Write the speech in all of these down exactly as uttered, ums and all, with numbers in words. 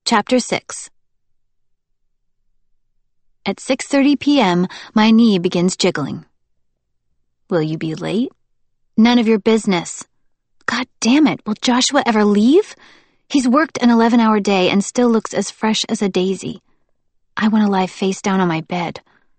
Chapter six. At six thirty p.m., my knee begins jiggling. Will you be late? None of your business. God damn it, will Joshua ever leave? He's worked an eleven-hour day and still looks as fresh as a daisy. I want to lie face down on my bed.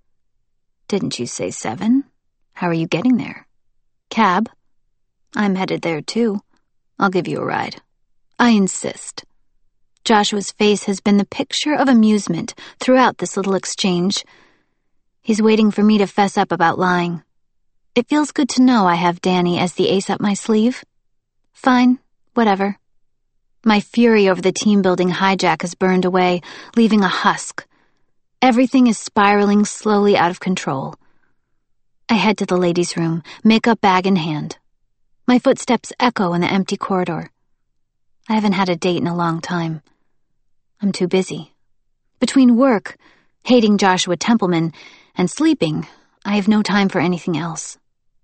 Didn't you say seven? How are you getting there? Cab. I'm headed there too. I'll give you a ride. I insist. Joshua's face has been the picture of amusement throughout this little exchange. He's waiting for me to fess up about lying. It feels good to know I have Danny as the ace up my sleeve. Fine, whatever. My fury over the team-building hijack has burned away, leaving a husk. Everything is spiraling slowly out of control. I head to the ladies' room, makeup bag in hand. My footsteps echo in the empty corridor. I haven't had a date in a long time. I'm too busy. Between work, hating Joshua Templeman, and sleeping, I have no time for anything else.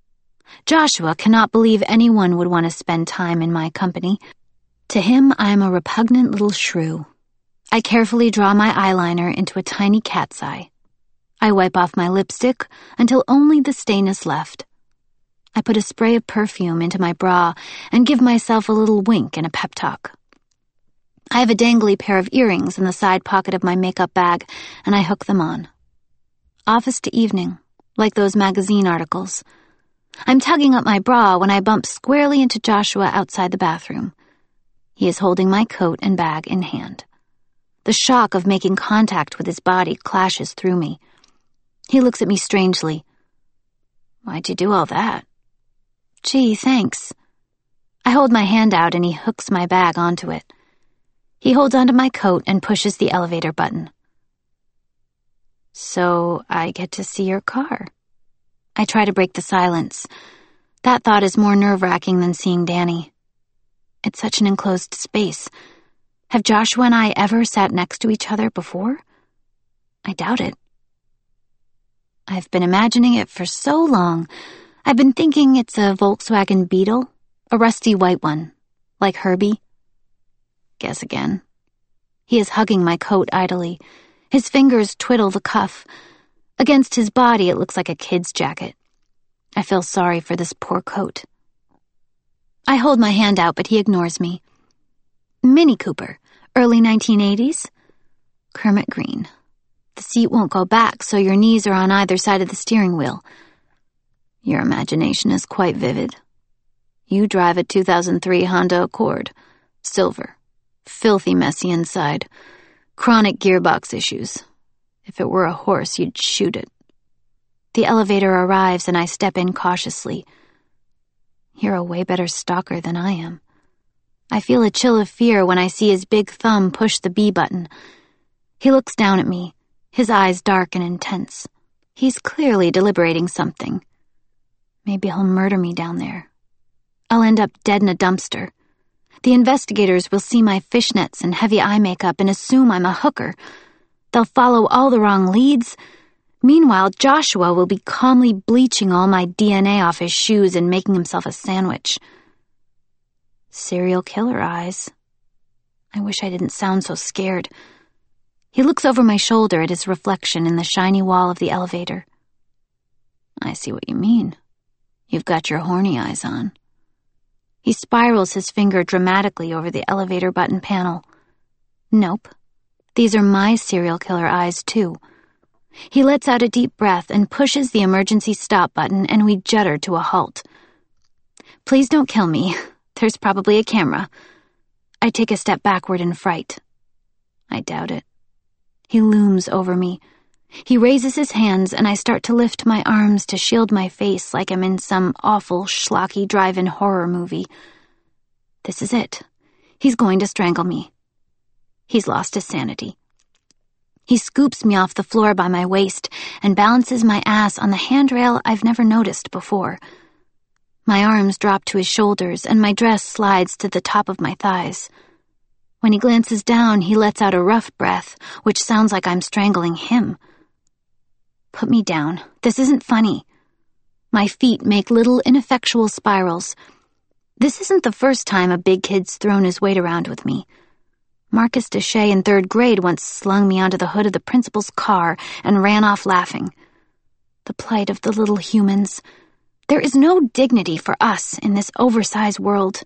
Joshua cannot believe anyone would want to spend time in my company. To him, I am a repugnant little shrew. I carefully draw my eyeliner into a tiny cat's eye. I wipe off my lipstick until only the stain is left. I put a spray of perfume into my bra and give myself a little wink and a pep talk. I have a dangly pair of earrings in the side pocket of my makeup bag, and I hook them on. Office to evening, like those magazine articles. I'm tugging up my bra when I bump squarely into Joshua outside the bathroom. He is holding my coat and bag in hand. The shock of making contact with his body clashes through me. He looks at me strangely. Why'd you do all that? Gee, thanks. I hold my hand out and he hooks my bag onto it. He holds onto my coat and pushes the elevator button. So I get to see your car. I try to break the silence. That thought is more nerve-wracking than seeing Danny. It's such an enclosed space. Have Joshua and I ever sat next to each other before? I doubt it. I've been imagining it for so long. I've been thinking it's a Volkswagen Beetle, a rusty white one, like Herbie. Guess again. He is hugging my coat idly. His fingers twiddle the cuff. Against his body, it looks like a kid's jacket. I feel sorry for this poor coat. I hold my hand out, but he ignores me. Mini Cooper, early nineteen eighties. Kermit Green. The seat won't go back, so your knees are on either side of the steering wheel. Your imagination is quite vivid. You drive a two thousand three Honda Accord. Silver. Filthy messy inside. Chronic gearbox issues. If it were a horse, you'd shoot it. The elevator arrives and I step in cautiously. You're a way better stalker than I am. I feel a chill of fear when I see his big thumb push the B button. He looks down at me, his eyes dark and intense. He's clearly deliberating something. Maybe he'll murder me down there. I'll end up dead in a dumpster. The investigators will see my fishnets and heavy eye makeup and assume I'm a hooker. They'll follow all the wrong leads. Meanwhile, Joshua will be calmly bleaching all my D N A off his shoes and making himself a sandwich. Serial killer eyes. I wish I didn't sound so scared. He looks over my shoulder at his reflection in the shiny wall of the elevator. I see what you mean. You've got your horny eyes on. He spirals his finger dramatically over the elevator button panel. Nope. These are my serial killer eyes, too. He lets out a deep breath and pushes the emergency stop button, and we judder to a halt. Please don't kill me. There's probably a camera. I take a step backward in fright. I doubt it. He looms over me. He raises his hands, and I start to lift my arms to shield my face like I'm in some awful, schlocky drive-in horror movie. This is it. He's going to strangle me. He's lost his sanity. He scoops me off the floor by my waist and balances my ass on the handrail I've never noticed before. My arms drop to his shoulders, and my dress slides to the top of my thighs. When he glances down, he lets out a rough breath, which sounds like I'm strangling him. Put me down. This isn't funny. My feet make little ineffectual spirals. This isn't the first time a big kid's thrown his weight around with me. Marcus Deshay in third grade once slung me onto the hood of the principal's car and ran off laughing. The plight of the little humans. There is no dignity for us in this oversized world.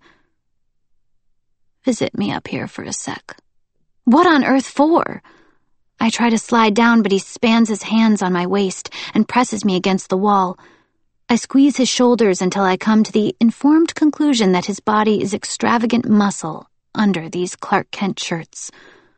Visit me up here for a sec. What on earth for? I try to slide down, but he spans his hands on my waist and presses me against the wall. I squeeze his shoulders until I come to the informed conclusion that his body is extravagant muscle under these Clark Kent shirts.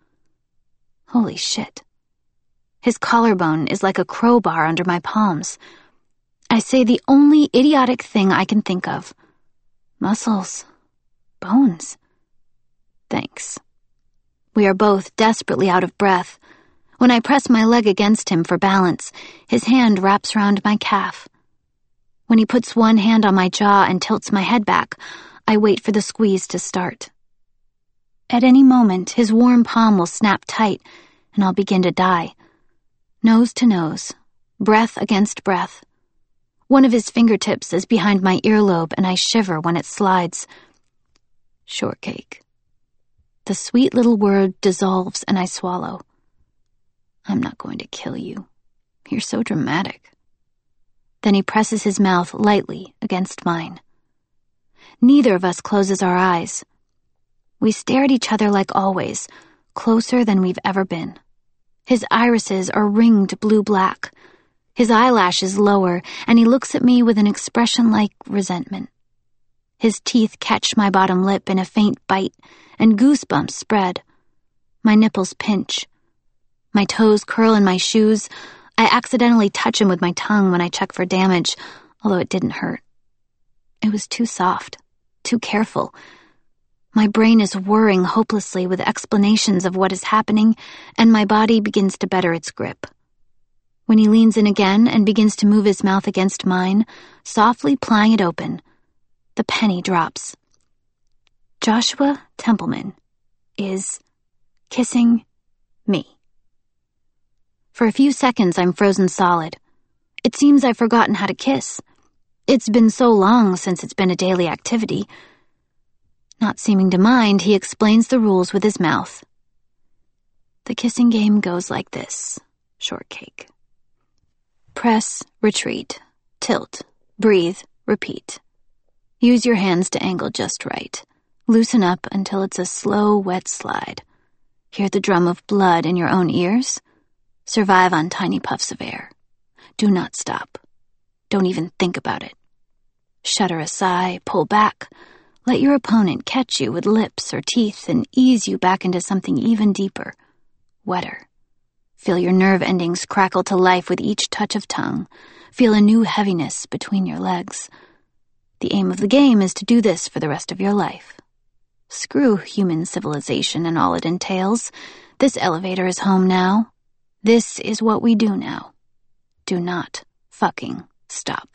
Holy shit. His collarbone is like a crowbar under my palms. I say the only idiotic thing I can think of. Muscles. Bones. Thanks. We are both desperately out of breath. When I press my leg against him for balance, his hand wraps around my calf. When he puts one hand on my jaw and tilts my head back, I wait for the squeeze to start. At any moment, his warm palm will snap tight, and I'll begin to die. Nose to nose, breath against breath. One of his fingertips is behind my earlobe, and I shiver when it slides. Shortcake. The sweet little word dissolves, and I swallow. I'm not going to kill you. You're so dramatic. Then he presses his mouth lightly against mine. Neither of us closes our eyes. We stare at each other like always, closer than we've ever been. His irises are ringed blue-black. His eyelashes lower, and he looks at me with an expression like resentment. His teeth catch my bottom lip in a faint bite, and goosebumps spread. My nipples pinch. My toes curl in my shoes. I accidentally touch him with my tongue when I check for damage, although it didn't hurt. It was too soft, too careful. My brain is whirring hopelessly with explanations of what is happening, and my body begins to better its grip. When he leans in again and begins to move his mouth against mine, softly plying it open, the penny drops. Joshua Templeman is kissing me. For a few seconds, I'm frozen solid. It seems I've forgotten how to kiss. It's been so long since it's been a daily activity. Not seeming to mind, he explains the rules with his mouth. The kissing game goes like this, Shortcake. Press, retreat, tilt, breathe, repeat. Use your hands to angle just right. Loosen up until it's a slow, wet slide. Hear the drum of blood in your own ears? Survive on tiny puffs of air. Do not stop. Don't even think about it. Shudder a sigh, pull back. Let your opponent catch you with lips or teeth and ease you back into something even deeper, wetter. Feel your nerve endings crackle to life with each touch of tongue. Feel a new heaviness between your legs. The aim of the game is to do this for the rest of your life. Screw human civilization and all it entails. This elevator is home now. This is what we do now. Do not fucking stop.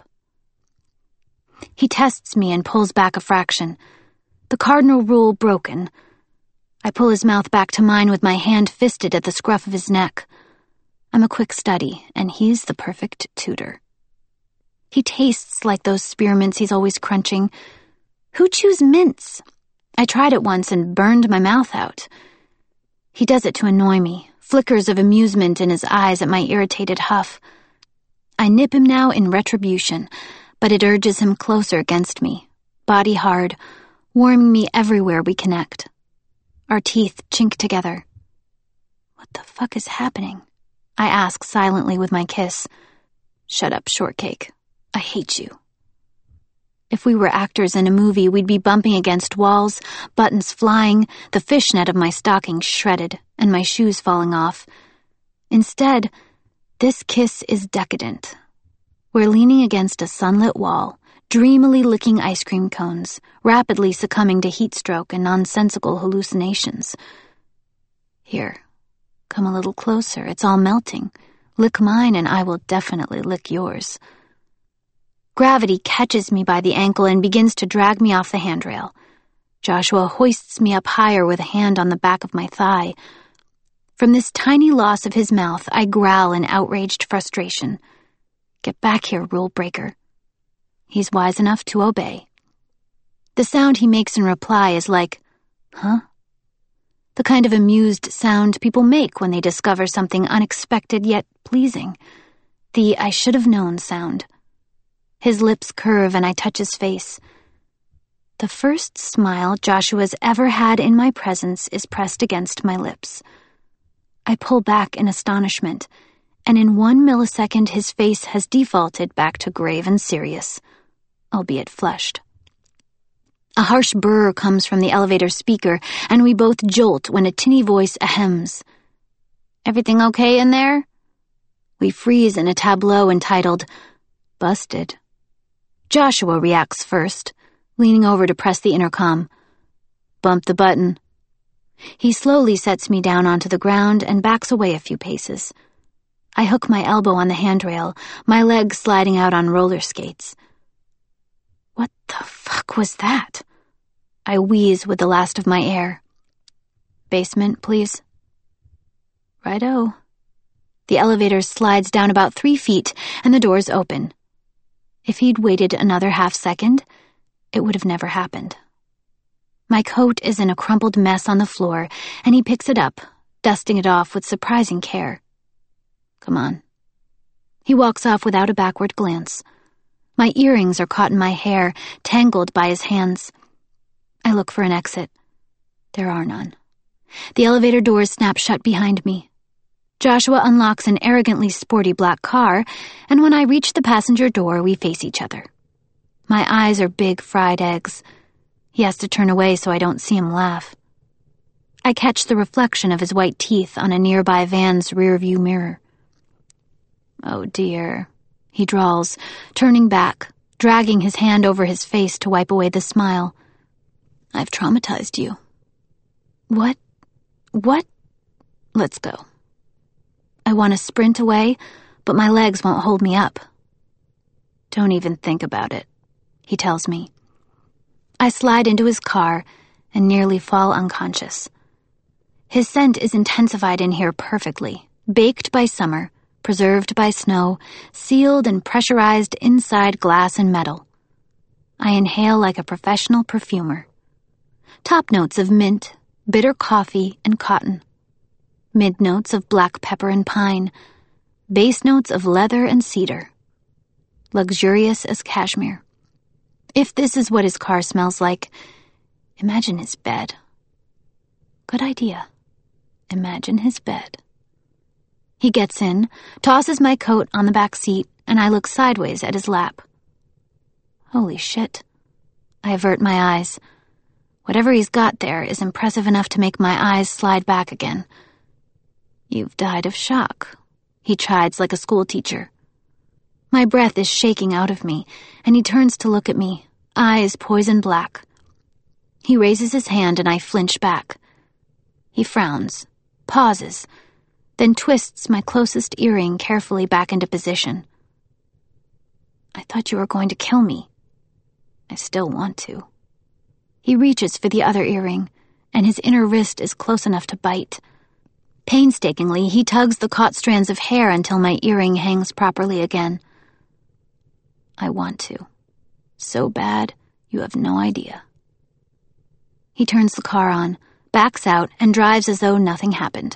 He tests me and pulls back a fraction. The cardinal rule broken. I pull his mouth back to mine with my hand fisted at the scruff of his neck. I'm a quick study, and he's the perfect tutor. He tastes like those spearmints he's always crunching. Who chews mints? I tried it once and burned my mouth out. He does it to annoy me, flickers of amusement in his eyes at my irritated huff. I nip him now in retribution, but it urges him closer against me, body hard, warming me everywhere we connect. Our teeth chink together. What the fuck is happening? I ask silently with my kiss. Shut up, Shortcake. I hate you. If we were actors in a movie, we'd be bumping against walls, buttons flying, the fishnet of my stocking shredded, and my shoes falling off. Instead, this kiss is decadent. We're leaning against a sunlit wall, dreamily licking ice cream cones, rapidly succumbing to heat stroke and nonsensical hallucinations. Here, come a little closer, it's all melting. Lick mine and I will definitely lick yours. Gravity catches me by the ankle and begins to drag me off the handrail. Joshua hoists me up higher with a hand on the back of my thigh. From this tiny loss of his mouth, I growl in outraged frustration. Get back here, rule breaker. He's wise enough to obey. The sound he makes in reply is like, huh? The kind of amused sound people make when they discover something unexpected yet pleasing. The I should have known sound. His lips curve and I touch his face. The first smile Joshua's ever had in my presence is pressed against my lips. I pull back in astonishment, and in one millisecond his face has defaulted back to grave and serious, albeit flushed. A harsh burr comes from the elevator speaker, and we both jolt when a tinny voice ahems. "Everything okay in there?" We freeze in a tableau entitled, "Busted." Joshua reacts first, leaning over to press the intercom. "Bump the button." He slowly sets me down onto the ground and backs away a few paces. I hook my elbow on the handrail, my legs sliding out on roller skates. What the fuck was that? I wheeze with the last of my air. "Basement, please." Righto. The elevator slides down about three feet and the doors open. If he'd waited another half second, it would have never happened. My coat is in a crumpled mess on the floor, and he picks it up, dusting it off with surprising care. "Come on." He walks off without a backward glance. My earrings are caught in my hair, tangled by his hands. I look for an exit. There are none. The elevator doors snap shut behind me. Joshua unlocks an arrogantly sporty black car, and when I reach the passenger door, we face each other. My eyes are big fried eggs. He has to turn away so I don't see him laugh. I catch the reflection of his white teeth on a nearby van's rearview mirror. "Oh dear," he drawls, turning back, dragging his hand over his face to wipe away the smile. "I've traumatized you." What? What? Let's go. I want to sprint away, but my legs won't hold me up. "Don't even think about it," he tells me. I slide into his car and nearly fall unconscious. His scent is intensified in here perfectly, baked by summer, preserved by snow, sealed and pressurized inside glass and metal. I inhale like a professional perfumer. Top notes of mint, bitter coffee, and cotton. Mid notes of black pepper and pine. Base notes of leather and cedar. Luxurious as cashmere. If this is what his car smells like, imagine his bed. Good idea. Imagine his bed. He gets in, tosses my coat on the back seat, and I look sideways at his lap. Holy shit. I avert my eyes. Whatever he's got there is impressive enough to make my eyes slide back again. "You've died of shock," he chides like a schoolteacher. My breath is shaking out of me, and he turns to look at me, eyes poison black. He raises his hand and I flinch back. He frowns, pauses, then twists my closest earring carefully back into position. "I thought you were going to kill me." "I still want to." He reaches for the other earring, and his inner wrist is close enough to bite. Painstakingly, he tugs the caught strands of hair until my earring hangs properly again. "I want to. So bad, you have no idea." He turns the car on, backs out, and drives as though nothing happened.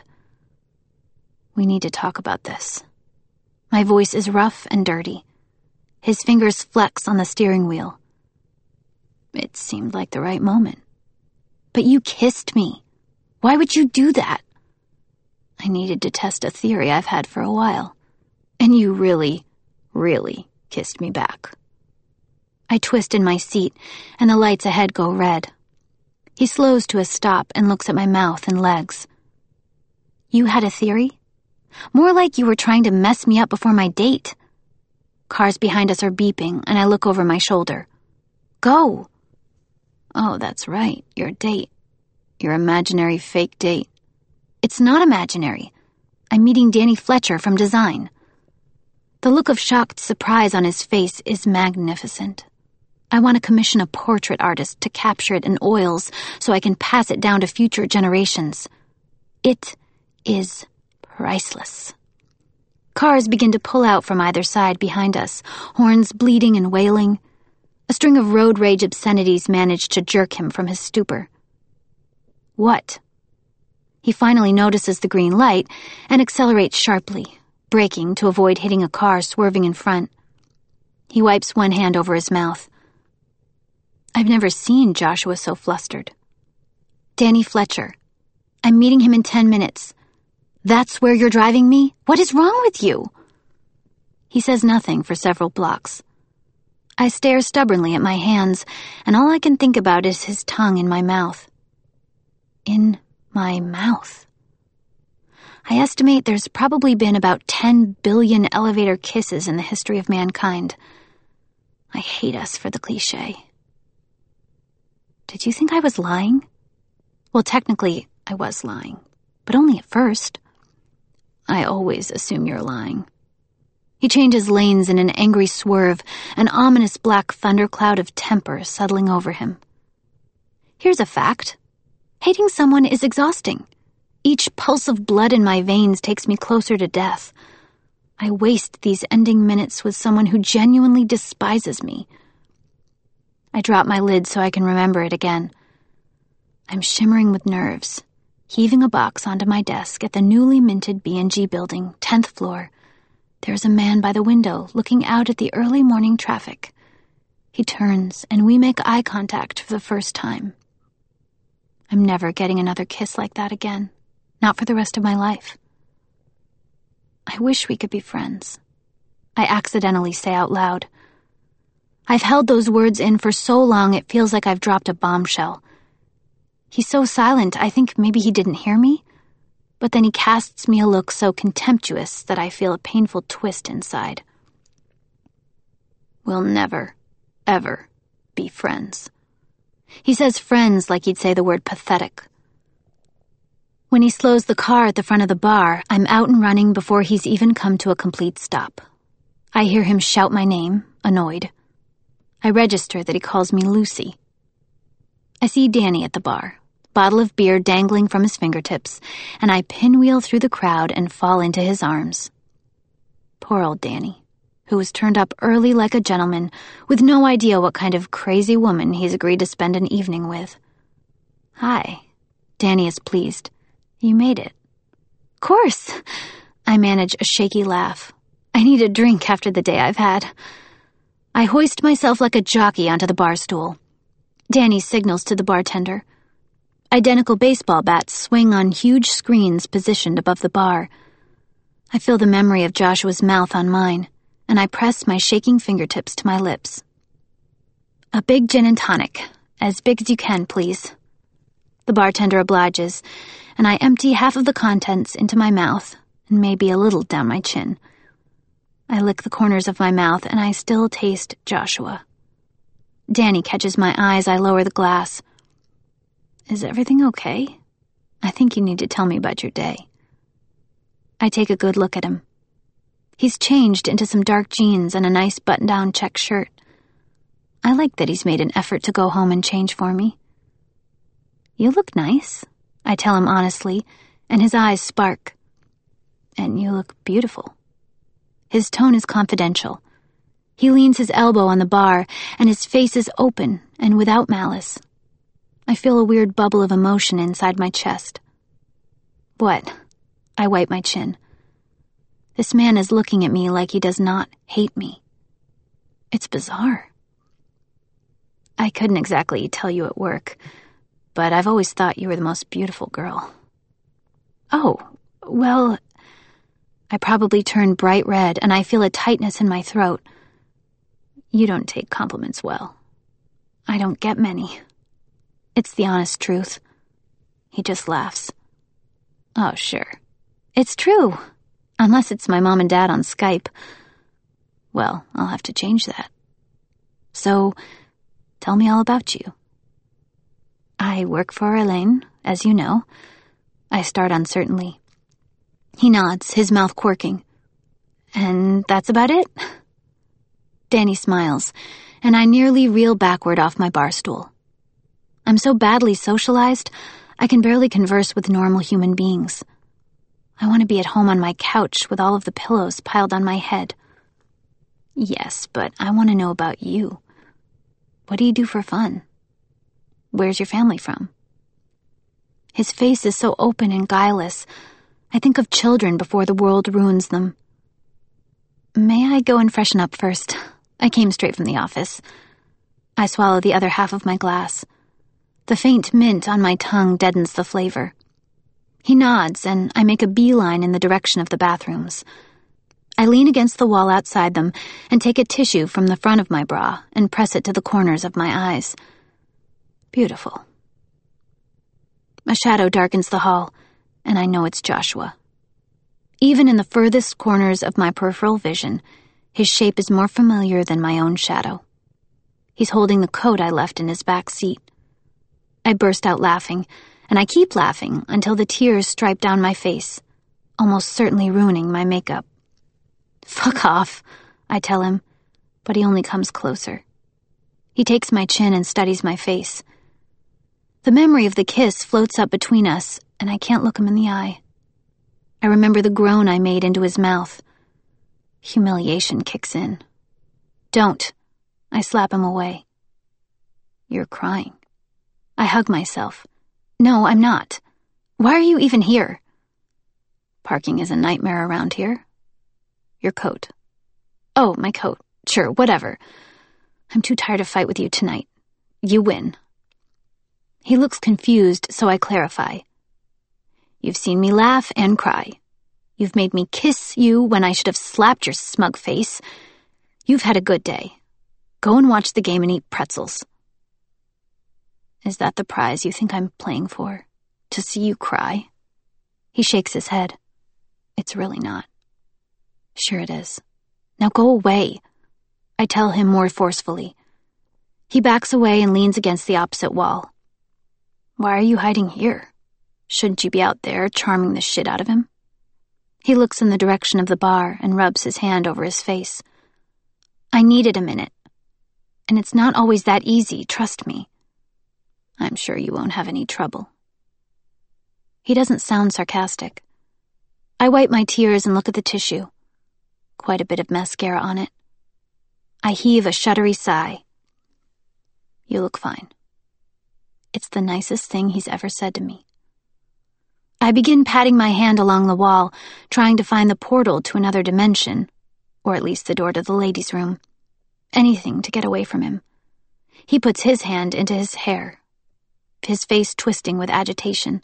"We need to talk about this." My voice is rough and dirty. His fingers flex on the steering wheel. "It seemed like the right moment." "But you kissed me. Why would you do that?" "I needed to test a theory I've had for a while. And you really, really kissed me back." I twist in my seat, and the lights ahead go red. He slows to a stop and looks at my mouth and legs. "You had a theory? More like you were trying to mess me up before my date." Cars behind us are beeping, and I look over my shoulder. "Go." "Oh, that's right, your date. Your imaginary fake date." "It's not imaginary. I'm meeting Danny Fletcher from design." The look of shocked surprise on his face is magnificent. I want to commission a portrait artist to capture it in oils so I can pass it down to future generations. It is priceless. Cars begin to pull out from either side behind us, horns bleating and wailing. A string of road rage obscenities manage to jerk him from his stupor. "What?" He finally notices the green light and accelerates sharply, braking to avoid hitting a car swerving in front. He wipes one hand over his mouth. I've never seen Joshua so flustered. Danny Fletcher. I'm meeting him in ten minutes. That's where you're driving me? What is wrong with you? He says nothing for several blocks. I stare stubbornly at my hands, and all I can think about is his tongue in my mouth. In my mouth. I estimate there's probably been about ten billion elevator kisses in the history of mankind. I hate us for the cliché. Did you think I was lying? Well, technically, I was lying, but only at first. I always assume you're lying. He changes lanes in an angry swerve, an ominous black thundercloud of temper settling over him. Here's a fact. Hating someone is exhausting. Each pulse of blood in my veins takes me closer to death. I waste these ending minutes with someone who genuinely despises me. I drop my lid so I can remember it again. I'm shimmering with nerves, heaving a box onto my desk at the newly minted B and G building, tenth floor. There's a man by the window looking out at the early morning traffic. He turns, and we make eye contact for the first time. I'm never getting another kiss like that again. Not for the rest of my life. I wish we could be friends. I accidentally say out loud. I've held those words in for so long it feels like I've dropped a bombshell. He's so silent, I think maybe he didn't hear me. But then he casts me a look so contemptuous that I feel a painful twist inside. We'll never, ever be friends. He says friends like he'd say the word pathetic. When he slows the car at the front of the bar, I'm out and running before he's even come to a complete stop. I hear him shout my name, annoyed. I register that he calls me Lucy. I see Danny at the bar, bottle of beer dangling from his fingertips, and I pinwheel through the crowd and fall into his arms. Poor old Danny, who was turned up early like a gentleman, with no idea what kind of crazy woman he's agreed to spend an evening with. Hi. Danny is pleased. You made it. Course. I manage a shaky laugh. I need a drink after the day I've had. I hoist myself like a jockey onto the bar stool. Danny signals to the bartender. Identical baseball bats swing on huge screens positioned above the bar. I feel the memory of Joshua's mouth on mine, and I press my shaking fingertips to my lips. A big gin and tonic, as big as you can, please. The bartender obliges, and I empty half of the contents into my mouth and maybe a little down my chin. I lick the corners of my mouth, and I still taste Joshua. Danny catches my eye as I lower the glass. Is everything okay? I think you need to tell me about your day. I take a good look at him. He's changed into some dark jeans and a nice button-down check shirt. I like that he's made an effort to go home and change for me. You look nice, I tell him honestly, and his eyes spark. And you look beautiful. His tone is confidential. He leans his elbow on the bar, and his face is open and without malice. I feel a weird bubble of emotion inside my chest. What? I wipe my chin. This man is looking at me like he does not hate me. It's bizarre. I couldn't exactly tell you at work, but I've always thought you were the most beautiful girl. Oh, well, I probably turn bright red, and I feel a tightness in my throat. You don't take compliments well. I don't get many. It's the honest truth. He just laughs. Oh, sure. It's true. Unless it's my mom and dad on Skype. Well, I'll have to change that. So, tell me all about you. I work for Elaine, as you know. I start uncertainly. He nods, his mouth quirking. And that's about it? Danny smiles, and I nearly reel backward off my bar stool. I'm so badly socialized, I can barely converse with normal human beings. I want to be at home on my couch with all of the pillows piled on my head. Yes, but I want to know about you. What do you do for fun? Where's your family from? His face is so open and guileless. I think of children before the world ruins them. May I go and freshen up first? I came straight from the office. I swallow the other half of my glass. The faint mint on my tongue deadens the flavor. He nods, and I make a beeline in the direction of the bathrooms. I lean against the wall outside them and take a tissue from the front of my bra and press it to the corners of my eyes. Beautiful. A shadow darkens the hall, and I know it's Joshua. Even in the furthest corners of my peripheral vision, his shape is more familiar than my own shadow. He's holding the coat I left in his back seat. I burst out laughing, and I keep laughing until the tears stripe down my face, almost certainly ruining my makeup. Fuck off, I tell him, but he only comes closer. He takes my chin and studies my face. The memory of the kiss floats up between us, and I can't look him in the eye. I remember the groan I made into his mouth. Humiliation kicks in. Don't. I slap him away. You're crying. I hug myself. No, I'm not. Why are you even here? Parking is a nightmare around here. Your coat. Oh, my coat. Sure, whatever. I'm too tired to fight with you tonight. You win. He looks confused, so I clarify. You've seen me laugh and cry. You've made me kiss you when I should have slapped your smug face. You've had a good day. Go and watch the game and eat pretzels. Is that the prize you think I'm playing for? To see you cry? He shakes his head. It's really not. Sure it is. Now go away, I tell him more forcefully. He backs away and leans against the opposite wall. Why are you hiding here? Shouldn't you be out there charming the shit out of him? He looks in the direction of the bar and rubs his hand over his face. I needed a minute. And it's not always that easy, trust me. I'm sure you won't have any trouble. He doesn't sound sarcastic. I wipe my tears and look at the tissue. Quite a bit of mascara on it. I heave a shuddery sigh. You look fine. It's the nicest thing he's ever said to me. I begin patting my hand along the wall, trying to find the portal to another dimension, or at least the door to the ladies' room. Anything to get away from him. He puts his hand into his hair, his face twisting with agitation.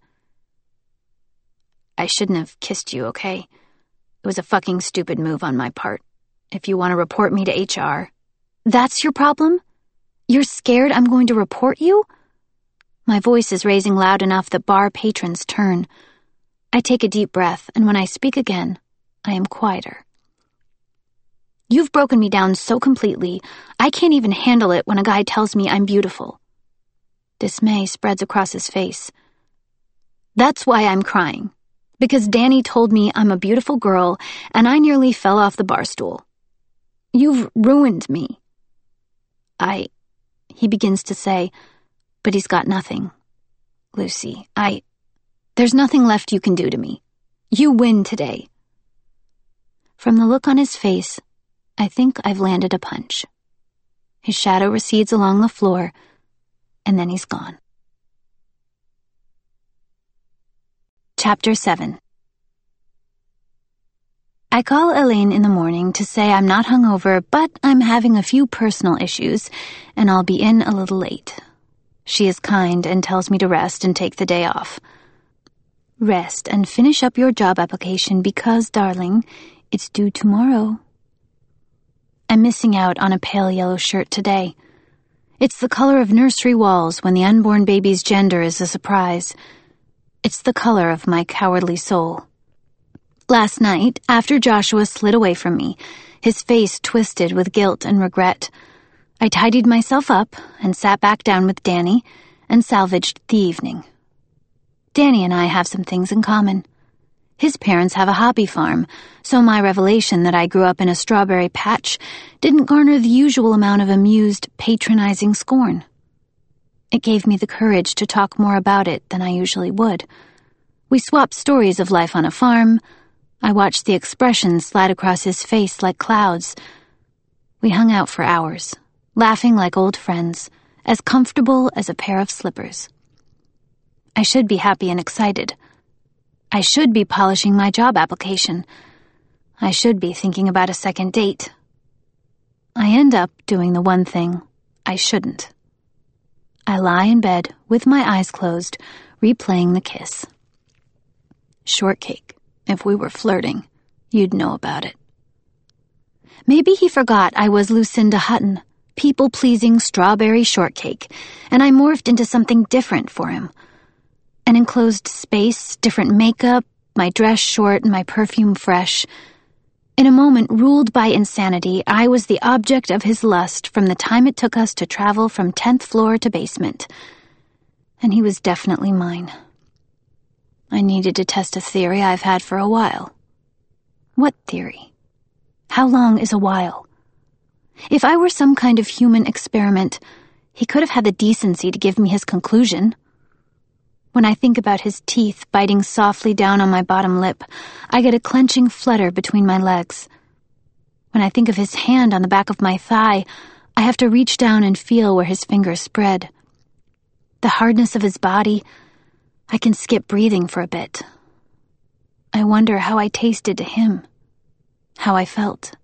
I shouldn't have kissed you, okay? It was a fucking stupid move on my part. If you want to report me to H R... That's your problem? You're scared I'm going to report you? My voice is raising loud enough that bar patrons turn. I take a deep breath, and when I speak again, I am quieter. You've broken me down so completely, I can't even handle it when a guy tells me I'm beautiful. Dismay spreads across his face. That's why I'm crying. Because Danny told me I'm a beautiful girl, and I nearly fell off the bar stool. You've ruined me. I... He begins to say, but he's got nothing. Lucy, I... There's nothing left you can do to me. You win today. From the look on his face, I think I've landed a punch. His shadow recedes along the floor, and then he's gone. Chapter seven. I call Elaine in the morning to say I'm not hungover, but I'm having a few personal issues, and I'll be in a little late. She is kind and tells me to rest and take the day off. Rest and finish up your job application because, darling, it's due tomorrow. I'm missing out on a pale yellow shirt today. It's the color of nursery walls when the unborn baby's gender is a surprise. It's the color of my cowardly soul. Last night, after Joshua slid away from me, his face twisted with guilt and regret, I tidied myself up and sat back down with Danny and salvaged the evening. Danny and I have some things in common. His parents have a hobby farm, so my revelation that I grew up in a strawberry patch didn't garner the usual amount of amused, patronizing scorn. It gave me the courage to talk more about it than I usually would. We swapped stories of life on a farm. I watched the expressions slide across his face like clouds. We hung out for hours, laughing like old friends, as comfortable as a pair of slippers. I should be happy and excited. I should be polishing my job application. I should be thinking about a second date. I end up doing the one thing I shouldn't. I lie in bed with my eyes closed, replaying the kiss. Shortcake, if we were flirting, you'd know about it. Maybe he forgot I was Lucinda Hutton, people-pleasing strawberry shortcake, and I morphed into something different for him. An enclosed space, different makeup, my dress short and my perfume fresh. In a moment ruled by insanity, I was the object of his lust from the time it took us to travel from tenth floor to basement. And he was definitely mine. I needed to test a theory I've had for a while. What theory? How long is a while? If I were some kind of human experiment, he could have had the decency to give me his conclusion. When I think about his teeth biting softly down on my bottom lip, I get a clenching flutter between my legs. When I think of his hand on the back of my thigh, I have to reach down and feel where his fingers spread. The hardness of his body, I can skip breathing for a bit. I wonder how I tasted to him, how I felt.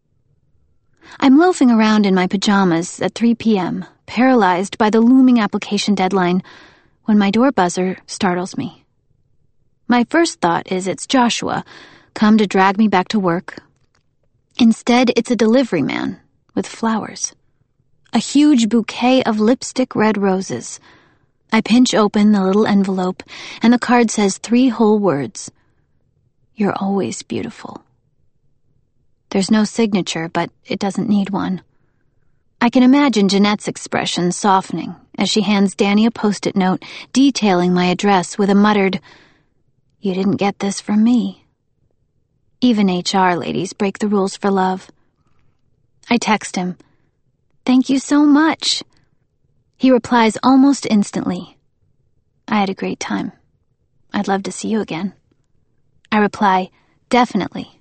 I'm loafing around in my pajamas at three p.m., paralyzed by the looming application deadline, when my door buzzer startles me. My first thought is it's Joshua, come to drag me back to work. Instead, it's a delivery man with flowers. A huge bouquet of lipstick red roses. I pinch open the little envelope, and the card says three whole words. You're always beautiful. There's no signature, but it doesn't need one. I can imagine Jeanette's expression softening as she hands Danny a post-it note detailing my address with a muttered, "You didn't get this from me." Even H R ladies break the rules for love. I text him, "Thank you so much." He replies almost instantly, "I had a great time. I'd love to see you again." I reply, "Definitely."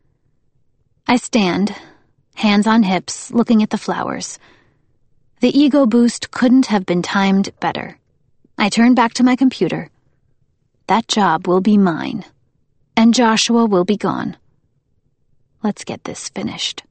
I stand, hands on hips, looking at the flowers. The ego boost couldn't have been timed better. I turn back to my computer. That job will be mine, and Joshua will be gone. Let's get this finished.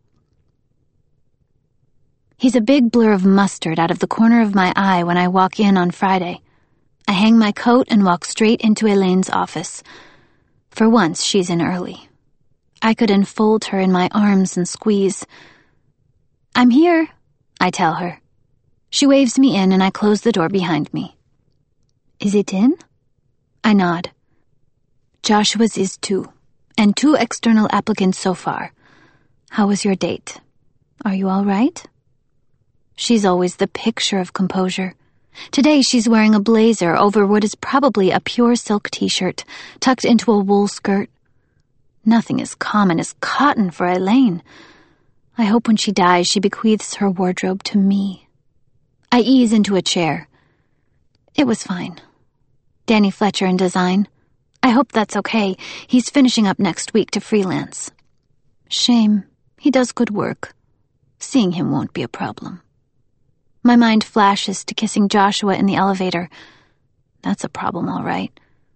He's a big blur of mustard out of the corner of my eye when I walk in on Friday. I hang my coat and walk straight into Elaine's office. For once, she's in early. I could enfold her in my arms and squeeze. "I'm here," I tell her. She waves me in and I close the door behind me. "Is it in?" I nod. "Joshua's is too, and two external applicants so far. How was your date? Are you all right?" She's always the picture of composure. Today she's wearing a blazer over what is probably a pure silk t-shirt, tucked into a wool skirt. Nothing as common as cotton for Elaine. I hope when she dies she bequeaths her wardrobe to me. I ease into a chair. It was fine. Danny Fletcher in design. I hope that's okay. He's finishing up next week to freelance. Shame. He does good work. Seeing him won't be a problem. My mind flashes to kissing Joshua in the elevator. That's a problem, all right.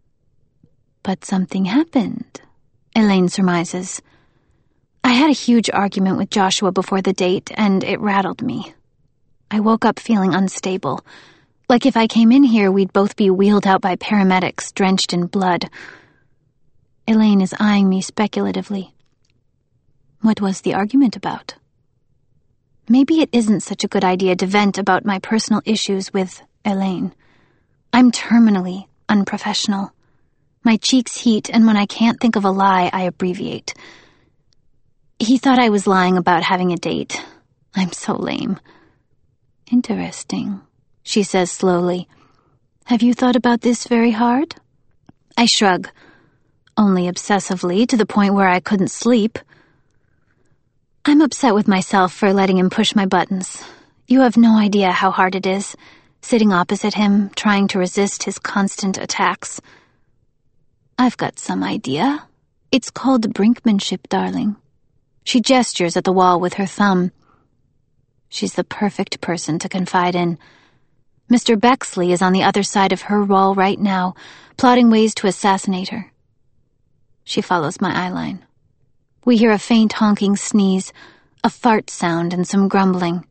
But something happened, Elaine surmises. I had a huge argument with Joshua before the date, and it rattled me. I woke up feeling unstable, like if I came in here we'd both be wheeled out by paramedics drenched in blood. Elaine is eyeing me speculatively. What was the argument about? Maybe it isn't such a good idea to vent about my personal issues with Elaine. I'm terminally unprofessional. My cheeks heat, and when I can't think of a lie, I abbreviate. He thought I was lying about having a date. I'm so lame. Interesting, she says slowly. Have you thought about this very hard? I shrug. Only obsessively, to the point where I couldn't sleep. I'm upset with myself for letting him push my buttons. You have no idea how hard it is, sitting opposite him, trying to resist his constant attacks. I've got some idea. It's called brinkmanship, darling. She gestures at the wall with her thumb. She's the perfect person to confide in. Mister Bexley is on the other side of her wall right now, plotting ways to assassinate her. She follows my eyeline. We hear a faint honking sneeze, a fart sound, and some grumbling.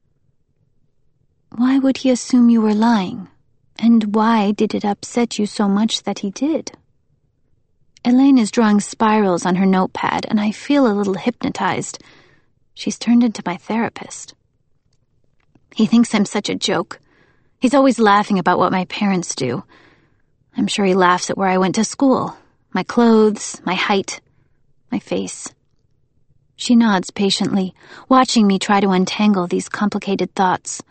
Why would he assume you were lying? And why did it upset you so much that he did? Elaine is drawing spirals on her notepad, and I feel a little hypnotized. She's turned into my therapist. He thinks I'm such a joke. He's always laughing about what my parents do. I'm sure he laughs at where I went to school, my clothes, my height, my face. She nods patiently, watching me try to untangle these complicated thoughts.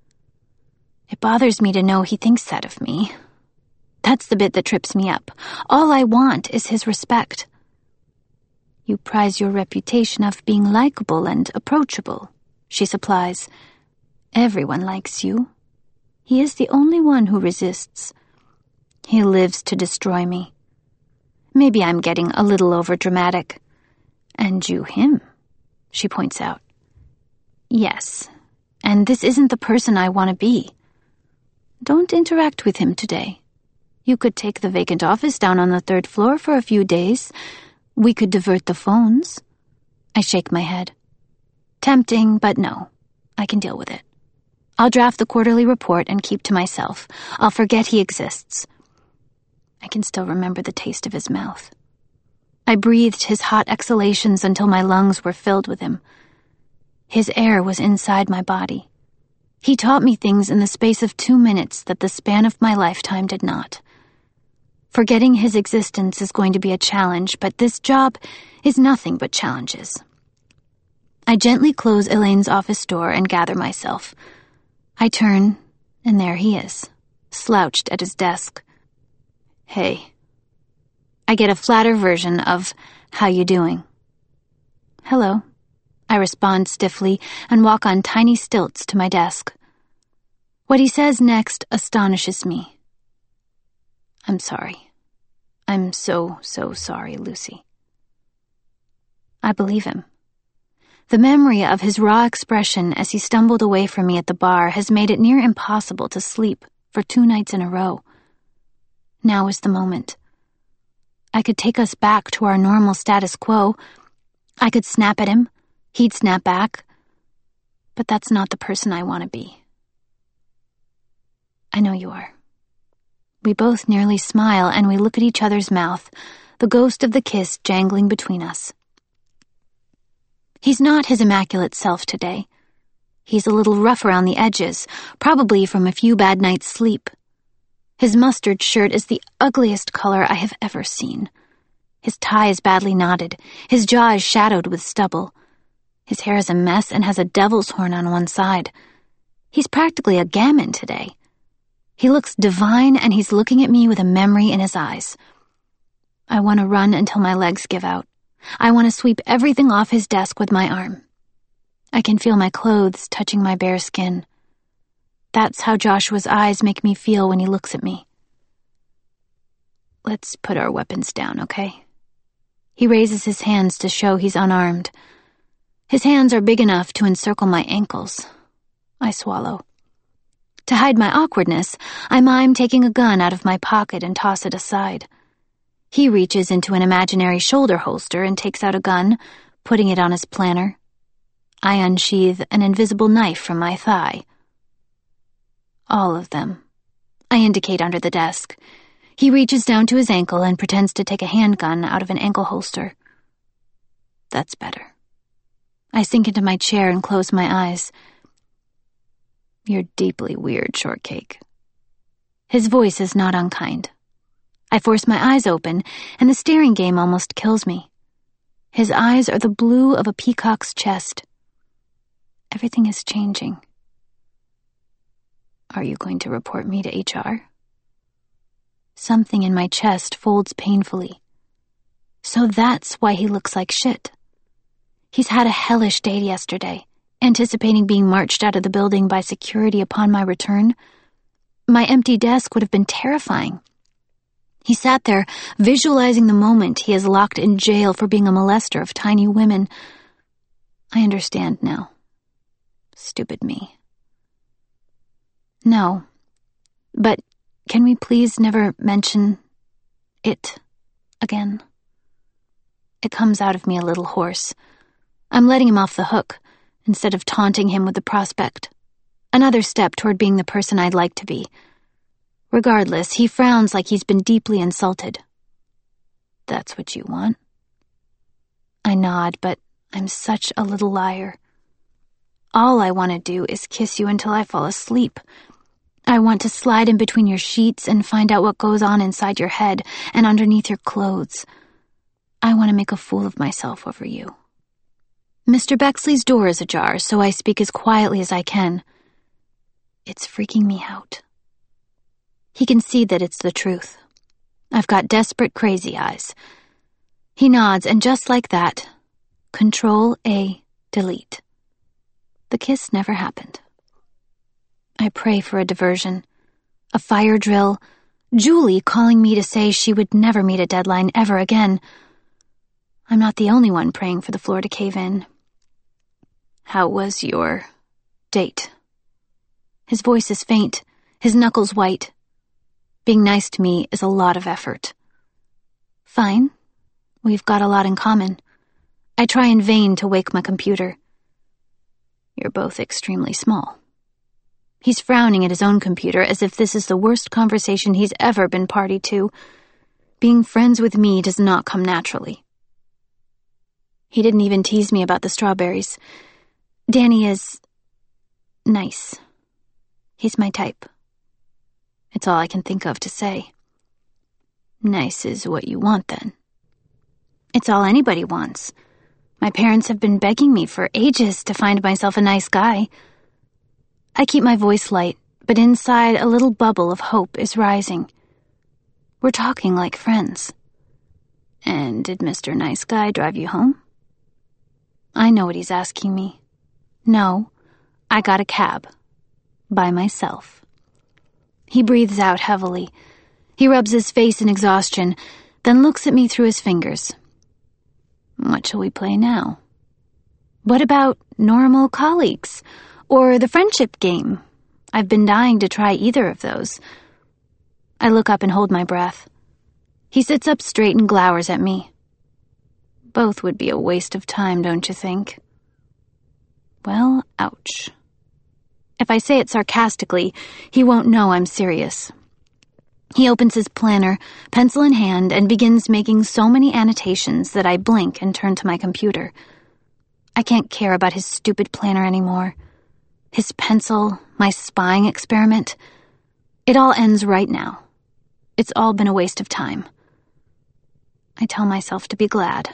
It bothers me to know he thinks that of me. That's the bit that trips me up. All I want is his respect. You prize your reputation of being likable and approachable, she supplies. Everyone likes you. He is the only one who resists. He lives to destroy me. Maybe I'm getting a little overdramatic. And you him, she points out. Yes, and this isn't the person I want to be. Don't interact with him today. You could take the vacant office down on the third floor for a few days. We could divert the phones. I shake my head. Tempting, but no. I can deal with it. I'll draft the quarterly report and keep to myself. I'll forget he exists. I can still remember the taste of his mouth. I breathed his hot exhalations until my lungs were filled with him. His air was inside my body. He taught me things in the space of two minutes that the span of my lifetime did not. Forgetting his existence is going to be a challenge, but this job is nothing but challenges. I gently close Elaine's office door and gather myself. I turn, and there he is, slouched at his desk. Hey. I get a flatter version of, how you doing? Hello. I respond stiffly and walk on tiny stilts to my desk. What he says next astonishes me. I'm sorry. I'm so, so sorry, Lucy. I believe him. The memory of his raw expression as he stumbled away from me at the bar has made it near impossible to sleep for two nights in a row. Now is the moment. I could take us back to our normal status quo. I could snap at him. He'd snap back. But that's not the person I want to be. I know you are. We both nearly smile and we look at each other's mouth, the ghost of the kiss jangling between us. He's not his immaculate self today. He's a little rough around the edges, probably from a few bad nights' sleep. His mustard shirt is the ugliest color I have ever seen. His tie is badly knotted. His jaw is shadowed with stubble. His hair is a mess and has a devil's horn on one side. He's practically a gammon today. He looks divine, and he's looking at me with a memory in his eyes. I want to run until my legs give out. I want to sweep everything off his desk with my arm. I can feel my clothes touching my bare skin. That's how Joshua's eyes make me feel when he looks at me. Let's put our weapons down, okay? He raises his hands to show he's unarmed. His hands are big enough to encircle my ankles. I swallow. To hide my awkwardness, I mime taking a gun out of my pocket and toss it aside. He reaches into an imaginary shoulder holster and takes out a gun, putting it on his planner. I unsheath an invisible knife from my thigh. All of them. I indicate under the desk. He reaches down to his ankle and pretends to take a handgun out of an ankle holster. That's better. I sink into my chair and close my eyes. You're deeply weird, Shortcake. His voice is not unkind. I force my eyes open, and the staring game almost kills me. His eyes are the blue of a peacock's chest. Everything is changing. Are you going to report me to H R? Something in my chest folds painfully. So that's why he looks like shit. He's had a hellish day yesterday, anticipating being marched out of the building by security upon my return. My empty desk would have been terrifying. He sat there, visualizing the moment he is locked in jail for being a molester of tiny women. I understand now. Stupid me. No, But can we please never mention it again? It comes out of me a little hoarse. I'm letting him off the hook, instead of taunting him with the prospect. Another step toward being the person I'd like to be. Regardless, he frowns like he's been deeply insulted. That's what you want? I nod, but I'm such a little liar. All I want to do is kiss you until I fall asleep. I want to slide in between your sheets and find out what goes on inside your head and underneath your clothes. I want to make a fool of myself over you. Mister Bexley's door is ajar, so I speak as quietly as I can. It's freaking me out. He can see that it's the truth. I've got desperate crazy eyes. He nods, and just like that, Control A, delete. The kiss never happened. I pray for a diversion, a fire drill, Julie calling me to say she would never meet a deadline ever again. I'm not the only one praying for the floor to cave in. How was your date? His voice is faint, his knuckles white. Being nice to me is a lot of effort. Fine. We've got a lot in common. I try in vain to wake my computer. You're both extremely small. He's frowning at his own computer as if this is the worst conversation he's ever been party to. Being friends with me does not come naturally. He didn't even tease me about the strawberries. Danny is nice. He's my type. It's all I can think of to say. Nice is what you want, then. It's all anybody wants. My parents have been begging me for ages to find myself a nice guy. I keep my voice light, but inside a little bubble of hope is rising. We're talking like friends. And did Mister Nice Guy drive you home? I know what he's asking me. No, I got a cab. By myself. He breathes out heavily. He rubs his face in exhaustion, then looks at me through his fingers. What shall we play now? What about normal colleagues? Or the friendship game? I've been dying to try either of those. I look up and hold my breath. He sits up straight and glowers at me. Both would be a waste of time, don't you think? Well, ouch. If I say it sarcastically, he won't know I'm serious. He opens his planner, pencil in hand, and begins making so many annotations that I blink and turn to my computer. I can't care about his stupid planner anymore. His pencil, my spying experiment. It all ends right now. It's all been a waste of time. I tell myself to be glad.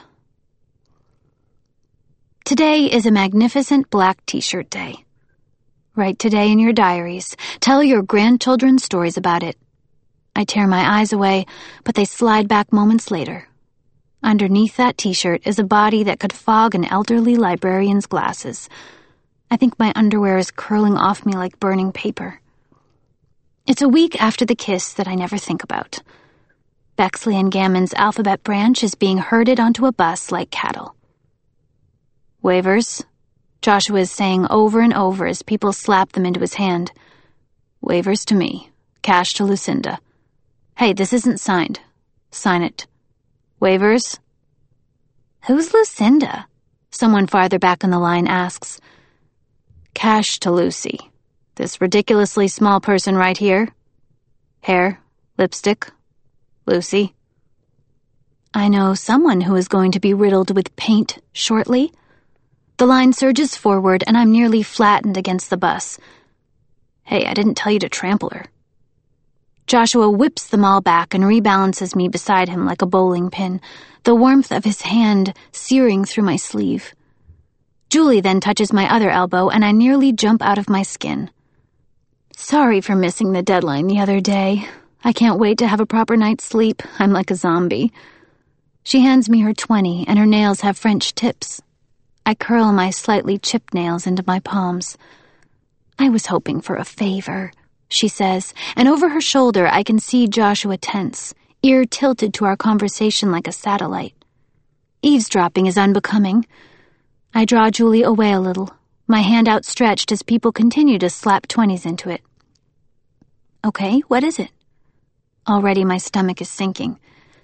Today is a magnificent black t-shirt day. Write today in your diaries. Tell your grandchildren stories about it. I tear my eyes away, but they slide back moments later. Underneath that t-shirt is a body that could fog an elderly librarian's glasses. I think my underwear is curling off me like burning paper. It's a week after the kiss that I never think about. Bexley and Gammon's alphabet branch is being herded onto a bus like cattle. Waivers, Joshua is saying over and over as people slap them into his hand. Waivers to me. Cash to Lucinda. Hey, this isn't signed. Sign it. Waivers? Who's Lucinda? Someone farther back on the line asks. Cash to Lucy. This ridiculously small person right here. Hair, lipstick, Lucy. I know someone who is going to be riddled with paint shortly. The line surges forward, and I'm nearly flattened against the bus. Hey, I didn't tell you to trample her. Joshua whips them all back and rebalances me beside him like a bowling pin, the warmth of his hand searing through my sleeve. Julie then touches my other elbow, and I nearly jump out of my skin. Sorry for missing the deadline the other day. I can't wait to have a proper night's sleep. I'm like a zombie. She hands me her twenty, and her nails have French tips. I curl my slightly chipped nails into my palms. I was hoping for a favor, she says, and over her shoulder I can see Joshua tense, ear tilted to our conversation like a satellite. Eavesdropping is unbecoming. I draw Julie away a little, my hand outstretched as people continue to slap twenties into it. Okay, what is it? Already my stomach is sinking.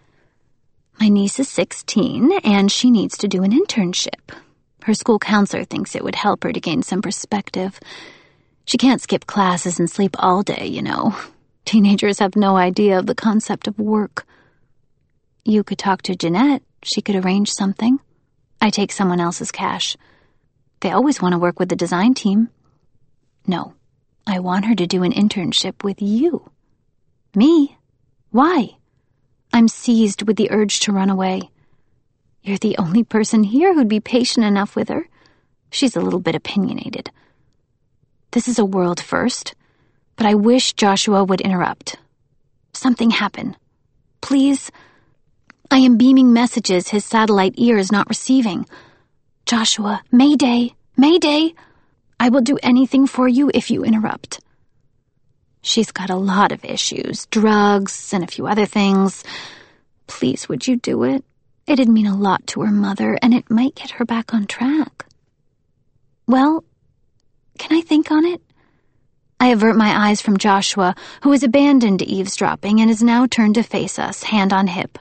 My niece is sixteen, and she needs to do an internship. Her school counselor thinks it would help her to gain some perspective. She can't skip classes and sleep all day, you know. Teenagers have no idea of the concept of work. You could talk to Jeanette. She could arrange something. I take someone else's cash. They always want to work with the design team. No, I want her to do an internship with you. Me? Why? I'm seized with the urge to run away. You're the only person here who'd be patient enough with her. She's a little bit opinionated. This is a world first, but I wish Joshua would interrupt. Something happen. Please. I am beaming messages his satellite ear is not receiving. Joshua, Mayday, Mayday. I will do anything for you if you interrupt. She's got a lot of issues, drugs and a few other things. Please, would you do it? It'd mean a lot to her mother, and it might get her back on track. Well, can I think on it? I avert my eyes from Joshua, who has abandoned eavesdropping and is now turned to face us, hand on hip.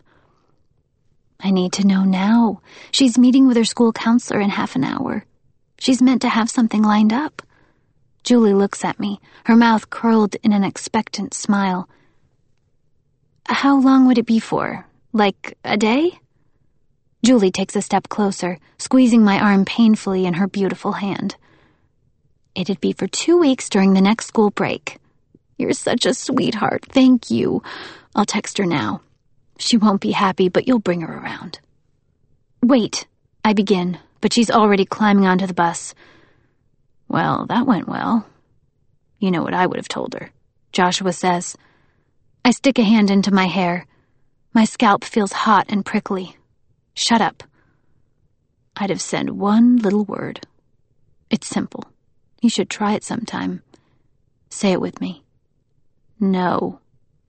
I need to know now. She's meeting with her school counselor in half an hour. She's meant to have something lined up. Julie looks at me, her mouth curled in an expectant smile. How long would it be for? Like a day? Julie takes a step closer, squeezing my arm painfully in her beautiful hand. It'd be for two weeks during the next school break. You're such a sweetheart. Thank you. I'll text her now. She won't be happy, but you'll bring her around. Wait, I begin, but she's already climbing onto the bus. Well, that went well. You know what I would have told her, Joshua says. I stick a hand into my hair. My scalp feels hot and prickly. Shut up. I'd have said one little word. It's simple. You should try it sometime. Say it with me. No.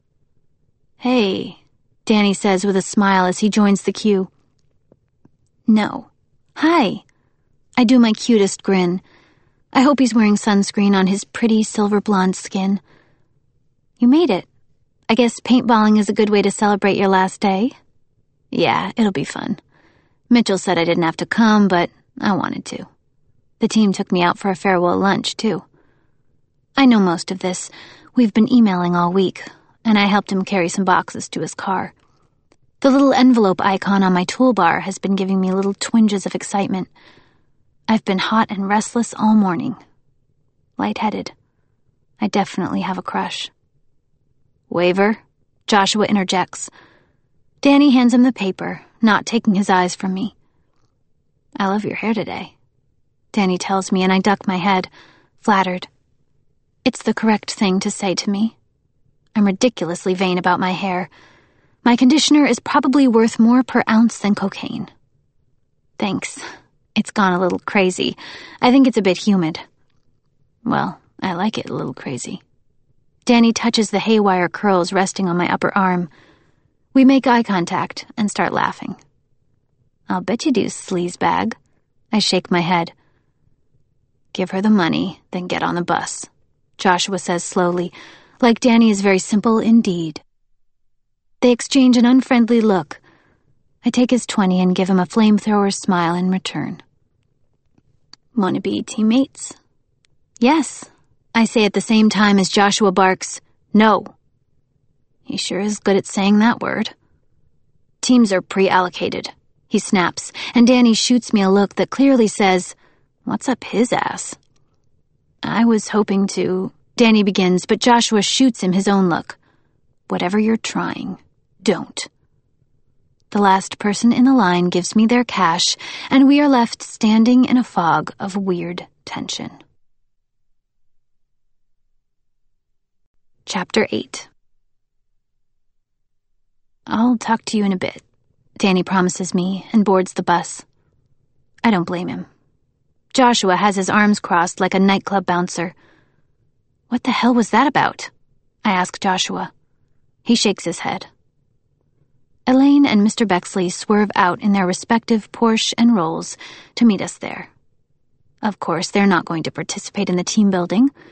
Hey, Danny says with a smile as he joins the queue. No. Hi. I do my cutest grin. I hope he's wearing sunscreen on his pretty silver blonde skin. You made it. I guess paintballing is a good way to celebrate your last day. Yeah, it'll be fun. Mitchell said I didn't have to come, but I wanted to. The team took me out for a farewell lunch, too. I know most of this. We've been emailing all week, and I helped him carry some boxes to his car. The little envelope icon on my toolbar has been giving me little twinges of excitement. I've been hot and restless all morning. Lightheaded. I definitely have a crush. Waiver? Joshua interjects. Danny hands him the paper, not taking his eyes from me. I love your hair today, Danny tells me, and I duck my head, flattered. It's the correct thing to say to me. I'm ridiculously vain about my hair. My conditioner is probably worth more per ounce than cocaine. Thanks. It's gone a little crazy. I think it's a bit humid. Well, I like it a little crazy. Danny touches the haywire curls resting on my upper arm. We make eye contact and start laughing. I'll bet you do, sleazebag. I shake my head. Give her the money, then get on the bus, Joshua says slowly, like Danny is very simple indeed. They exchange an unfriendly look. I take his twenty and give him a flamethrower smile in return. Want to be teammates? Yes, I say at the same time as Joshua barks, no. He sure is good at saying that word. Teams are pre-allocated, he snaps, and Danny shoots me a look that clearly says, what's up his ass? I was hoping to... Danny begins, but Joshua shoots him his own look. Whatever you're trying, don't. The last person in the line gives me their cash, and we are left standing in a fog of weird tension. Chapter eight. I'll talk to you in a bit, Danny promises me and boards the bus. I don't blame him. Joshua has his arms crossed like a nightclub bouncer. What the hell was that about? I ask Joshua. He shakes his head. Elaine and Mister Bexley swerve out in their respective Porsche and Rolls to meet us there. Of course, they're not going to participate in the team building.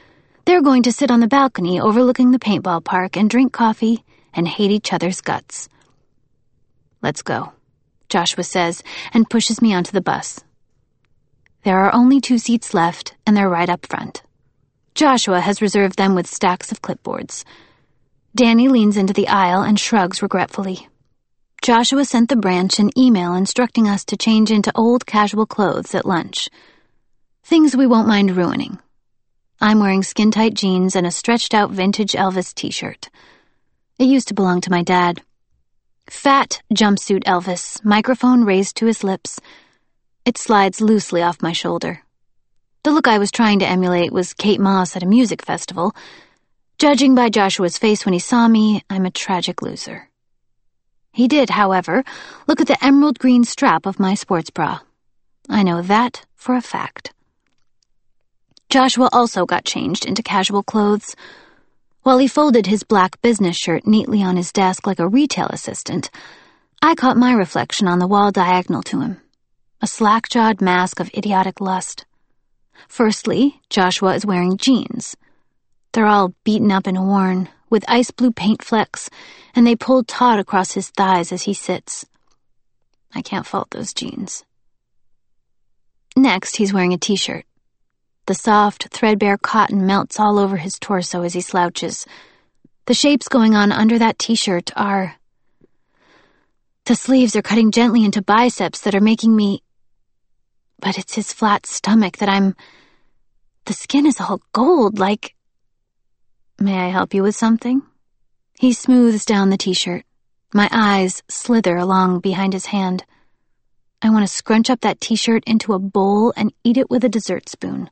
They're going to sit on the balcony overlooking the paintball park and drink coffee and hate each other's guts. Let's go, Joshua says and pushes me onto the bus. There are only two seats left, and they're right up front. Joshua has reserved them with stacks of clipboards. Danny leans into the aisle and shrugs regretfully. Joshua sent the branch an email instructing us to change into old casual clothes at lunch. Things we won't mind ruining. I'm wearing skin-tight jeans and a stretched-out vintage Elvis t-shirt. It used to belong to my dad. Fat jumpsuit Elvis, microphone raised to his lips. It slides loosely off my shoulder. The look I was trying to emulate was Kate Moss at a music festival. Judging by Joshua's face when he saw me, I'm a tragic loser. He did, however, look at the emerald green strap of my sports bra. I know that for a fact. Joshua also got changed into casual clothes. While he folded his black business shirt neatly on his desk like a retail assistant, I caught my reflection on the wall diagonal to him, a slack-jawed mask of idiotic lust. Firstly, Joshua is wearing jeans. They're all beaten up and worn, with ice blue paint flecks, and they pull taut across his thighs as he sits. I can't fault those jeans. Next, he's wearing a t-shirt. The soft, threadbare cotton melts all over his torso as he slouches. The shapes going on under that t-shirt are... The sleeves are cutting gently into biceps that are making me... But it's his flat stomach that I'm... The skin is all gold, like... May I help you with something? He smooths down the t-shirt. My eyes slither along behind his hand. I want to scrunch up that t-shirt into a bowl and eat it with a dessert spoon.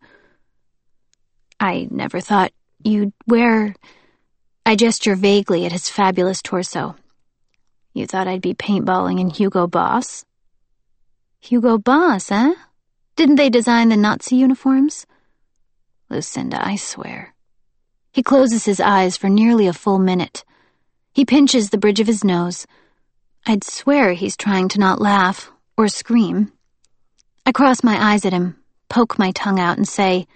I never thought you'd wear... I gesture vaguely at his fabulous torso. You thought I'd be paintballing in Hugo Boss? Hugo Boss, eh? Didn't they design the Nazi uniforms? Lucinda, I swear. He closes his eyes for nearly a full minute. He pinches the bridge of his nose. I'd swear he's trying to not laugh or scream. I cross my eyes at him, poke my tongue out, and say,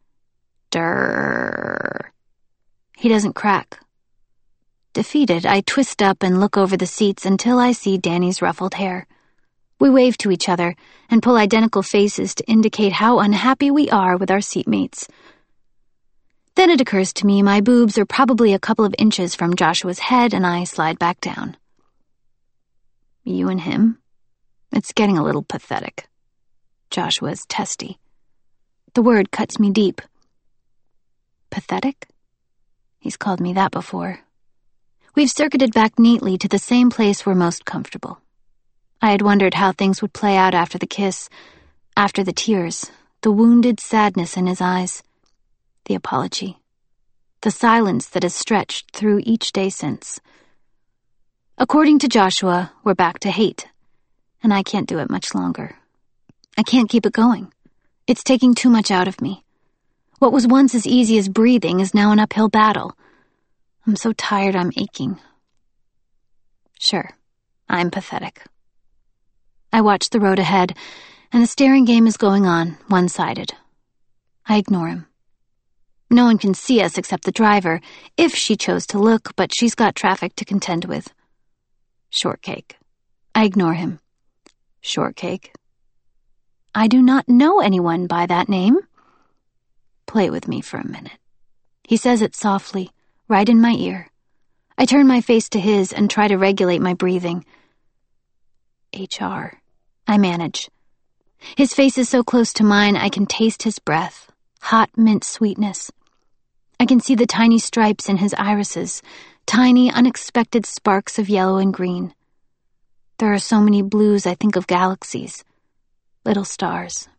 Durr. He doesn't crack. Defeated, I twist up and look over the seats until I see Danny's ruffled hair. We wave to each other and pull identical faces to indicate how unhappy we are with our seatmates. Then it occurs to me my boobs are probably a couple of inches from Joshua's head, and I slide back down. You and him? It's getting a little pathetic. Joshua's testy. The word cuts me deep. Pathetic? He's called me that before. We've circuited back neatly to the same place we're most comfortable. I had wondered how things would play out after the kiss, after the tears, the wounded sadness in his eyes, the apology, the silence that has stretched through each day since. According to Joshua, we're back to hate, and I can't do it much longer. I can't keep it going. It's taking too much out of me. What was once as easy as breathing is now an uphill battle. I'm so tired I'm aching. Sure, I'm pathetic. I watch the road ahead, and the staring game is going on, one-sided. I ignore him. No one can see us except the driver, if she chose to look, but she's got traffic to contend with. Shortcake. I ignore him. Shortcake. I do not know anyone by that name. Play with me for a minute. He says it softly, right in my ear. I turn my face to his and try to regulate my breathing. H R. I manage. His face is so close to mine I can taste his breath, hot mint sweetness. I can see the tiny stripes in his irises, tiny, unexpected sparks of yellow and green. There are so many blues I think of galaxies, little stars.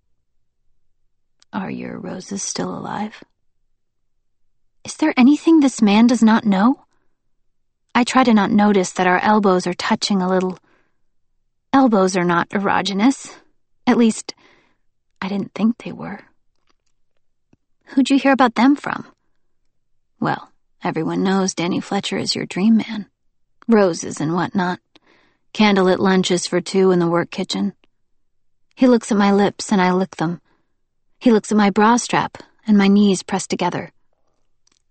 Are your roses still alive? Is there anything this man does not know? I try to not notice that our elbows are touching a little. Elbows are not erogenous. At least, I didn't think they were. Who'd you hear about them from? Well, everyone knows Danny Fletcher is your dream man. Roses and whatnot. Candlelit lunches for two in the work kitchen. He looks at my lips and I lick them. He looks at my bra strap and my knees pressed together.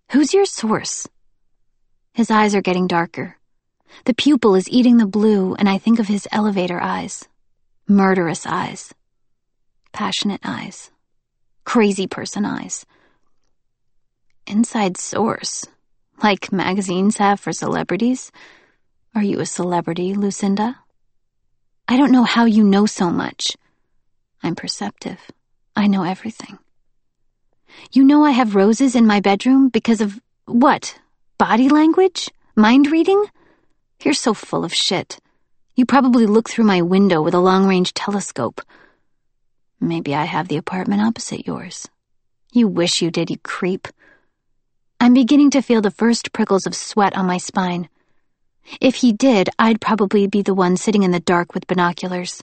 Who's your source? His eyes are getting darker. The pupil is eating the blue, and I think of his elevator eyes. Murderous eyes. Passionate eyes. Crazy person eyes. Inside source. Like magazines have for celebrities. Are you a celebrity, Lucinda? I don't know how you know so much. I'm perceptive. I know everything. You know I have roses in my bedroom because of what? Body language? Mind reading? You're so full of shit. You probably look through my window with a long-range telescope. Maybe I have the apartment opposite yours. You wish you did, you creep. I'm beginning to feel the first prickles of sweat on my spine. If he did, I'd probably be the one sitting in the dark with binoculars.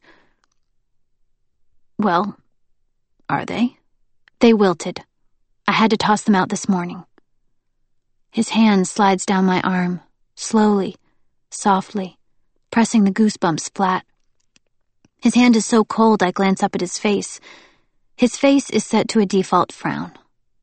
Well, are they? They wilted. I had to toss them out this morning. His hand slides down my arm, slowly, softly, pressing the goosebumps flat. His hand is so cold I glance up at his face. His face is set to a default frown.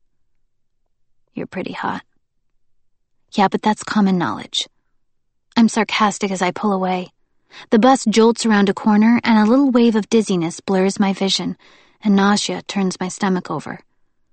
You're pretty hot. Yeah, but that's common knowledge. I'm sarcastic as I pull away. The bus jolts around a corner and a little wave of dizziness blurs my vision, and nausea turns my stomach over.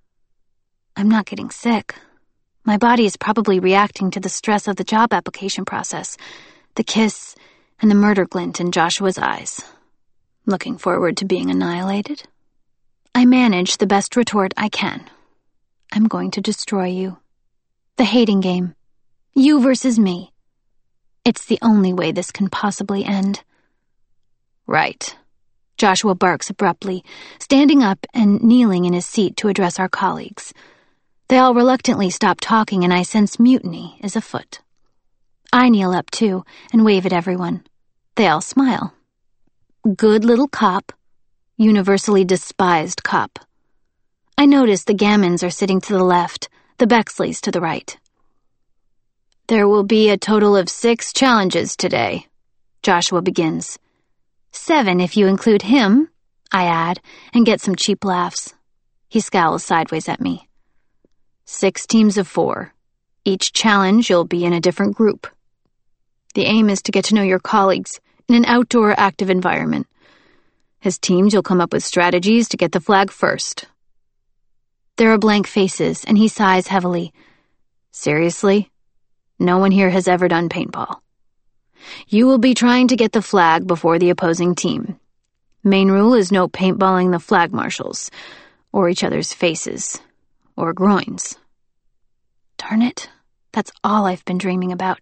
I'm not getting sick. My body is probably reacting to the stress of the job application process, the kiss, and the murder glint in Joshua's eyes. Looking forward to being annihilated? I manage the best retort I can. I'm going to destroy you. The hating game. You versus me. It's the only way this can possibly end. Right. Joshua barks abruptly, standing up and kneeling in his seat to address our colleagues. They all reluctantly stop talking, and I sense mutiny is afoot. I kneel up, too, and wave at everyone. They all smile. Good little cop. Universally despised cop. I notice the Gammons are sitting to the left, the Bexleys to the right. There will be a total of six challenges today, Joshua begins. Seven if you include him, I add, and get some cheap laughs. He scowls sideways at me. Six teams of four. Each challenge you'll be in a different group. The aim is to get to know your colleagues in an outdoor active environment. As teams, you'll come up with strategies to get the flag first. There are blank faces, and he sighs heavily. Seriously? No one here has ever done paintball. You will be trying to get the flag before the opposing team. Main rule is no paintballing the flag marshals, or each other's faces, or groins. Darn it, that's all I've been dreaming about.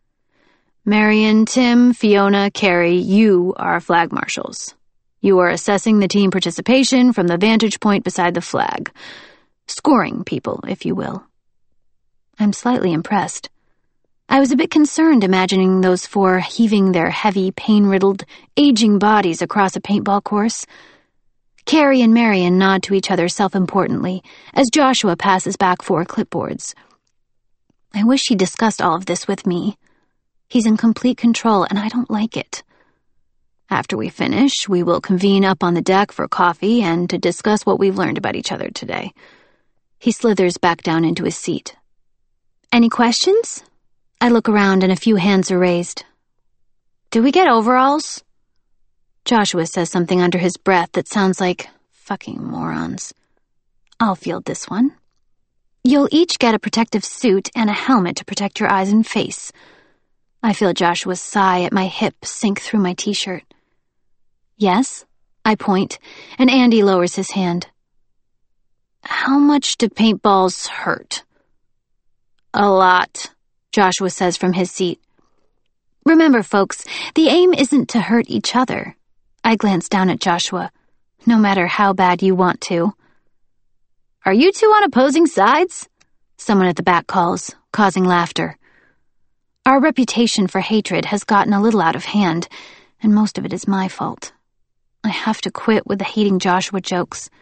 Marion, Tim, Fiona, Carrie, you are flag marshals. You are assessing the team participation from the vantage point beside the flag. Scoring people, if you will. I'm slightly impressed. I was a bit concerned imagining those four heaving their heavy, pain-riddled, aging bodies across a paintball course. Carrie and Marion nod to each other self-importantly as Joshua passes back four clipboards. I wish he discussed all of this with me. He's in complete control, and I don't like it. After we finish, we will convene up on the deck for coffee and to discuss what we've learned about each other today. He slithers back down into his seat. Any questions? I look around and a few hands are raised. Do we get overalls? Joshua says something under his breath that sounds like, fucking morons. I'll field this one. You'll each get a protective suit and a helmet to protect your eyes and face. I feel Joshua's sigh at my hip sink through my t-shirt. Yes, I point, and Andy lowers his hand. How much do paintballs hurt? A lot, Joshua says from his seat. Remember, folks, the aim isn't to hurt each other. I glance down at Joshua, no matter how bad you want to. Are you two on opposing sides? Someone at the back calls, causing laughter. Our reputation for hatred has gotten a little out of hand, and most of it is my fault. I have to quit with the hating Joshua jokes.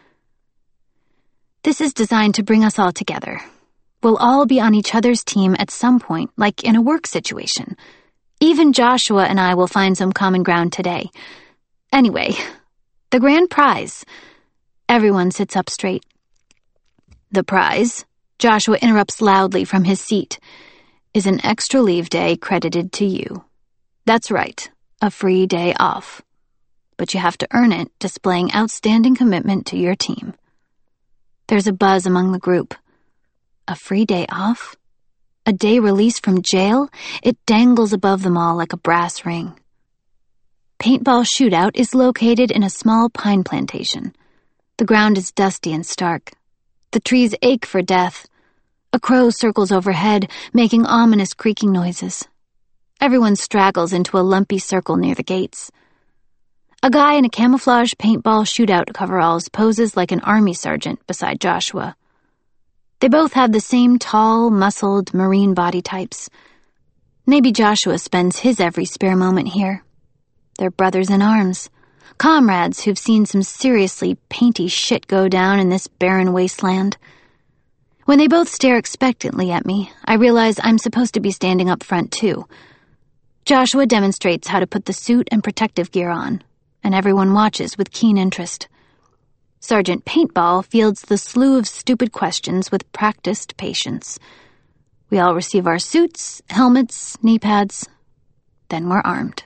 This is designed to bring us all together. We'll all be on each other's team at some point, like in a work situation. Even Joshua and I will find some common ground today. Anyway, the grand prize. Everyone sits up straight. The prize, Joshua interrupts loudly from his seat. Is an extra leave day credited to you? That's right, a free day off. But you have to earn it, displaying outstanding commitment to your team. There's a buzz among the group. A free day off? A day released from jail? It dangles above them all like a brass ring. Paintball Shootout is located in a small pine plantation. The ground is dusty and stark. The trees ache for death. A crow circles overhead, making ominous creaking noises. Everyone straggles into a lumpy circle near the gates. A guy in a camouflage paintball shootout coveralls poses like an army sergeant beside Joshua. They both have the same tall, muscled, marine body types. Maybe Joshua spends his every spare moment here. They're brothers in arms, comrades who've seen some seriously painty shit go down in this barren wasteland. When they both stare expectantly at me, I realize I'm supposed to be standing up front too. Joshua demonstrates how to put the suit and protective gear on, and everyone watches with keen interest. Sergeant Paintball fields the slew of stupid questions with practiced patience. We all receive our suits, helmets, knee pads. Then we're armed.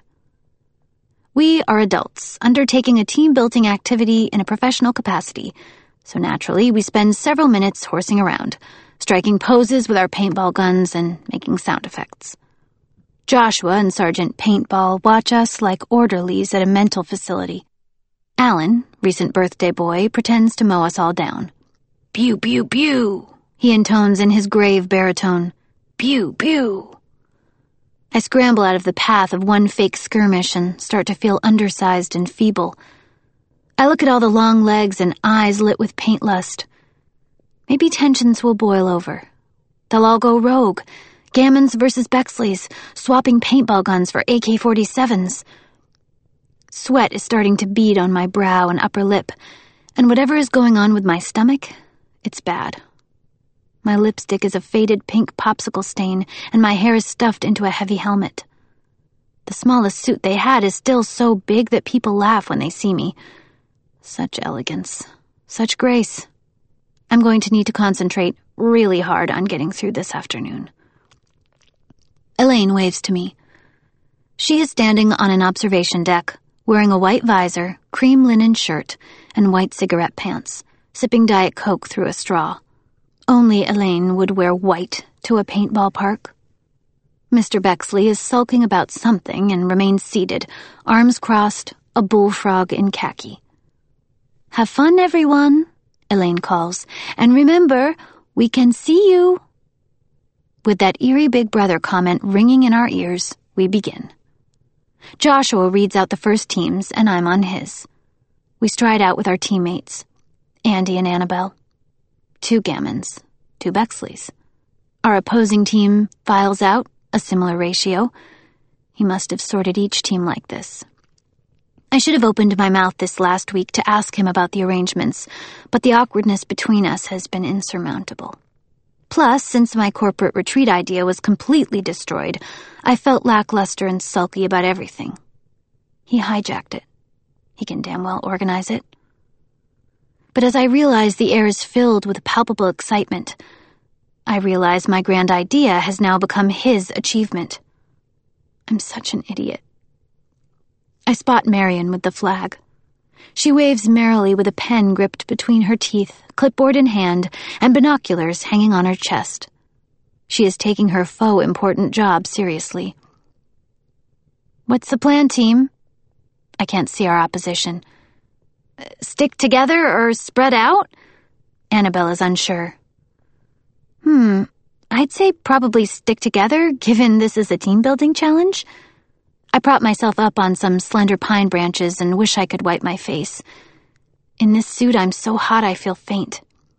We are adults, undertaking a team-building activity in a professional capacity, so naturally we spend several minutes horsing around, striking poses with our paintball guns and making sound effects. Joshua and Sergeant Paintball watch us like orderlies at a mental facility. Alan, recent birthday boy, pretends to mow us all down. Pew, pew, pew, he intones in his grave baritone. Pew, pew. I scramble out of the path of one fake skirmish and start to feel undersized and feeble. I look at all the long legs and eyes lit with paint lust. Maybe tensions will boil over. They'll all go rogue. Gammons versus Bexleys, swapping paintball guns for A K forty-sevens. Sweat is starting to bead on my brow and upper lip, and whatever is going on with my stomach, it's bad. My lipstick is a faded pink popsicle stain, and my hair is stuffed into a heavy helmet. The smallest suit they had is still so big that people laugh when they see me. Such elegance. Such grace. I'm going to need to concentrate really hard on getting through this afternoon. Elaine waves to me. She is standing on an observation deck, wearing a white visor, cream linen shirt, and white cigarette pants, sipping Diet Coke through a straw. Only Elaine would wear white to a paintball park. Mister Bexley is sulking about something and remains seated, arms crossed, a bullfrog in khaki. Have fun, everyone, Elaine calls, and remember, we can see you. With that eerie Big Brother comment ringing in our ears, we begin. Joshua reads out the first teams, and I'm on his. We stride out with our teammates, Andy and Annabelle. Two Gammons, two Bexleys. Our opposing team files out, a similar ratio. He must have sorted each team like this. I should have opened my mouth this last week to ask him about the arrangements, but the awkwardness between us has been insurmountable. Plus, since my corporate retreat idea was completely destroyed, I felt lackluster and sulky about everything. He hijacked it. He can damn well organize it. But as I realize the air is filled with palpable excitement, I realize my grand idea has now become his achievement. I'm such an idiot. I spot Marion with the flag. She waves merrily with a pen gripped between her teeth, clipboard in hand, and binoculars hanging on her chest. She is taking her faux important job seriously. What's the plan, team? I can't see our opposition. Stick together or spread out? Annabelle is unsure. Hmm, I'd say probably stick together, given this is a team-building challenge. I prop myself up on some slender pine branches and wish I could wipe my face. In this suit, I'm so hot I feel faint.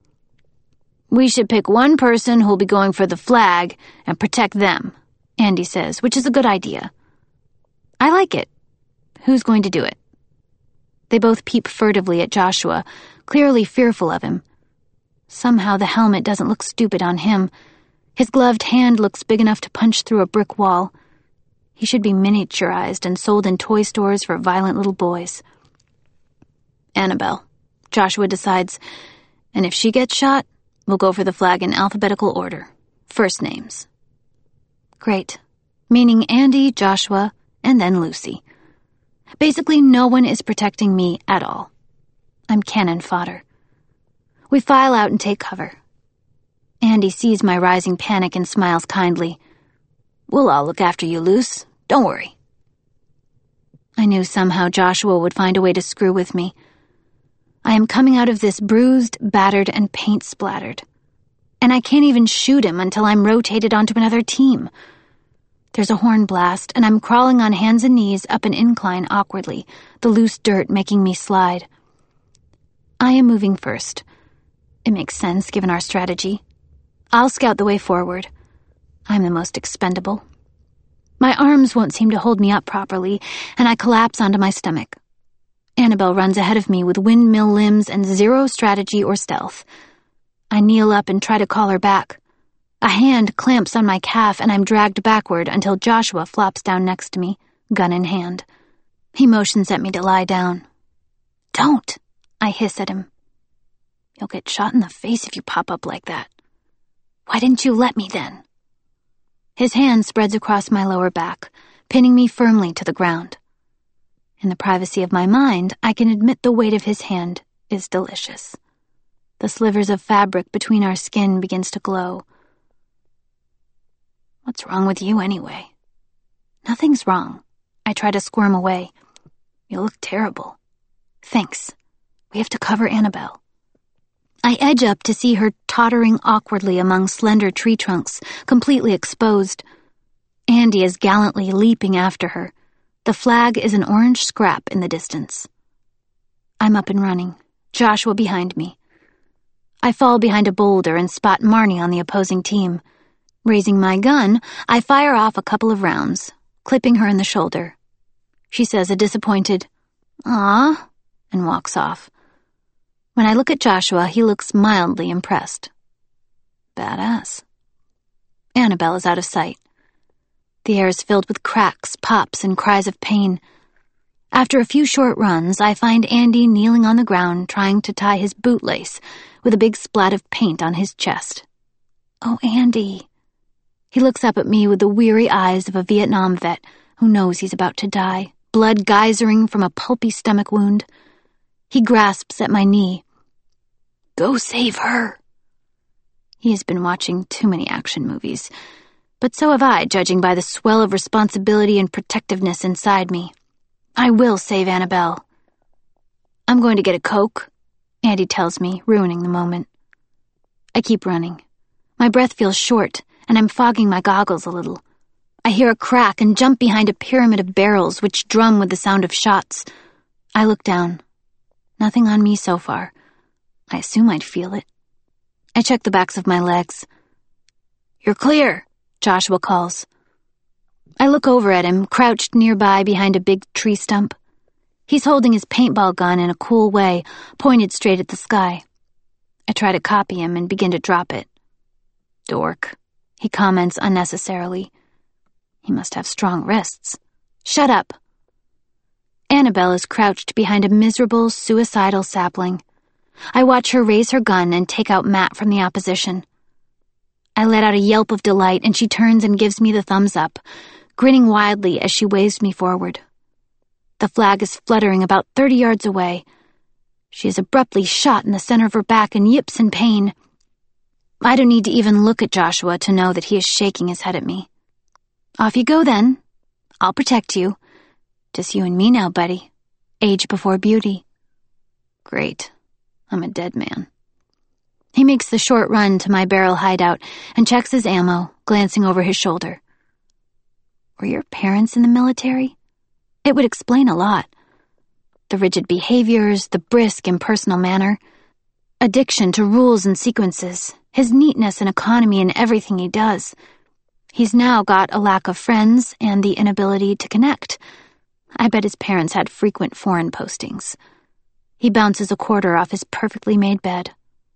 We should pick one person who'll be going for the flag and protect them, Andy says, which is a good idea. I like it. Who's going to do it? They both peep furtively at Joshua, clearly fearful of him. Somehow the helmet doesn't look stupid on him. His gloved hand looks big enough to punch through a brick wall. He should be miniaturized and sold in toy stores for violent little boys. Annabelle, Joshua decides, and if she gets shot, We'll go for the flag in alphabetical order. First names. Great. Meaning Andy, Joshua, and then Lucy. Basically, no one is protecting me at all. I'm cannon fodder. We file out and take cover. Andy sees my rising panic and smiles kindly. We'll all look after you, Luce. Don't worry. I knew somehow Joshua would find a way to screw with me. I am coming out of this bruised, battered, and paint-splattered. And I can't even shoot him until I'm rotated onto another team. There's a horn blast, and I'm crawling on hands and knees up an incline awkwardly, the loose dirt making me slide. I am moving first. It makes sense, given our strategy. I'll scout the way forward. I'm the most expendable. My arms won't seem to hold me up properly, and I collapse onto my stomach. Annabelle runs ahead of me with windmill limbs and zero strategy or stealth. I kneel up and try to call her back. A hand clamps on my calf, and I'm dragged backward until Joshua flops down next to me, gun in hand. He motions at me to lie down. Don't, I hiss at him. You'll get shot in the face if you pop up like that. Why didn't you let me then? His hand spreads across my lower back, pinning me firmly to the ground. In the privacy of my mind, I can admit the weight of his hand is delicious. The slivers of fabric between our skin begins to glow. What's wrong with you anyway? Nothing's wrong. I try to squirm away. You look terrible. Thanks. We have to cover Annabelle. I edge up to see her tottering awkwardly among slender tree trunks, completely exposed. Andy is gallantly leaping after her. The flag is an orange scrap in the distance. I'm up and running, Joshua behind me. I fall behind a boulder and spot Marnie on the opposing team. Raising my gun, I fire off a couple of rounds, clipping her in the shoulder. She says a disappointed, "Aw," and walks off. When I look at Joshua, he looks mildly impressed. Badass. Annabelle is out of sight. The air is filled with cracks, pops, and cries of pain. After a few short runs, I find Andy kneeling on the ground trying to tie his bootlace with a big splat of paint on his chest. Oh, Andy. He looks up at me with the weary eyes of a Vietnam vet who knows he's about to die, blood geysering from a pulpy stomach wound. He grasps at my knee. Go save her. He has been watching too many action movies, but so have I, judging by the swell of responsibility and protectiveness inside me. I will save Annabelle. I'm going to get a Coke, Andy tells me, ruining the moment. I keep running. My breath feels short, and I'm fogging my goggles a little. I hear a crack and jump behind a pyramid of barrels which drum with the sound of shots. I look down. Nothing on me so far. I assume I'd feel it. I check the backs of my legs. You're clear, Joshua calls. I look over at him, crouched nearby behind a big tree stump. He's holding his paintball gun in a cool way, pointed straight at the sky. I try to copy him and begin to drop it. Dork, he comments unnecessarily. He must have strong wrists. Shut up. Annabelle is crouched behind a miserable, suicidal sapling. I watch her raise her gun and take out Matt from the opposition. I let out a yelp of delight, and she turns and gives me the thumbs up, grinning wildly as she waves me forward. The flag is fluttering about thirty yards away. She is abruptly shot in the center of her back and yips in pain. I don't need to even look at Joshua to know that he is shaking his head at me. Off you go, then. I'll protect you. Just you and me now, buddy. Age before beauty. Great. I'm a dead man. He makes the short run to my barrel hideout and checks his ammo, glancing over his shoulder. Were your parents in the military? It would explain a lot. The rigid behaviors, the brisk, impersonal manner, addiction to rules and sequences, his neatness and economy in everything he does. He's now got a lack of friends and the inability to connect. I bet his parents had frequent foreign postings. He bounces a quarter off his perfectly made bed.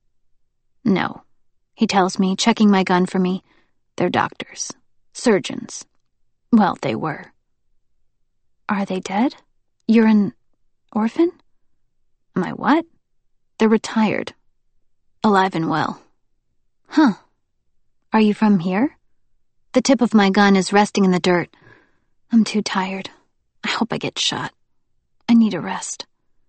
No, he tells me, checking my gun for me. They're doctors. Surgeons. Well, they were. Are they dead? You're an orphan? Am I what? They're retired. Alive and well. Huh. Are you from here? The tip of my gun is resting in the dirt. I'm too tired. I hope I get shot. I need a rest.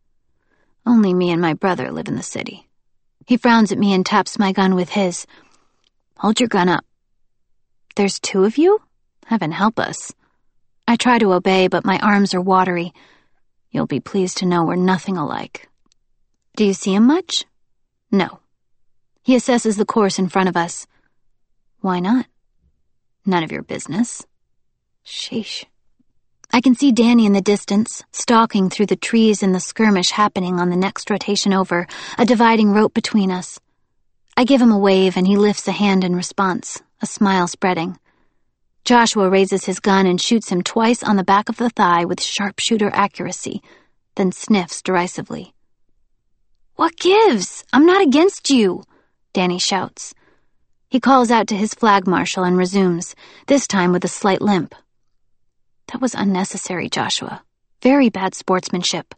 Only me and my brother live in the city. He frowns at me and taps my gun with his. Hold your gun up. There's two of you? Heaven help us. I try to obey, but my arms are watery. You'll be pleased to know we're nothing alike. Do you see him much? No. He assesses the course in front of us. Why not? None of your business. Sheesh. I can see Danny in the distance, stalking through the trees and the skirmish happening on the next rotation over, a dividing rope between us. I give him a wave and he lifts a hand in response, a smile spreading. Joshua raises his gun and shoots him twice on the back of the thigh with sharpshooter accuracy, then sniffs derisively. What gives? I'm not against you, Danny shouts. He calls out to his flag marshal and resumes, this time with a slight limp. That was unnecessary, Joshua. Very bad sportsmanship.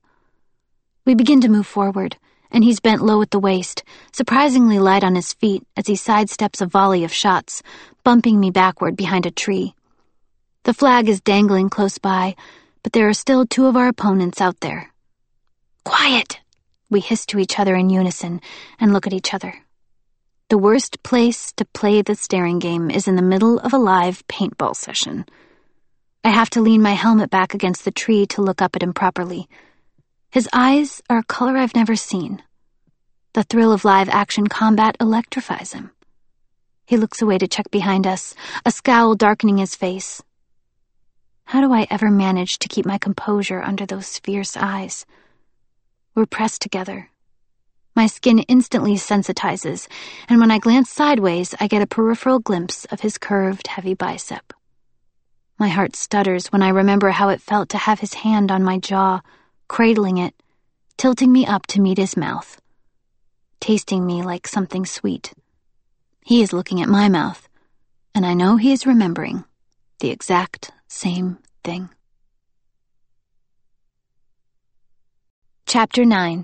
We begin to move forward, and he's bent low at the waist, surprisingly light on his feet as he sidesteps a volley of shots, bumping me backward behind a tree. The flag is dangling close by, but there are still two of our opponents out there. Quiet! We hiss to each other in unison and look at each other. The worst place to play the staring game is in the middle of a live paintball session. I have to lean my helmet back against the tree to look up at him properly. His eyes are a color I've never seen. The thrill of live-action combat electrifies him. He looks away to check behind us, a scowl darkening his face. How do I ever manage to keep my composure under those fierce eyes? We're pressed together. My skin instantly sensitizes, and when I glance sideways, I get a peripheral glimpse of his curved, heavy bicep. My heart stutters when I remember how it felt to have his hand on my jaw, cradling it, tilting me up to meet his mouth, tasting me like something sweet. He is looking at my mouth, and I know he is remembering the exact same thing. Chapter nine.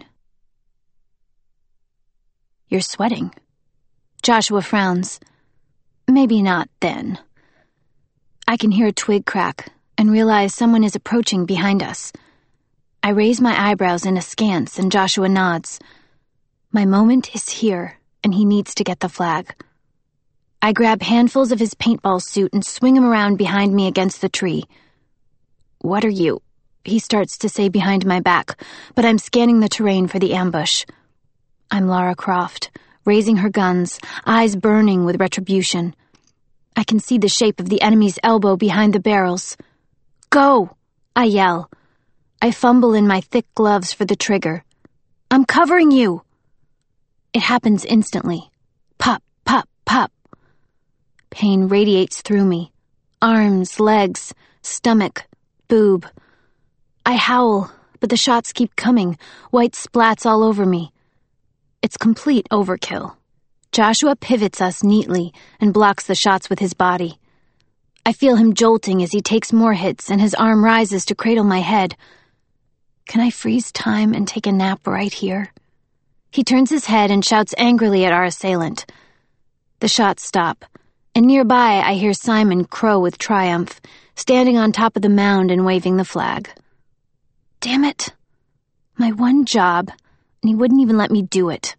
You're sweating. Joshua frowns. Maybe not then. I can hear a twig crack and realize someone is approaching behind us. I raise my eyebrows in askance and Joshua nods. My moment is here, and he needs to get the flag. I grab handfuls of his paintball suit and swing him around behind me against the tree. What are you? He starts to say behind my back, but I'm scanning the terrain for the ambush. I'm Lara Croft, raising her guns, eyes burning with retribution. I can see the shape of the enemy's elbow behind the barrels. Go! I yell. I fumble in my thick gloves for the trigger. I'm covering you! It happens instantly. Pop, pop, pop. Pain radiates through me. Arms, legs, stomach, boob. I howl, but the shots keep coming, white splats all over me. It's complete overkill. Joshua pivots us neatly and blocks the shots with his body. I feel him jolting as he takes more hits and his arm rises to cradle my head. Can I freeze time and take a nap right here? He turns his head and shouts angrily at our assailant. The shots stop, and nearby I hear Simon crow with triumph, standing on top of the mound and waving the flag. Damn it. My one job, and he wouldn't even let me do it.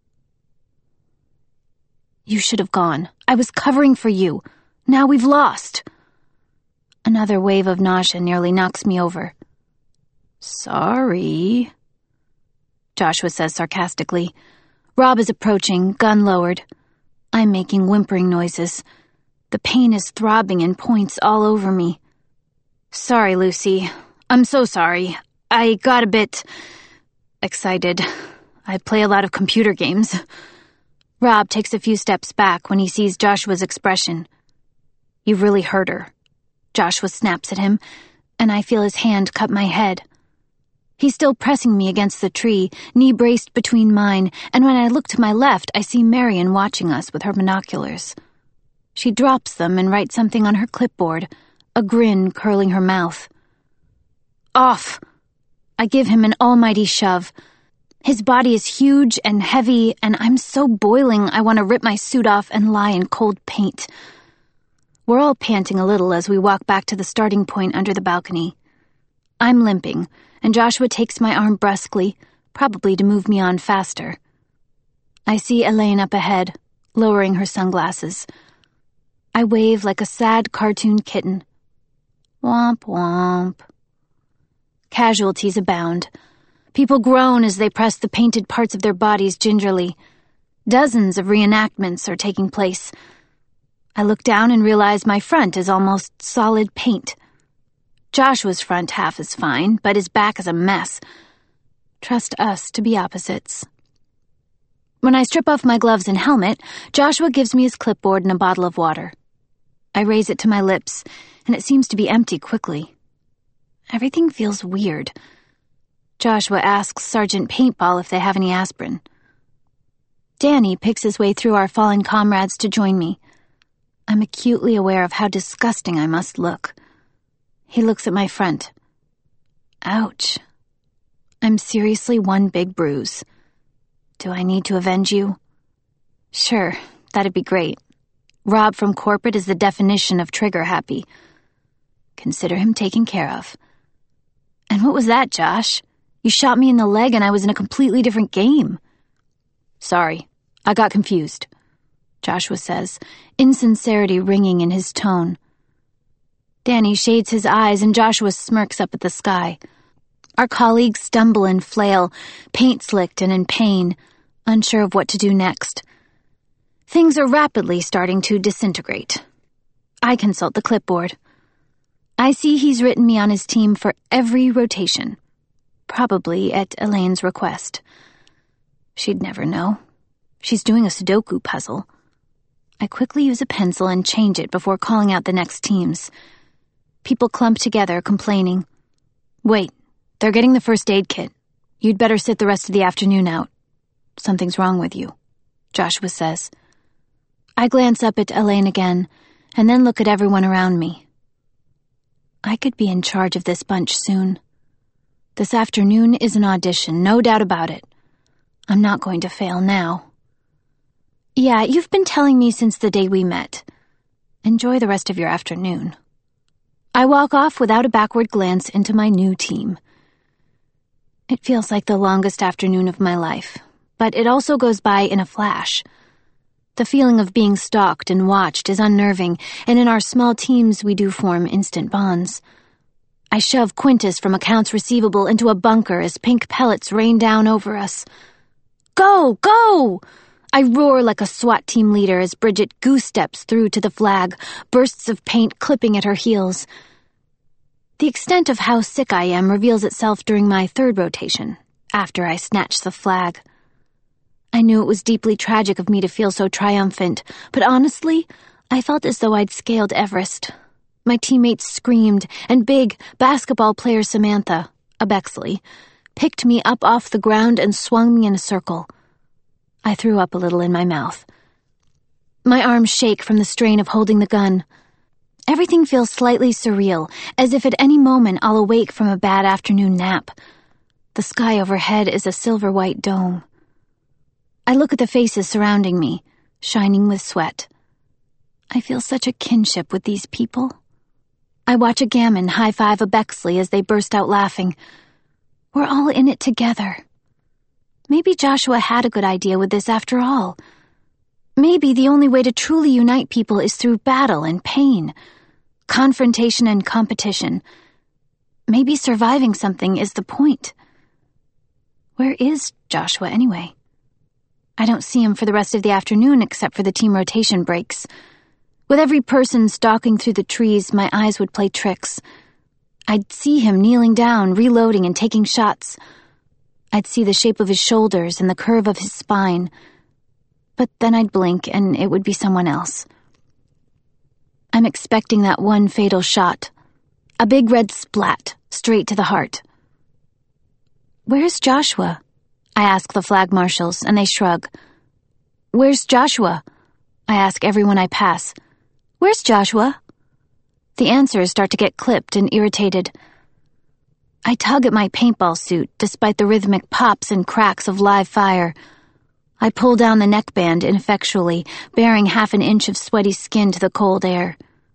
You should have gone. I was covering for you. Now we've lost. Another wave of nausea nearly knocks me over. Sorry, Joshua says sarcastically. Rob is approaching, gun lowered. I'm making whimpering noises. The pain is throbbing and points all over me. Sorry, Lucy. I'm so sorry. I got a bit excited. I play a lot of computer games. Rob takes a few steps back when he sees Joshua's expression. You've really hurt her. Joshua snaps at him, and I feel his hand cut my head. He's still pressing me against the tree, knee braced between mine, and when I look to my left, I see Marion watching us with her binoculars. She drops them and writes something on her clipboard, a grin curling her mouth. Off! I give him an almighty shove. His body is huge and heavy, and I'm so boiling I want to rip my suit off and lie in cold paint. We're all panting a little as we walk back to the starting point under the balcony. I'm limping, and Joshua takes my arm brusquely, probably to move me on faster. I see Elaine up ahead, lowering her sunglasses. I wave like a sad cartoon kitten. Womp womp. Casualties abound. People groan as they press the painted parts of their bodies gingerly. Dozens of reenactments are taking place. I look down and realize my front is almost solid paint. Joshua's front half is fine, but his back is a mess. Trust us to be opposites. When I strip off my gloves and helmet, Joshua gives me his clipboard and a bottle of water. I raise it to my lips, and it seems to be empty quickly. Everything feels weird. Joshua asks Sergeant Paintball if they have any aspirin. Danny picks his way through our fallen comrades to join me. I'm acutely aware of how disgusting I must look. He looks at my front. Ouch. I'm seriously one big bruise. Do I need to avenge you? Sure, that'd be great. Rob from corporate is the definition of trigger-happy. Consider him taken care of. And what was that, Josh? You shot me in the leg and I was in a completely different game. Sorry, I got confused, Joshua says, insincerity ringing in his tone. Danny shades his eyes and Joshua smirks up at the sky. Our colleagues stumble and flail, paint-slicked and in pain, unsure of what to do next. Things are rapidly starting to disintegrate. I consult the clipboard. I see he's written me on his team for every rotation. Probably at Elaine's request. She'd never know. She's doing a Sudoku puzzle. I quickly use a pencil and change it before calling out the next teams. People clump together, complaining. Wait, they're getting the first aid kit. You'd better sit the rest of the afternoon out. Something's wrong with you, Joshua says. I glance up at Elaine again, and then look at everyone around me. I could be in charge of this bunch soon. This afternoon is an audition, no doubt about it. I'm not going to fail now. Yeah, you've been telling me since the day we met. Enjoy the rest of your afternoon. I walk off without a backward glance into my new team. It feels like the longest afternoon of my life, but it also goes by in a flash. The feeling of being stalked and watched is unnerving, and in our small teams we do form instant bonds. I shove Quintus from accounts receivable into a bunker as pink pellets rain down over us. Go! Go! I roar like a SWAT team leader as Bridget goose-steps through to the flag, bursts of paint clipping at her heels. The extent of how sick I am reveals itself during my third rotation, after I snatch the flag. I knew it was deeply tragic of me to feel so triumphant, but honestly, I felt as though I'd scaled Everest. My teammates screamed, and big basketball player Samantha, a Bexley, picked me up off the ground and swung me in a circle. I threw up a little in my mouth. My arms shake from the strain of holding the gun. Everything feels slightly surreal, as if at any moment I'll awake from a bad afternoon nap. The sky overhead is a silver-white dome. I look at the faces surrounding me, shining with sweat. I feel such a kinship with these people. I watch a gamin high-five a Bexley as they burst out laughing. We're all in it together. Maybe Joshua had a good idea with this after all. Maybe the only way to truly unite people is through battle and pain, confrontation and competition. Maybe surviving something is the point. Where is Joshua anyway? I don't see him for the rest of the afternoon except for the team rotation breaks. With every person stalking through the trees, my eyes would play tricks. I'd see him kneeling down, reloading and taking shots. I'd see the shape of his shoulders and the curve of his spine. But then I'd blink and it would be someone else. I'm expecting that one fatal shot. A big red splat, straight to the heart. Where's Joshua? I ask the flag marshals, and they shrug. Where's Joshua? I ask everyone I pass. Where's Joshua? The answers start to get clipped and irritated. I tug at my paintball suit, despite the rhythmic pops and cracks of live fire. I pull down the neckband ineffectually, baring half an inch of sweaty skin to the cold air.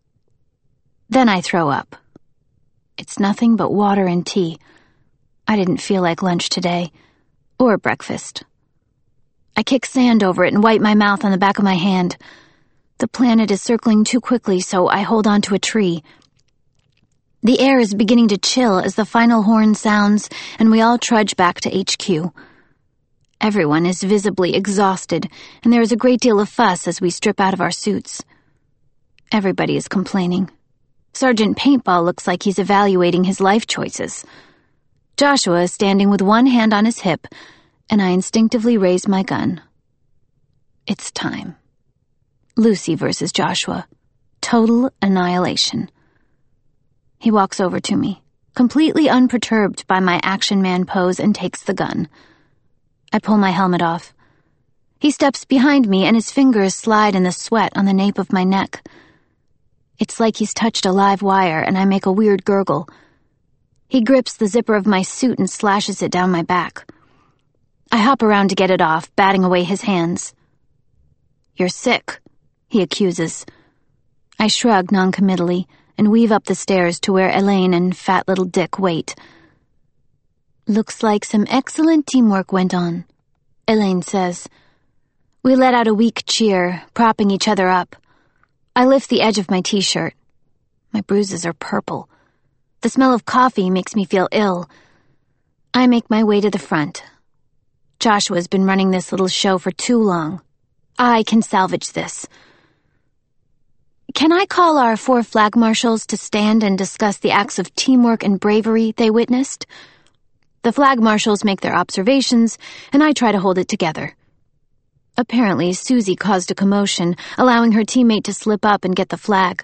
Then I throw up. It's nothing but water and tea. I didn't feel like lunch today, or breakfast. I kick sand over it and wipe my mouth on the back of my hand. The planet is circling too quickly, so I hold on to a tree. The air is beginning to chill as the final horn sounds, and we all trudge back to H Q. Everyone is visibly exhausted, and there is a great deal of fuss as we strip out of our suits. Everybody is complaining. Sergeant Paintball looks like he's evaluating his life choices. Joshua is standing with one hand on his hip, and I instinctively raise my gun. It's time. Lucy versus Joshua. Total annihilation. He walks over to me, completely unperturbed by my action man pose, and takes the gun. I pull my helmet off. He steps behind me, and his fingers slide in the sweat on the nape of my neck. It's like he's touched a live wire, and I make a weird gurgle. He grips the zipper of my suit and slashes it down my back. I hop around to get it off, batting away his hands. "You're sick," he accuses. I shrug noncommittally and weave up the stairs to where Elaine and fat little Dick wait. "Looks like some excellent teamwork went on," Elaine says. We let out a weak cheer, propping each other up. I lift the edge of my t-shirt. My bruises are purple. The smell of coffee makes me feel ill. I make my way to the front. Joshua's been running this little show for too long. I can salvage this. "Can I call our four flag marshals to stand and discuss the acts of teamwork and bravery they witnessed?" The flag marshals make their observations, and I try to hold it together. Apparently, Susie caused a commotion, allowing her teammate to slip up and get the flag.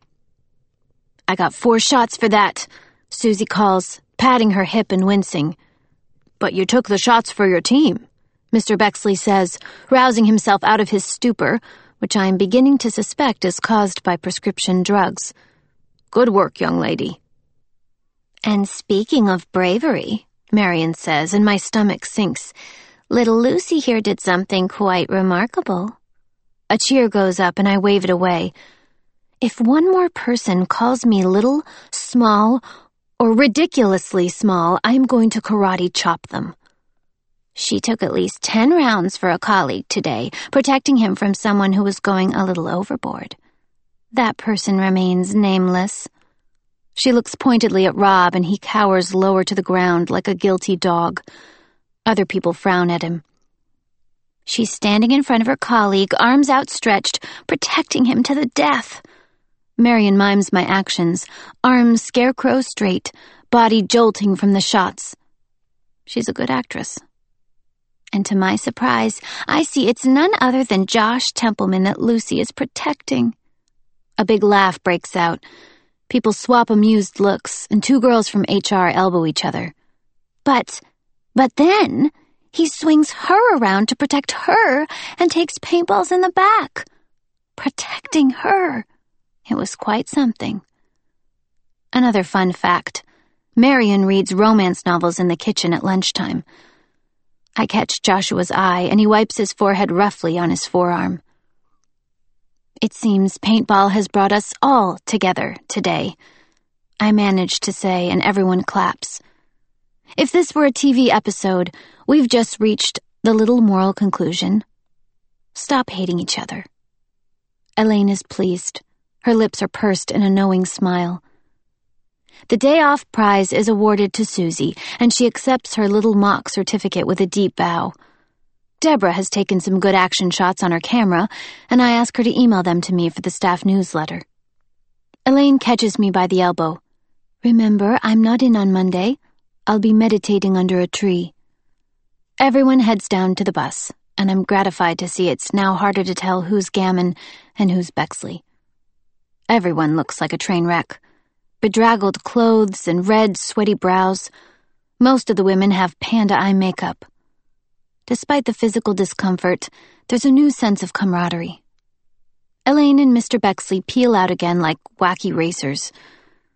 "I got four shots for that," Susie calls, patting her hip and wincing. "But you took the shots for your team," Mister Bexley says, rousing himself out of his stupor, which I am beginning to suspect is caused by prescription drugs. "Good work, young lady." "And speaking of bravery," Marion says, and my stomach sinks, "little Lucy here did something quite remarkable." A cheer goes up and I wave it away. If one more person calls me little, small, or ridiculously small, I'm going to karate chop them. "She took at least ten rounds for a colleague today, protecting him from someone who was going a little overboard. That person remains nameless." She looks pointedly at Rob, and he cowers lower to the ground like a guilty dog. Other people frown at him. "She's standing in front of her colleague, arms outstretched, protecting him to the death." Marion mimes my actions, arms scarecrow straight, body jolting from the shots. She's a good actress. And to my surprise, I see it's none other than Josh Templeman that Lucy is protecting. A big laugh breaks out. People swap amused looks, and two girls from H R elbow each other. But, but then, he swings her around to protect her and takes paintballs in the back. Protecting her. It was quite something. Another fun fact. Marion reads romance novels in the kitchen at lunchtime. I catch Joshua's eye, and he wipes his forehead roughly on his forearm. It seems paintball has brought us all together today, I manage to say, and everyone claps. If this were a T V episode, we've just reached the little moral conclusion. Stop hating each other. Elaine is pleased. Her lips are pursed in a knowing smile. The day off prize is awarded to Susie, and she accepts her little mock certificate with a deep bow. Deborah has taken some good action shots on her camera, and I ask her to email them to me for the staff newsletter. Elaine catches me by the elbow. "Remember, I'm not in on Monday. I'll be meditating under a tree." Everyone heads down to the bus, and I'm gratified to see it's now harder to tell who's Gammon and who's Bexley. Everyone looks like a train wreck. Bedraggled clothes and red, sweaty brows. Most of the women have panda eye makeup. Despite the physical discomfort, there's a new sense of camaraderie. Elaine and Mister Bexley peel out again like wacky racers.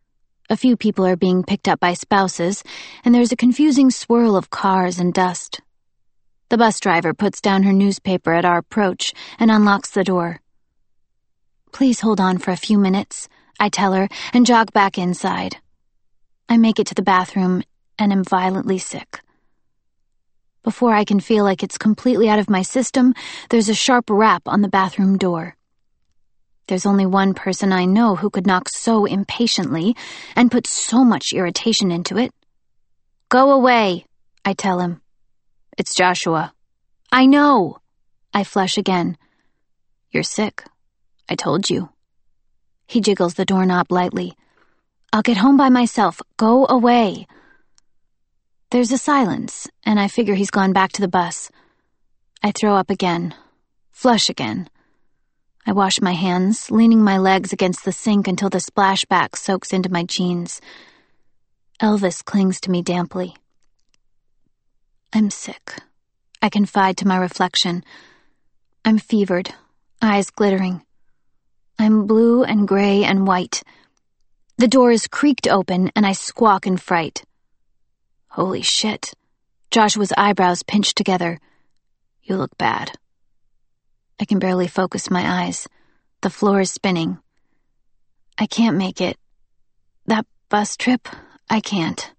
A few people are being picked up by spouses, and there's a confusing swirl of cars and dust. The bus driver puts down her newspaper at our approach and unlocks the door. "Please hold on for a few minutes," I tell her, and jog back inside. I make it to the bathroom and am violently sick. Before I can feel like it's completely out of my system, there's a sharp rap on the bathroom door. There's only one person I know who could knock so impatiently and put so much irritation into it. "Go away," I tell him. "It's Joshua." "I know." I flush again. "You're sick. I told you." He jiggles the doorknob lightly. "I'll get home by myself. Go away." There's a silence, and I figure he's gone back to the bus. I throw up again. Flush again. I wash my hands, leaning my legs against the sink until the splashback soaks into my jeans. Elvis clings to me damply. I'm sick. I confide to my reflection. I'm fevered, eyes glittering. I'm blue and gray and white. The door is creaked open, and I squawk in fright. Holy shit. Joshua's eyebrows pinch together. You look bad. I can barely focus my eyes. The floor is spinning. I can't make it. That bus trip, I can't.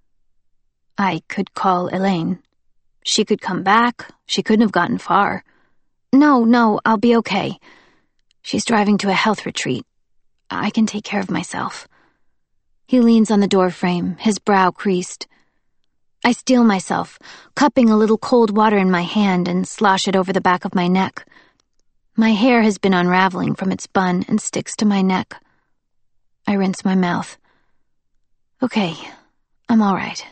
I could call Elaine. She could come back. She couldn't have gotten far. No, no, I'll be okay. She's driving to a health retreat. I can take care of myself. He leans on the doorframe, his brow creased. I steel myself, cupping a little cold water in my hand and slosh it over the back of my neck. My hair has been unraveling from its bun and sticks to my neck. I rinse my mouth. Okay, I'm all right.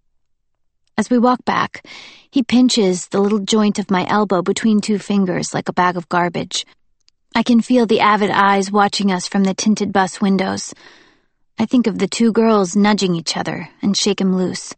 As we walk back, he pinches the little joint of my elbow between two fingers like a bag of garbage. I can feel the avid eyes watching us from the tinted bus windows. I think of the two girls nudging each other and shake him loose.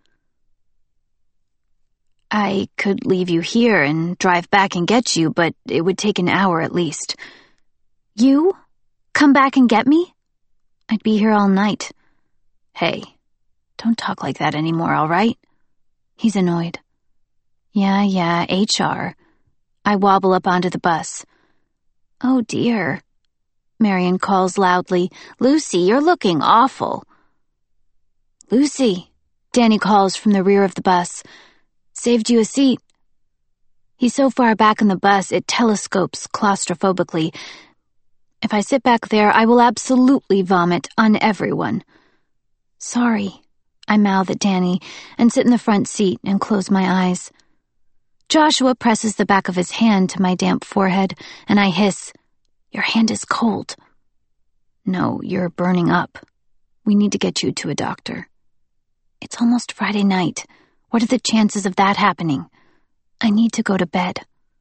I could leave you here and drive back and get you, but it would take an hour at least. You? Come back and get me? I'd be here all night. Hey, don't talk like that anymore, all right? He's annoyed. Yeah, yeah, H R. I wobble up onto the bus. Oh dear. Marion calls loudly, Lucy, you're looking awful. Lucy, Danny calls from the rear of the bus. Saved you a seat. He's so far back in the bus it telescopes claustrophobically. If I sit back there, I will absolutely vomit on everyone. Sorry, I mouth at Danny and sit in the front seat and close my eyes. Joshua presses the back of his hand to my damp forehead, and I hiss, Your hand is cold. No, you're burning up. We need to get you to a doctor. It's almost Friday night. What are the chances of that happening? I need to go to bed.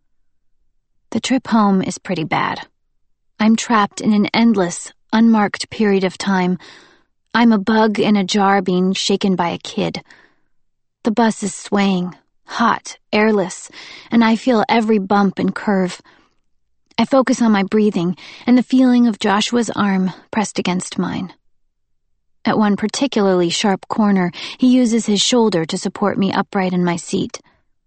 The trip home is pretty bad. I'm trapped in an endless, unmarked period of time. I'm a bug in a jar being shaken by a kid. The bus is swaying, hot, airless, and I feel every bump and curve. I focus on my breathing and the feeling of Joshua's arm pressed against mine. At one particularly sharp corner, he uses his shoulder to support me upright in my seat.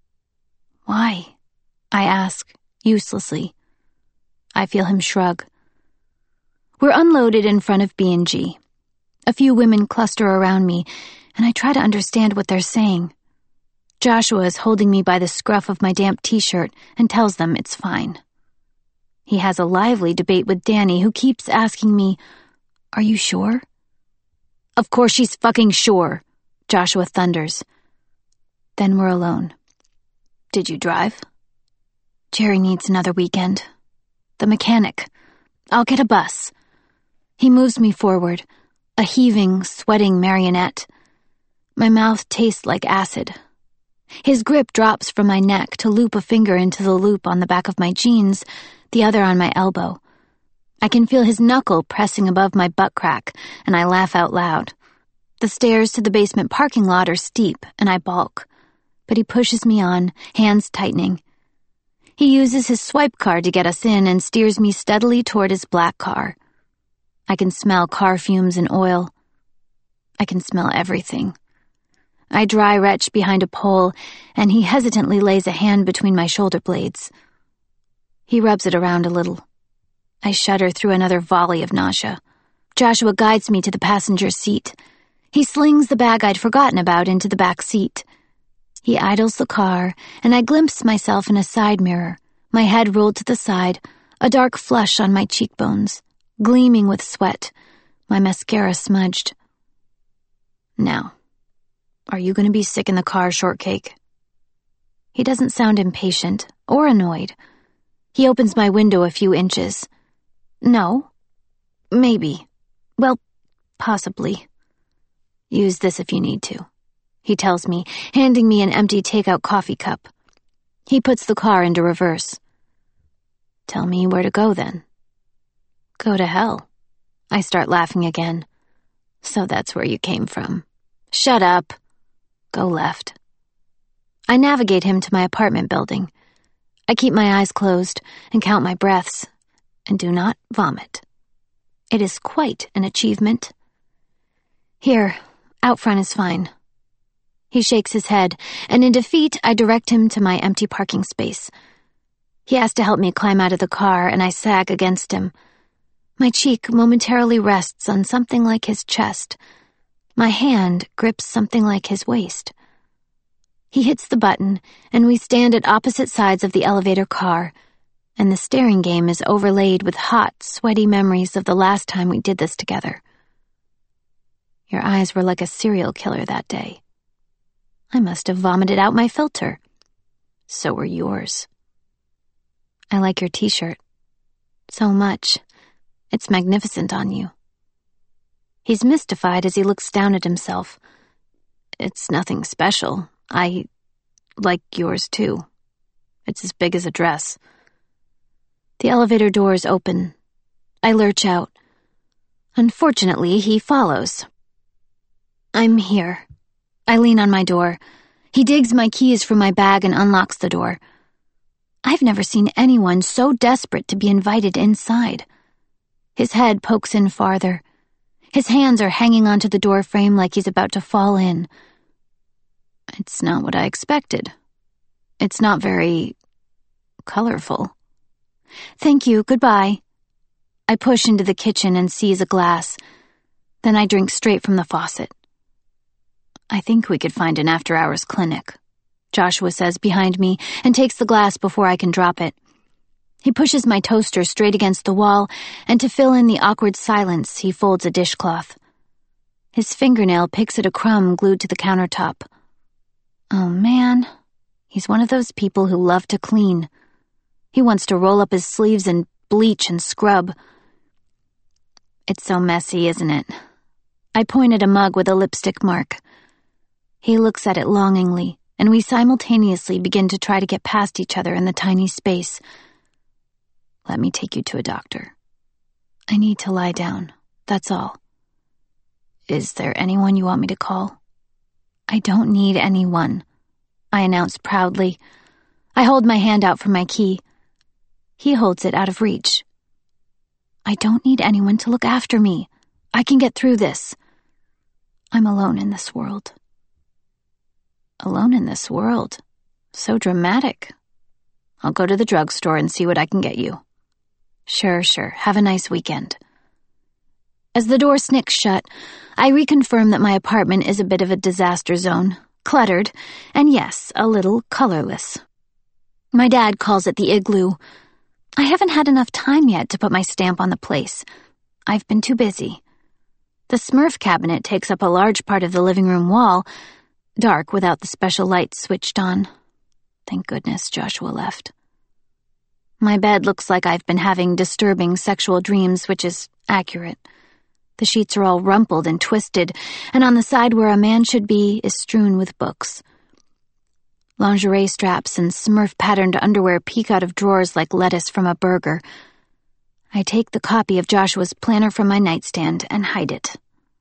Why? I ask, uselessly. I feel him shrug. We're unloaded in front of B and G. A few women cluster around me, and I try to understand what they're saying. Joshua is holding me by the scruff of my damp t-shirt and tells them it's fine. He has a lively debate with Danny, who keeps asking me, Are you sure? Of course she's fucking sure, Joshua thunders. Then we're alone. Did you drive? Jerry needs another weekend. The mechanic. I'll get a bus. He moves me forward, a heaving, sweating marionette. My mouth tastes like acid. His grip drops from my neck to loop a finger into the loop on the back of my jeans, the other on my elbow. I can feel his knuckle pressing above my butt crack, and I laugh out loud. The stairs to the basement parking lot are steep, and I balk. But he pushes me on, hands tightening. He uses his swipe card to get us in and steers me steadily toward his black car. I can smell car fumes and oil. I can smell everything. I dry retch behind a pole, and he hesitantly lays a hand between my shoulder blades. He rubs it around a little. I shudder through another volley of nausea. Joshua guides me to the passenger seat. He slings the bag I'd forgotten about into the back seat. He idles the car, and I glimpse myself in a side mirror, my head rolled to the side, a dark flush on my cheekbones, gleaming with sweat, my mascara smudged. Now, are you going to be sick in the car, Shortcake? He doesn't sound impatient or annoyed. He opens my window a few inches. No. Maybe. Well, possibly. Use this if you need to, he tells me, handing me an empty takeout coffee cup. He puts the car into reverse. Tell me where to go then. Go to hell. I start laughing again. So that's where you came from. Shut up. Go left. I navigate him to my apartment building. I keep my eyes closed and count my breaths and do not vomit. It is quite an achievement. Here, out front is fine. He shakes his head, and in defeat, I direct him to my empty parking space. He has to help me climb out of the car, and I sag against him. My cheek momentarily rests on something like his chest. My hand grips something like his waist. He hits the button, and we stand at opposite sides of the elevator car, and the staring game is overlaid with hot, sweaty memories of the last time we did this together. Your eyes were like a serial killer that day. I must have vomited out my filter. So were yours. I like your t-shirt. So much. It's magnificent on you. He's mystified as he looks down at himself. It's nothing special. I like yours too. It's as big as a dress. The elevator doors open. I lurch out. Unfortunately, he follows. I'm here. I lean on my door. He digs my keys from my bag and unlocks the door. I've never seen anyone so desperate to be invited inside. His head pokes in farther. His hands are hanging onto the door frame like he's about to fall in. It's not what I expected. It's not very colorful. Thank you, goodbye. I push into the kitchen and seize a glass. Then I drink straight from the faucet. I think we could find an after-hours clinic, Joshua says behind me and takes the glass before I can drop it. He pushes my toaster straight against the wall, and to fill in the awkward silence, he folds a dishcloth. His fingernail picks at a crumb glued to the countertop. Oh, man. He's one of those people who love to clean. He wants to roll up his sleeves and bleach and scrub. It's so messy, isn't it? I point at a mug with a lipstick mark. He looks at it longingly, and we simultaneously begin to try to get past each other in the tiny space. Let me take you to a doctor. I need to lie down, that's all. Is there anyone you want me to call? I don't need anyone, I announce proudly. I hold my hand out for my key. He holds it out of reach. I don't need anyone to look after me. I can get through this. I'm alone in this world. Alone in this world? So dramatic. I'll go to the drugstore and see what I can get you. Sure, sure. Have a nice weekend. As the door snicks shut, I reconfirm that my apartment is a bit of a disaster zone, cluttered, and yes, a little colorless. My dad calls it the igloo. I haven't had enough time yet to put my stamp on the place. I've been too busy. The Smurf cabinet takes up a large part of the living room wall, dark without the special lights switched on. Thank goodness Joshua left. My bed looks like I've been having disturbing sexual dreams, which is accurate. The sheets are all rumpled and twisted, and on the side where a man should be is strewn with books. Lingerie straps and Smurf-patterned underwear peek out of drawers like lettuce from a burger. I take the copy of Joshua's planner from my nightstand and hide it.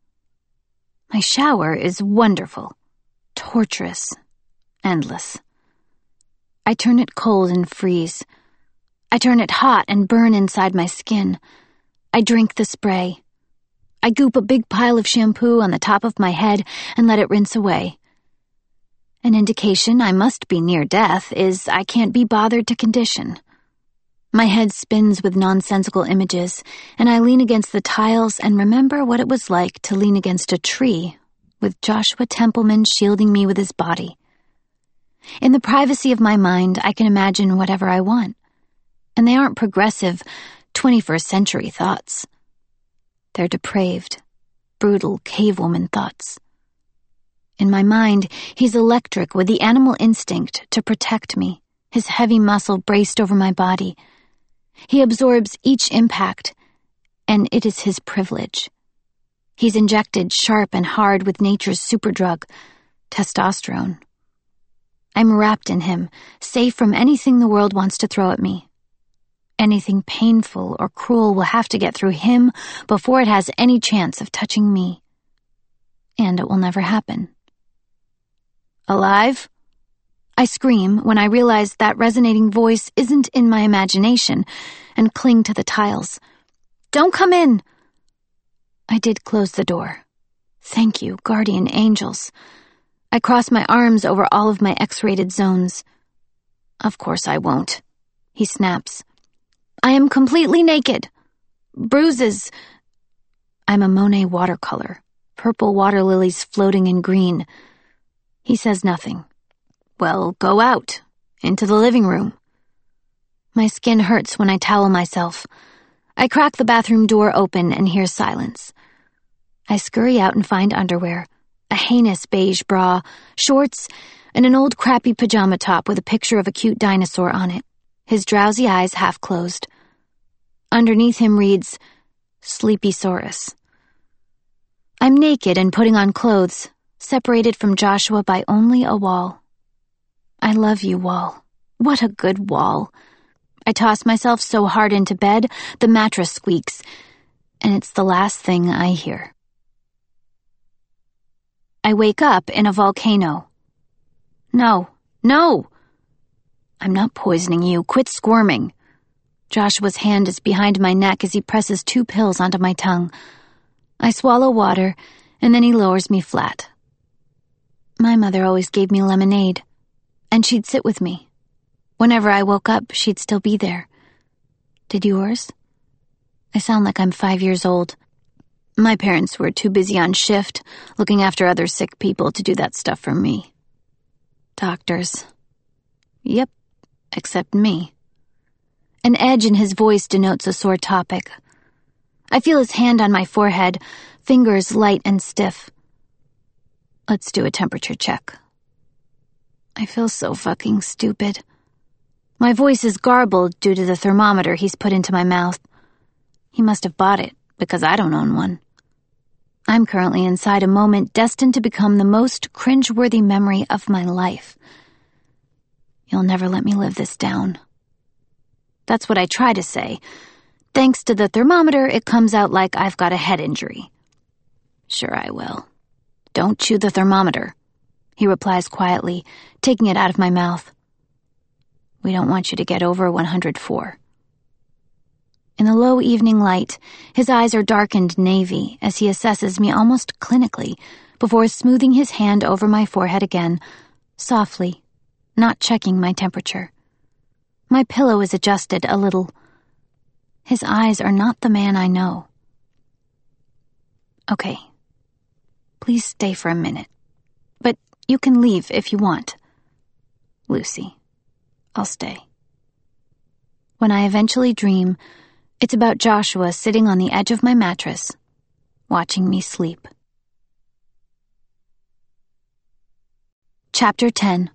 My shower is wonderful, torturous, endless. I turn it cold and freeze. I turn it hot and burn inside my skin. I drink the spray. I goop a big pile of shampoo on the top of my head and let it rinse away. An indication I must be near death is I can't be bothered to condition. My head spins with nonsensical images, and I lean against the tiles and remember what it was like to lean against a tree with Joshua Templeman shielding me with his body. In the privacy of my mind, I can imagine whatever I want, and they aren't progressive, twenty-first century thoughts. They're depraved, brutal cavewoman thoughts. In my mind, he's electric with the animal instinct to protect me, his heavy muscle braced over my body. He absorbs each impact, and it is his privilege. He's injected sharp and hard with nature's superdrug, testosterone. I'm wrapped in him, safe from anything the world wants to throw at me. Anything painful or cruel will have to get through him before it has any chance of touching me. And it will never happen. Alive? I scream when I realize that resonating voice isn't in my imagination and cling to the tiles. Don't come in! I did close the door. Thank you, guardian angels. I cross my arms over all of my X-rated zones. Of course I won't, he snaps. I am completely naked. Bruises. I'm a Monet watercolor, purple water lilies floating in green. He says nothing. Well, go out, into the living room. My skin hurts when I towel myself. I crack the bathroom door open and hear silence. I scurry out and find underwear, a heinous beige bra, shorts, and an old crappy pajama top with a picture of a cute dinosaur on it, his drowsy eyes half closed. Underneath him reads, Sleepysaurus. I'm naked and putting on clothes, separated from Joshua by only a wall. I love you, wall. What a good wall. I toss myself so hard into bed, the mattress squeaks, and it's the last thing I hear. I wake up in a volcano. No, no! I'm not poisoning you. Quit squirming. Joshua's hand is behind my neck as he presses two pills onto my tongue. I swallow water, and then he lowers me flat. My mother always gave me lemonade, and she'd sit with me. Whenever I woke up, she'd still be there. Did yours? I sound like I'm five years old. My parents were too busy on shift, looking after other sick people to do that stuff for me. Doctors. Yep, except me. An edge in his voice denotes a sore topic. I feel his hand on my forehead, fingers light and stiff. Let's do a temperature check. I feel so fucking stupid. My voice is garbled due to the thermometer he's put into my mouth. He must have bought it, because I don't own one. I'm currently inside a moment destined to become the most cringeworthy memory of my life. You'll never let me live this down. That's what I try to say. Thanks to the thermometer, it comes out like I've got a head injury. Sure I will. Don't chew the thermometer, he replies quietly, taking it out of my mouth. We don't want you to get over one hundred four. In the low evening light, his eyes are darkened navy as he assesses me almost clinically before smoothing his hand over my forehead again, softly, not checking my temperature. My pillow is adjusted a little. His eyes are not the man I know. Okay. Please stay for a minute. But you can leave if you want. Lucy, I'll stay. When I eventually dream, it's about Joshua sitting on the edge of my mattress, watching me sleep. Chapter ten.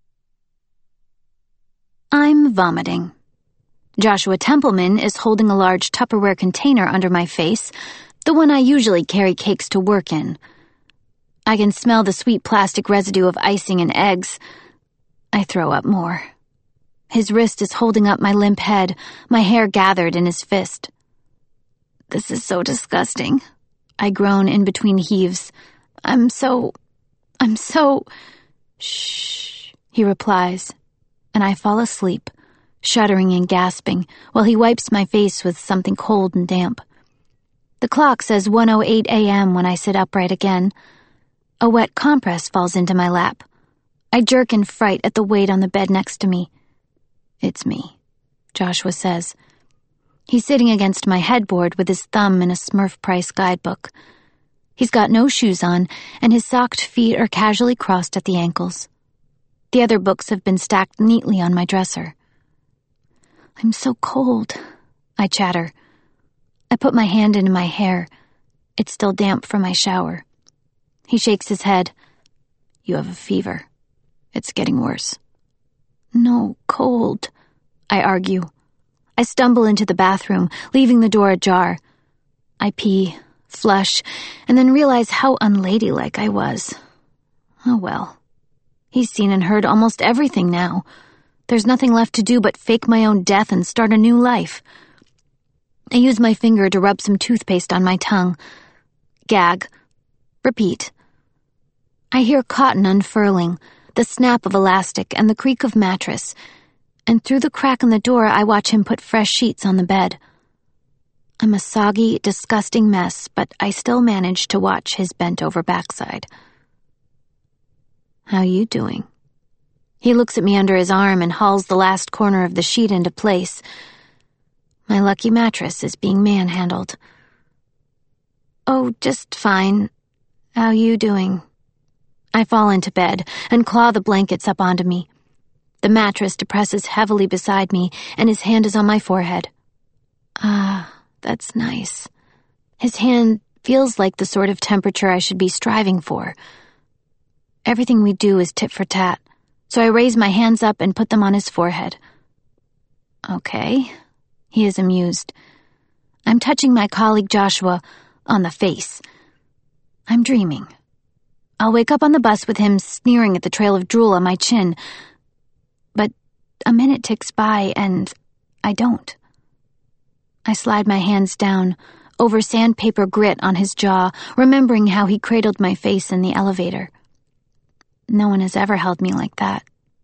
I'm vomiting. Joshua Templeman is holding a large Tupperware container under my face, the one I usually carry cakes to work in. I can smell the sweet plastic residue of icing and eggs. I throw up more. His wrist is holding up my limp head, my hair gathered in his fist. This is so disgusting. I groan in between heaves. I'm so... I'm so... Shh, he replies, and I fall asleep, shuddering and gasping, while he wipes my face with something cold and damp. The clock says one oh eight a.m. when I sit upright again. A wet compress falls into my lap. I jerk in fright at the weight on the bed next to me. It's me, Joshua says. He's sitting against my headboard with his thumb in a Smurf Price guidebook. He's got no shoes on, and his socked feet are casually crossed at the ankles. The other books have been stacked neatly on my dresser. I'm so cold, I chatter. I put my hand into my hair. It's still damp from my shower. He shakes his head. You have a fever. It's getting worse. No, cold, I argue. I stumble into the bathroom, leaving the door ajar. I pee, flush, and then realize how unladylike I was. Oh well. He's seen and heard almost everything now. There's nothing left to do but fake my own death and start a new life. I use my finger to rub some toothpaste on my tongue. Gag. Repeat. I hear cotton unfurling, the snap of elastic and the creak of mattress, and through the crack in the door I watch him put fresh sheets on the bed. I'm a soggy, disgusting mess, but I still manage to watch his bent-over backside. How you doing? He looks at me under his arm and hauls the last corner of the sheet into place. My lucky mattress is being manhandled. Oh, just fine. How you doing? I fall into bed and claw the blankets up onto me. The mattress depresses heavily beside me, and his hand is on my forehead. Ah, that's nice. His hand feels like the sort of temperature I should be striving for. Everything we do is tit for tat, so I raise my hands up and put them on his forehead. Okay, he is amused. I'm touching my colleague Joshua on the face. I'm dreaming. I'll wake up on the bus with him sneering at the trail of drool on my chin. But a minute ticks by and I don't. I slide my hands down, over sandpaper grit on his jaw, remembering how he cradled my face in the elevator. No one has ever held me like that.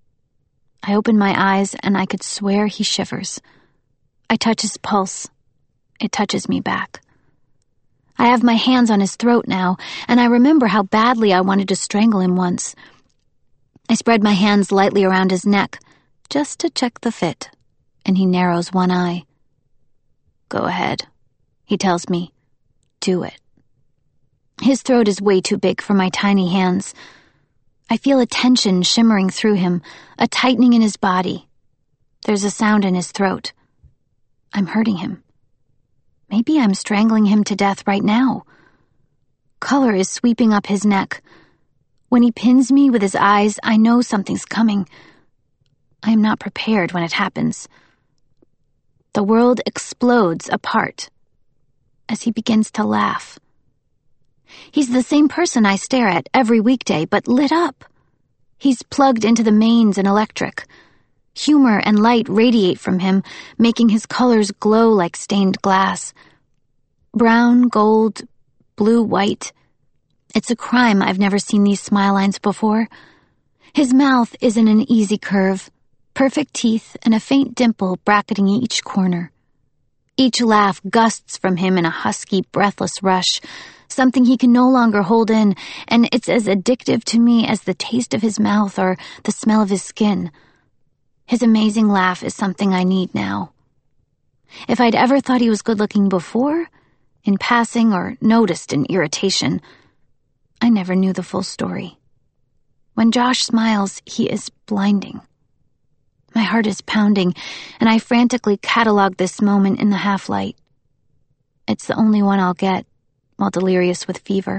I open my eyes and I could swear he shivers. I touch his pulse. It touches me back. I have my hands on his throat now, and I remember how badly I wanted to strangle him once. I spread my hands lightly around his neck, just to check the fit, and he narrows one eye. Go ahead, he tells me. Do it. His throat is way too big for my tiny hands. I feel a tension shimmering through him, a tightening in his body. There's a sound in his throat. I'm hurting him. Maybe I'm strangling him to death right now. Color is sweeping up his neck. When he pins me with his eyes, I know something's coming. I am not prepared when it happens. The world explodes apart as he begins to laugh. He's the same person I stare at every weekday, but lit up. He's plugged into the mains and electric. Humor and light radiate from him, making his colors glow like stained glass. Brown, gold, blue, white. It's a crime I've never seen these smile lines before. His mouth is in an easy curve, perfect teeth and a faint dimple bracketing each corner. Each laugh gusts from him in a husky, breathless rush, something he can no longer hold in, and it's as addictive to me as the taste of his mouth or the smell of his skin. His amazing laugh is something I need now. If I'd ever thought he was good-looking before, in passing or noticed an irritation, I never knew the full story. When Josh smiles, he is blinding. My heart is pounding, and I frantically catalog this moment in the half-light. It's the only one I'll get, while delirious with fever.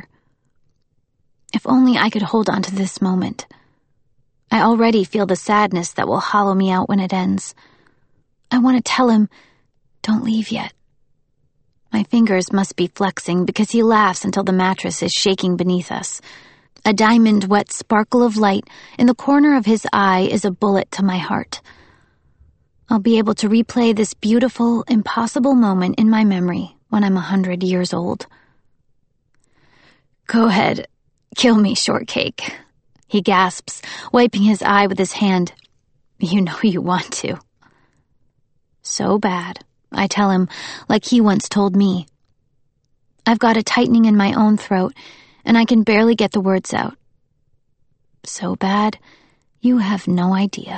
If only I could hold on to this moment. I already feel the sadness that will hollow me out when it ends. I want to tell him, don't leave yet. My fingers must be flexing because he laughs until the mattress is shaking beneath us. A diamond-wet sparkle of light in the corner of his eye is a bullet to my heart. I'll be able to replay this beautiful, impossible moment in my memory when I'm a hundred years old. Go ahead, kill me, shortcake. He gasps, wiping his eye with his hand. You know you want to. So bad, I tell him, like he once told me. I've got a tightening in my own throat, and I can barely get the words out. So bad, you have no idea.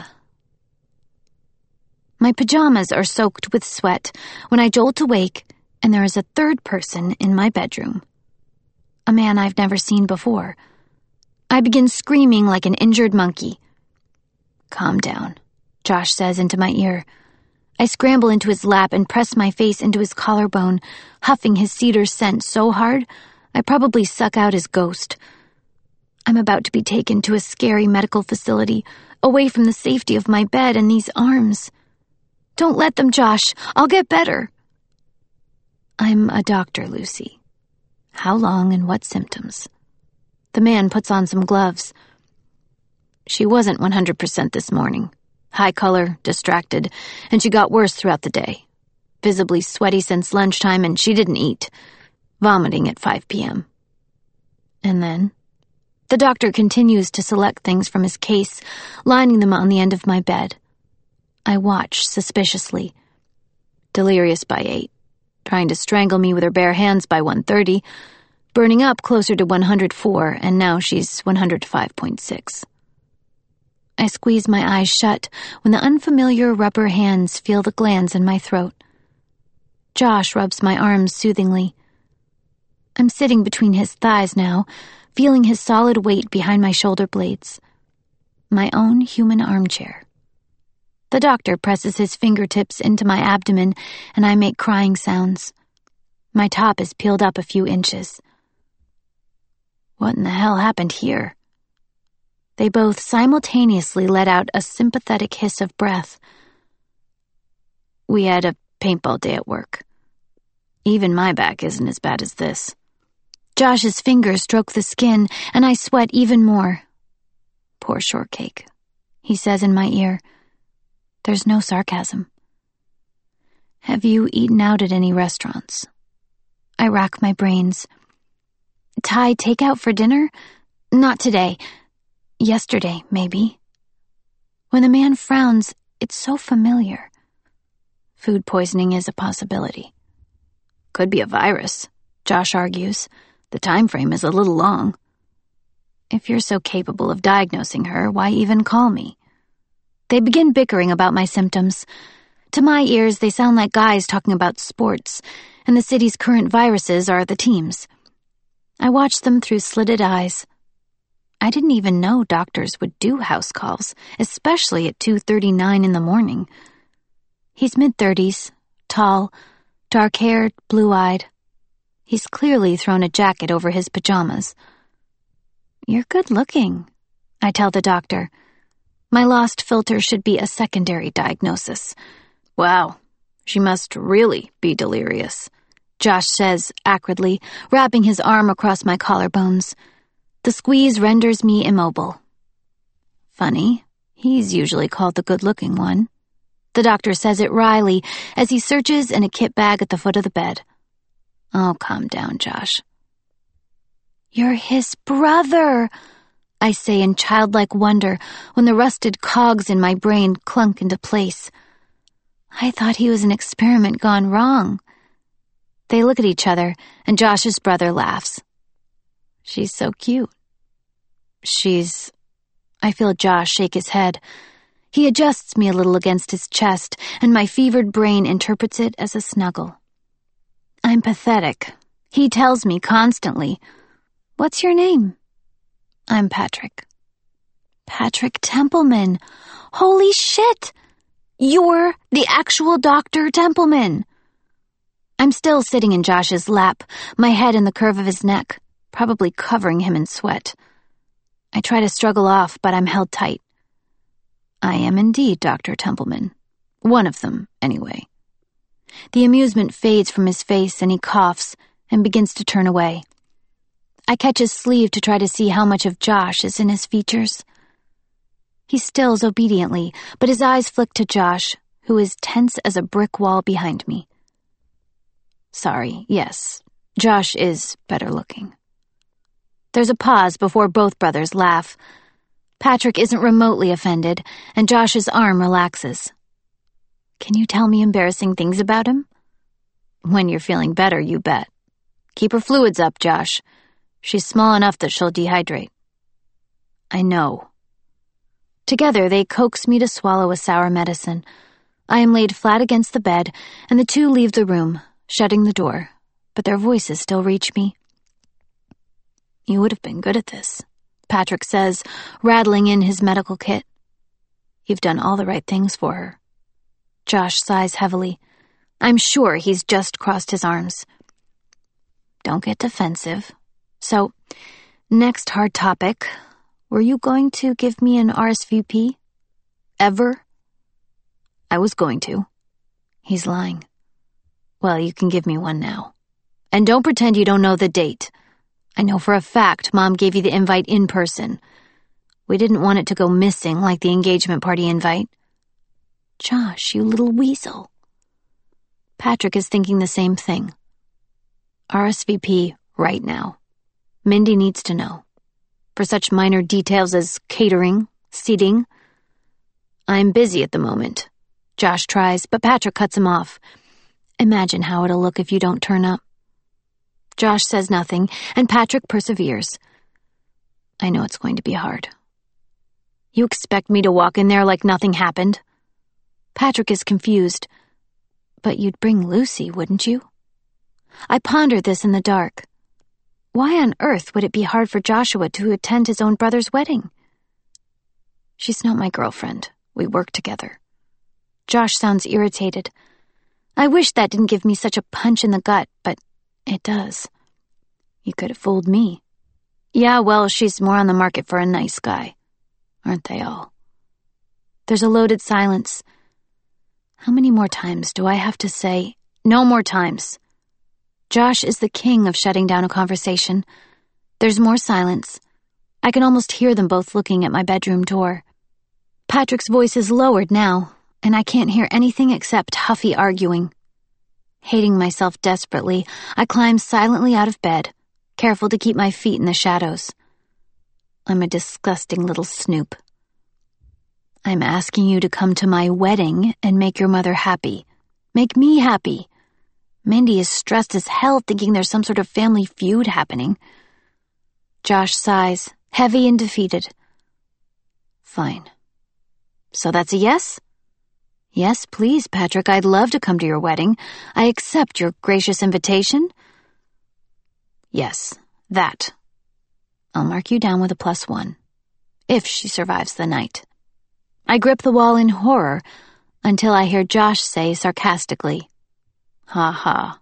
My pajamas are soaked with sweat when I jolt awake, and there is a third person in my bedroom. A man I've never seen before. I begin screaming like an injured monkey. "Calm down," Josh says into my ear. I scramble into his lap and press my face into his collarbone, huffing his cedar scent so hard I probably suck out his ghost. I'm about to be taken to a scary medical facility, away from the safety of my bed and these arms. "Don't let them, Josh. I'll get better." "I'm a doctor, Lucy. How long and what symptoms?" The man puts on some gloves. "She wasn't one hundred percent this morning. High color, distracted, and she got worse throughout the day. Visibly sweaty since lunchtime, and she didn't eat. Vomiting at five p.m. And then? The doctor continues to select things from his case, lining them on the end of my bed. I watch suspiciously. Delirious by eight. Trying to strangle me with her bare hands by one thirty. Burning up closer to one hundred four, and now she's one hundred five point six. I squeeze my eyes shut when the unfamiliar rubber hands feel the glands in my throat. Josh rubs my arms soothingly. I'm sitting between his thighs now, feeling his solid weight behind my shoulder blades. My own human armchair. The doctor presses his fingertips into my abdomen, and I make crying sounds. My top is peeled up a few inches. What in the hell happened here? They both simultaneously let out a sympathetic hiss of breath. We had a paintball day at work. Even my back isn't as bad as this. Josh's fingers stroke the skin, and I sweat even more. Poor shortcake, he says in my ear. There's no sarcasm. Have you eaten out at any restaurants? I rack my brains. Thai takeout for dinner? Not today. Yesterday, maybe. When the man frowns, it's so familiar. Food poisoning is a possibility. Could be a virus, Josh argues. The time frame is a little long. If you're so capable of diagnosing her, why even call me? They begin bickering about my symptoms. To my ears, they sound like guys talking about sports, and the city's current viruses are the teams. I watch them through slitted eyes. I didn't even know doctors would do house calls, especially at two thirty-nine in the morning. He's mid-thirties, tall, dark-haired, blue-eyed. He's clearly thrown a jacket over his pajamas. You're good-looking, I tell the doctor. My lost filter should be a secondary diagnosis. Wow, she must really be delirious, Josh says acridly, wrapping his arm across my collarbones. The squeeze renders me immobile. Funny, he's usually called the good-looking one. The doctor says it wryly as he searches in a kit bag at the foot of the bed. Oh, calm down, Josh. You're his brother, I say in childlike wonder when the rusted cogs in my brain clunk into place. I thought he was an experiment gone wrong. They look at each other, and Josh's brother laughs. She's so cute. She's... I feel Josh shake his head. He adjusts me a little against his chest, and my fevered brain interprets it as a snuggle. I'm pathetic. He tells me constantly, "What's your name?" I'm Patrick. Patrick Templeman. Holy shit! You're the actual Doctor Templeman. I'm still sitting in Josh's lap, my head in the curve of his neck, probably covering him in sweat. I try to struggle off, but I'm held tight. I am indeed Doctor Templeman. One of them, anyway. The amusement fades from his face, and he coughs and begins to turn away. I catch his sleeve to try to see how much of Josh is in his features. He stills obediently, but his eyes flick to Josh, who is tense as a brick wall behind me. Sorry, yes, Josh is better looking. There's a pause before both brothers laugh. Patrick isn't remotely offended, and Josh's arm relaxes. Can you tell me embarrassing things about him? When you're feeling better, you bet. Keep her fluids up, Josh. She's small enough that she'll dehydrate. I know. Together, they coax me to swallow a sour medicine. I am laid flat against the bed, and the two leave the room, shutting the door, but their voices still reach me. You would have been good at this, Patrick says, rattling in his medical kit. You've done all the right things for her. Josh sighs heavily. I'm sure he's just crossed his arms. Don't get defensive. So, next hard topic. Were you going to give me an R S V P? Ever? I was going to. He's lying. Well, you can give me one now. And don't pretend you don't know the date. I know for a fact Mom gave you the invite in person. We didn't want it to go missing like the engagement party invite. Josh, you little weasel. Patrick is thinking the same thing. R S V P right now. Mindy needs to know. For such minor details as catering, seating. I'm busy at the moment. Josh tries, but Patrick cuts him off. Imagine how it'll look if you don't turn up. Josh says nothing, and Patrick perseveres. I know it's going to be hard. You expect me to walk in there like nothing happened? Patrick is confused. But you'd bring Lucy, wouldn't you? I ponder this in the dark. Why on earth would it be hard for Joshua to attend his own brother's wedding? She's not my girlfriend. We work together. Josh sounds irritated. I wish that didn't give me such a punch in the gut, but it does. You could have fooled me. Yeah, well, she's more on the market for a nice guy. Aren't they all? There's a loaded silence. How many more times do I have to say, no more times? Josh is the king of shutting down a conversation. There's more silence. I can almost hear them both looking at my bedroom door. Patrick's voice is lowered now, and I can't hear anything except huffy arguing. Hating myself desperately, I climb silently out of bed, careful to keep my feet in the shadows. I'm a disgusting little snoop. I'm asking you to come to my wedding and make your mother happy. Make me happy. Mindy is stressed as hell thinking there's some sort of family feud happening. Josh sighs, heavy and defeated. Fine. So that's a yes? Yes, please, Patrick, I'd love to come to your wedding. I accept your gracious invitation. Yes, that. I'll mark you down with a plus one. If she survives the night. I grip the wall in horror until I hear Josh say sarcastically, ha ha.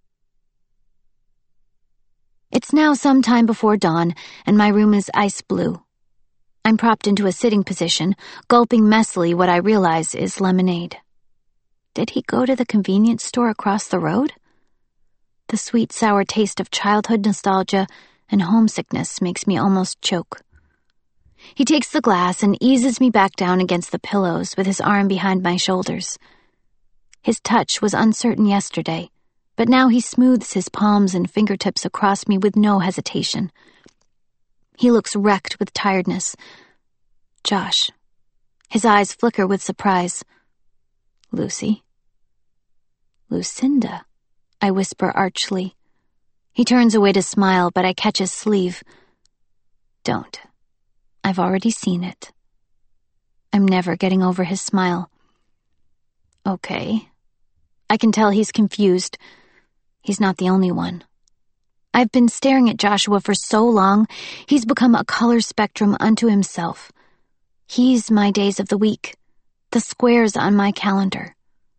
It's now some time before dawn, and my room is ice blue. I'm propped into a sitting position, gulping messily what I realize is lemonade. Did he go to the convenience store across the road? The sweet, sour taste of childhood nostalgia and homesickness makes me almost choke. He takes the glass and eases me back down against the pillows with his arm behind my shoulders. His touch was uncertain yesterday, but now he smooths his palms and fingertips across me with no hesitation. He looks wrecked with tiredness. Josh. His eyes flicker with surprise. Lucy. Lucinda, I whisper archly. He turns away to smile, but I catch his sleeve. Don't. I've already seen it. I'm never getting over his smile. Okay. I can tell he's confused. He's not the only one. I've been staring at Joshua for so long, he's become a color spectrum unto himself. He's my days of the week, the squares on my calendar.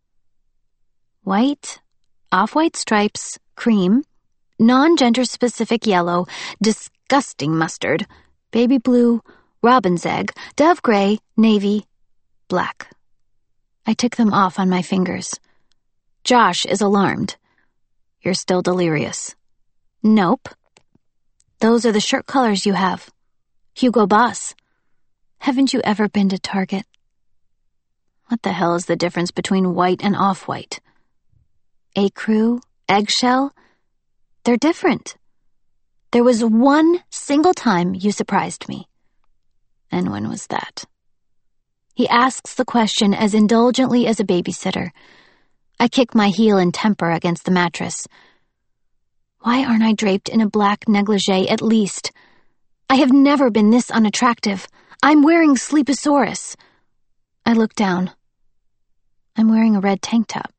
White, off-white stripes, cream, non-gender specific yellow, disgusting mustard, baby blue, robin's egg, dove gray, navy, black. I tick them off on my fingers. Josh is alarmed. You're still delirious. Nope. Those are the shirt colors you have. Hugo Boss. Haven't you ever been to Target? What the hell is the difference between white and off-white? Ecru, eggshell? They're different. There was one single time you surprised me. And when was that? He asks the question as indulgently as a babysitter. I kick my heel in temper against the mattress. Why aren't I draped in a black negligee at least? I have never been this unattractive. I'm wearing Sleeposaurus. I look down. I'm wearing a red tank top.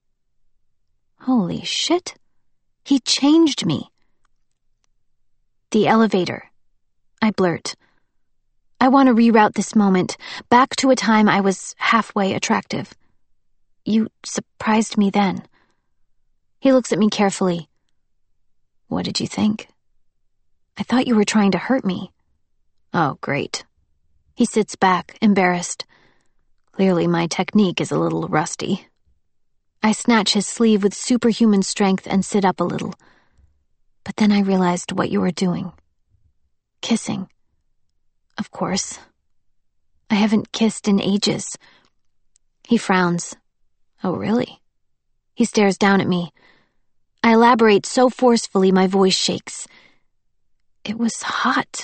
Holy shit. He changed me. The elevator. I blurt. I want to reroute this moment, back to a time I was halfway attractive. You surprised me then. He looks at me carefully. What did you think? I thought you were trying to hurt me. Oh, great. He sits back, embarrassed. Clearly my technique is a little rusty. I snatch his sleeve with superhuman strength and sit up a little. But then I realized what you were doing. Kissing. Of course. I haven't kissed in ages. He frowns. Oh, really? He stares down at me. I elaborate so forcefully my voice shakes. It was hot.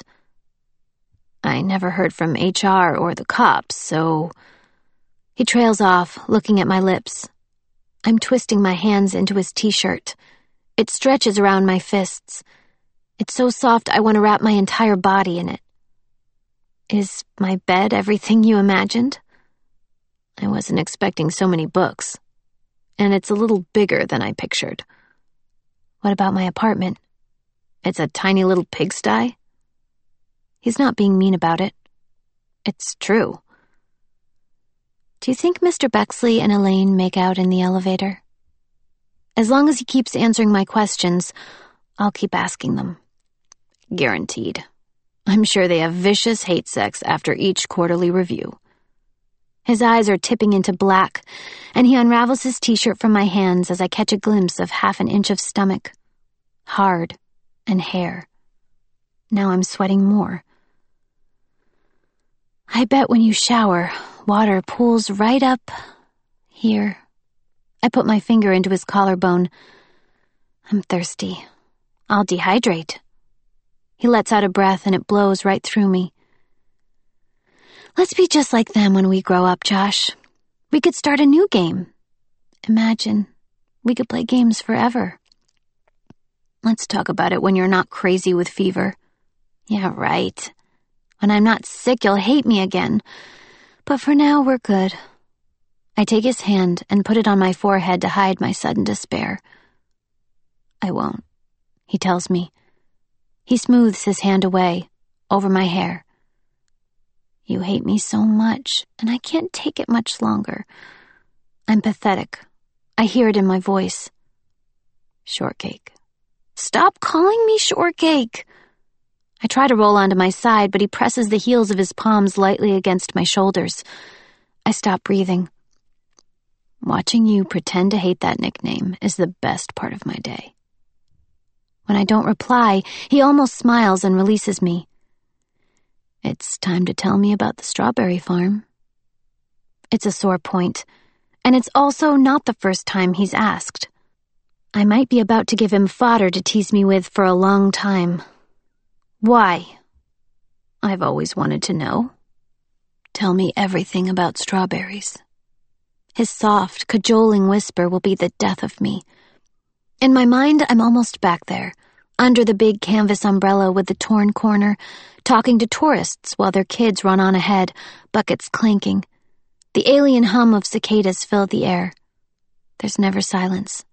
I never heard from H R or the cops, so... He trails off, looking at my lips. I'm twisting my hands into his t-shirt. It stretches around my fists. It's so soft I want to wrap my entire body in it. Is my bed everything you imagined? I wasn't expecting so many books. And it's a little bigger than I pictured. What about my apartment? It's a tiny little pigsty? He's not being mean about it. It's true. Do you think Mister Bexley and Elaine make out in the elevator? As long as he keeps answering my questions, I'll keep asking them. Guaranteed. I'm sure they have vicious hate sex after each quarterly review. His eyes are tipping into black, and he unravels his t-shirt from my hands as I catch a glimpse of half an inch of stomach. Hard, and hair. Now I'm sweating more. I bet when you shower, water pools right up here. I put my finger into his collarbone. I'm thirsty. I'll dehydrate. He lets out a breath and it blows right through me. Let's be just like them when we grow up, Josh. We could start a new game. Imagine, we could play games forever. Let's talk about it when you're not crazy with fever. Yeah, right. When I'm not sick, you'll hate me again. But for now, we're good. I take his hand and put it on my forehead to hide my sudden despair. I won't, he tells me. He smooths his hand away, over my hair. You hate me so much, and I can't take it much longer. I'm pathetic. I hear it in my voice. Shortcake. Stop calling me Shortcake. I try to roll onto my side, but he presses the heels of his palms lightly against my shoulders. I stop breathing. Watching you pretend to hate that nickname is the best part of my day. When I don't reply, he almost smiles and releases me. It's time to tell me about the strawberry farm. It's a sore point, and it's also not the first time he's asked. I might be about to give him fodder to tease me with for a long time. Why? I've always wanted to know. Tell me everything about strawberries. His soft, cajoling whisper will be the death of me. In my mind, I'm almost back there, under the big canvas umbrella with the torn corner, talking to tourists while their kids run on ahead, buckets clanking. The alien hum of cicadas fill the air. There's never silence.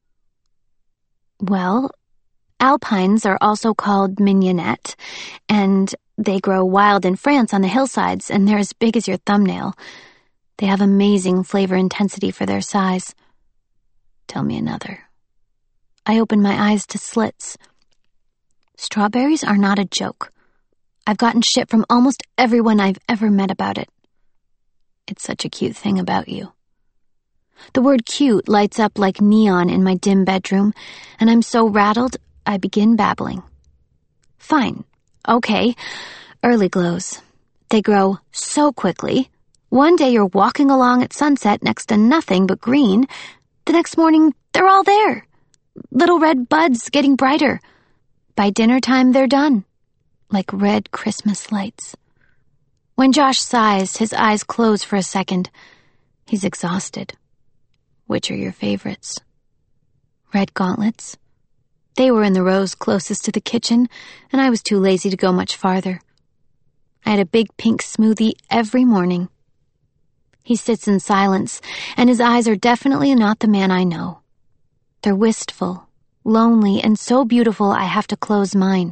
Well, alpines are also called mignonette, and they grow wild in France on the hillsides, and they're as big as your thumbnail. They have amazing flavor intensity for their size. Tell me another. I open my eyes to slits. Strawberries are not a joke. I've gotten shit from almost everyone I've ever met about it. It's such a cute thing about you. The word cute lights up like neon in my dim bedroom, and I'm so rattled, I begin babbling. Fine. Okay. Early glows. They grow so quickly. One day you're walking along at sunset next to nothing but green. The next morning, they're all there. Little red buds getting brighter. By dinner time, they're done. Like red Christmas lights. When Josh sighs, his eyes close for a second. He's exhausted. Which are your favorites? Red gauntlets? They were in the rows closest to the kitchen, and I was too lazy to go much farther. I had a big pink smoothie every morning. He sits in silence, and his eyes are definitely not the man I know. They're wistful, lonely, and so beautiful I have to close mine.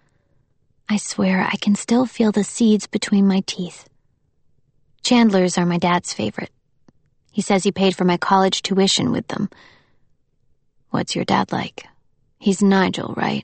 I swear I can still feel the seeds between my teeth. Chandlers are my dad's favorite. He says he paid for my college tuition with them. What's your dad like? He's Nigel, right?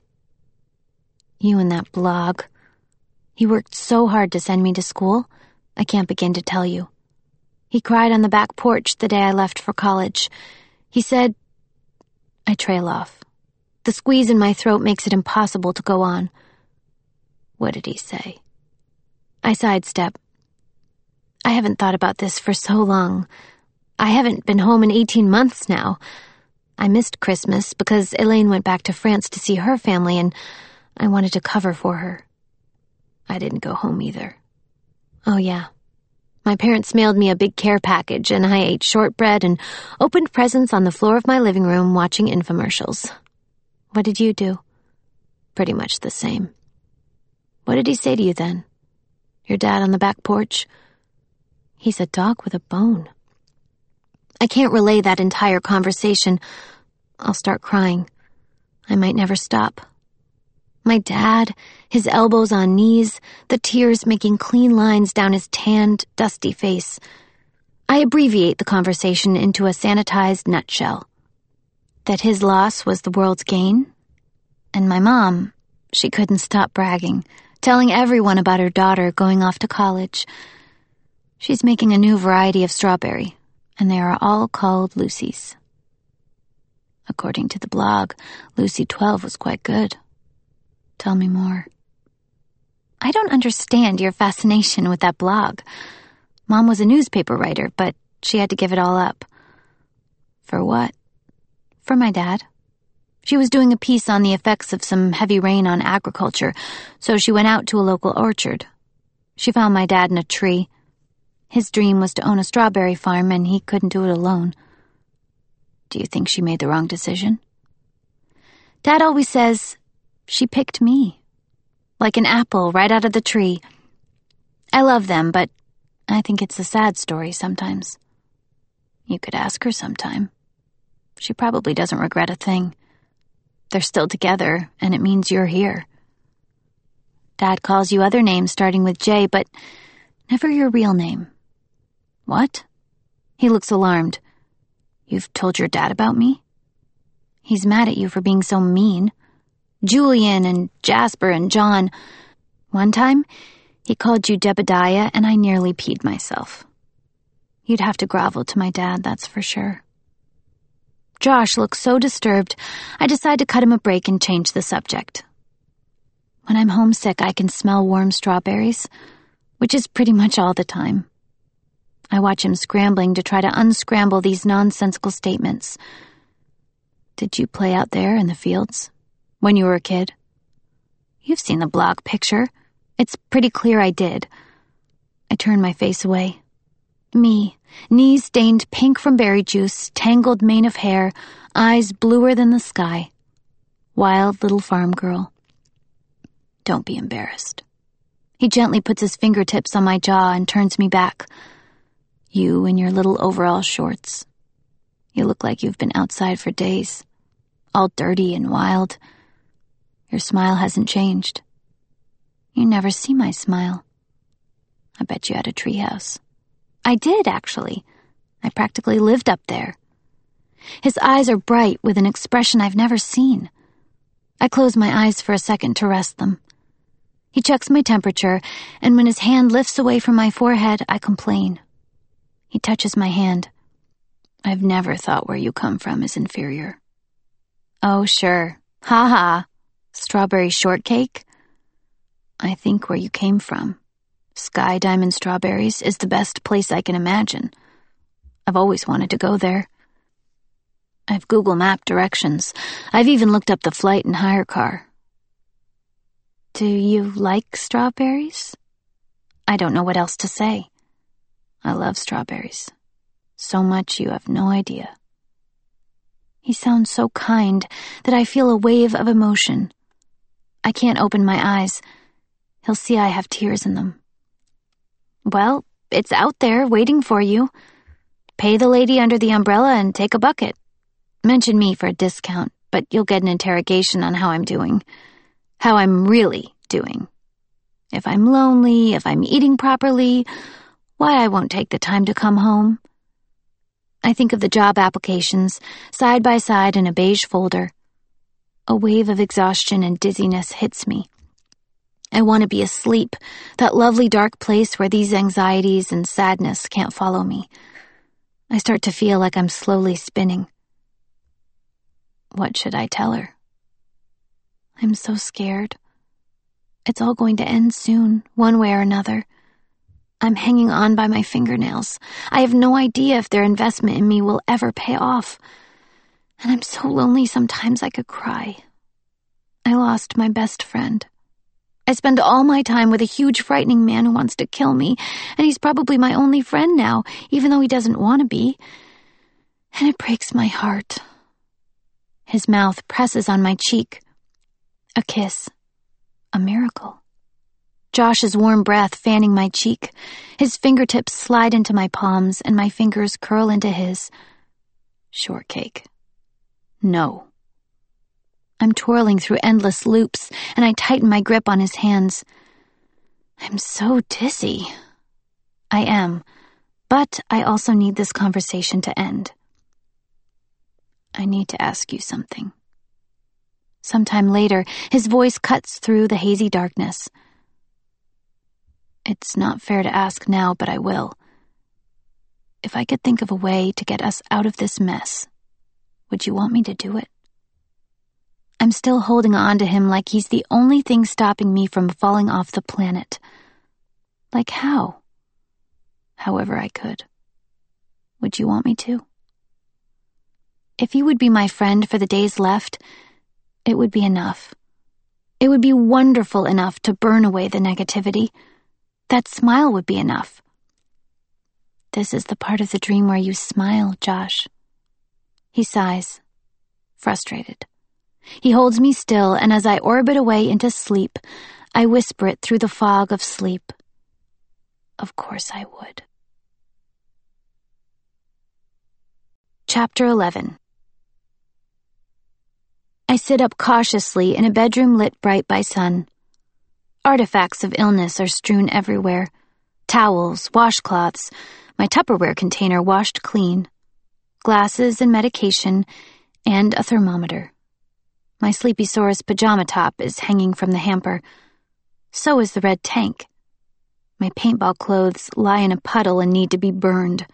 You and that blog. He worked so hard to send me to school, I can't begin to tell you. He cried on the back porch the day I left for college. He said... I trail off. The squeeze in my throat makes it impossible to go on. What did he say? I sidestep. I haven't thought about this for so long. I haven't been home in eighteen months now. I missed Christmas because Elaine went back to France to see her family, and I wanted to cover for her. I didn't go home either. Oh, yeah. My parents mailed me a big care package, and I ate shortbread and opened presents on the floor of my living room watching infomercials. What did you do? Pretty much the same. What did he say to you then? Your dad on the back porch? He's a dog with a bone. I can't relay that entire conversation. I'll start crying. I might never stop. My dad, his elbows on knees, the tears making clean lines down his tanned, dusty face. I abbreviate the conversation into a sanitized nutshell. That his loss was the world's gain. And my mom, she couldn't stop bragging, telling everyone about her daughter going off to college. She's making a new variety of strawberry, and they are all called Lucy's. According to the blog, Lucy twelve was quite good. Tell me more. I don't understand your fascination with that blog. Mom was a newspaper writer, but she had to give it all up. For what? For my dad. She was doing a piece on the effects of some heavy rain on agriculture, so she went out to a local orchard. She found my dad in a tree. His dream was to own a strawberry farm, and he couldn't do it alone. Do you think she made the wrong decision? Dad always says, she picked me. Like an apple right out of the tree. I love them, but I think it's a sad story sometimes. You could ask her sometime. She probably doesn't regret a thing. They're still together, and it means you're here. Dad calls you other names starting with J, but never your real name. What? He looks alarmed. You've told your dad about me? He's mad at you for being so mean. Julian and Jasper and John. One time, he called you Jebediah, and I nearly peed myself. You'd have to grovel to my dad, that's for sure. Josh looks so disturbed, I decide to cut him a break and change the subject. When I'm homesick, I can smell warm strawberries, which is pretty much all the time. I watch him scrambling to try to unscramble these nonsensical statements. Did you play out there in the fields? When you were a kid? You've seen the blog picture. It's pretty clear I did. I turn my face away. Me, knees stained pink from berry juice, tangled mane of hair, eyes bluer than the sky. Wild little farm girl. Don't be embarrassed. He gently puts his fingertips on my jaw and turns me back. You in your little overall shorts. You look like you've been outside for days. All dirty and wild. Your smile hasn't changed. You never see my smile. I bet you had a treehouse. I did, actually. I practically lived up there. His eyes are bright with an expression I've never seen. I close my eyes for a second to rest them. He checks my temperature, and when his hand lifts away from my forehead, I complain. He touches my hand. I've never thought where you come from is inferior. Oh, sure. Ha ha. Strawberry shortcake? I think where you came from, Sky Diamond Strawberries, is the best place I can imagine. I've always wanted to go there. I've Google Map directions. I've even looked up the flight and hire car. Do you like strawberries? I don't know what else to say. I love strawberries. So much you have no idea. He sounds so kind that I feel a wave of emotion. I can't open my eyes. He'll see I have tears in them. Well, it's out there waiting for you. Pay the lady under the umbrella and take a bucket. Mention me for a discount, but you'll get an interrogation on how I'm doing. How I'm really doing. If I'm lonely, if I'm eating properly, why I won't take the time to come home. I think of the job applications, side by side in a beige folder. A wave of exhaustion and dizziness hits me. I want to be asleep, that lovely dark place where these anxieties and sadness can't follow me. I start to feel like I'm slowly spinning. What should I tell her? I'm so scared. It's all going to end soon, one way or another. I'm hanging on by my fingernails. I have no idea if their investment in me will ever pay off. And I'm so lonely sometimes I could cry. I lost my best friend. I spend all my time with a huge frightening man who wants to kill me, and he's probably my only friend now, even though he doesn't want to be. And it breaks my heart. His mouth presses on my cheek. A kiss. A miracle. Josh's warm breath fanning my cheek. His fingertips slide into my palms, and my fingers curl into his. Shortcake. No. I'm twirling through endless loops, and I tighten my grip on his hands. I'm so dizzy. I am, but I also need this conversation to end. I need to ask you something. Sometime later, his voice cuts through the hazy darkness. It's not fair to ask now, but I will. If I could think of a way to get us out of this mess, would you want me to do it? I'm still holding on to him like he's the only thing stopping me from falling off the planet. Like how? However I could. Would you want me to? If you would be my friend for the days left, it would be enough. It would be wonderful enough to burn away the negativity. That smile would be enough. This is the part of the dream where you smile, Josh. He sighs, frustrated. He holds me still, and as I orbit away into sleep, I whisper it through the fog of sleep. Of course I would. Chapter eleven. I sit up cautiously in a bedroom lit bright by sun. Artifacts of illness are strewn everywhere. Towels, washcloths, my Tupperware container washed clean, glasses and medication, and a thermometer. My Sleepysaurus pajama top is hanging from the hamper. So is the red tank. My paintball clothes lie in a puddle and need to be burned.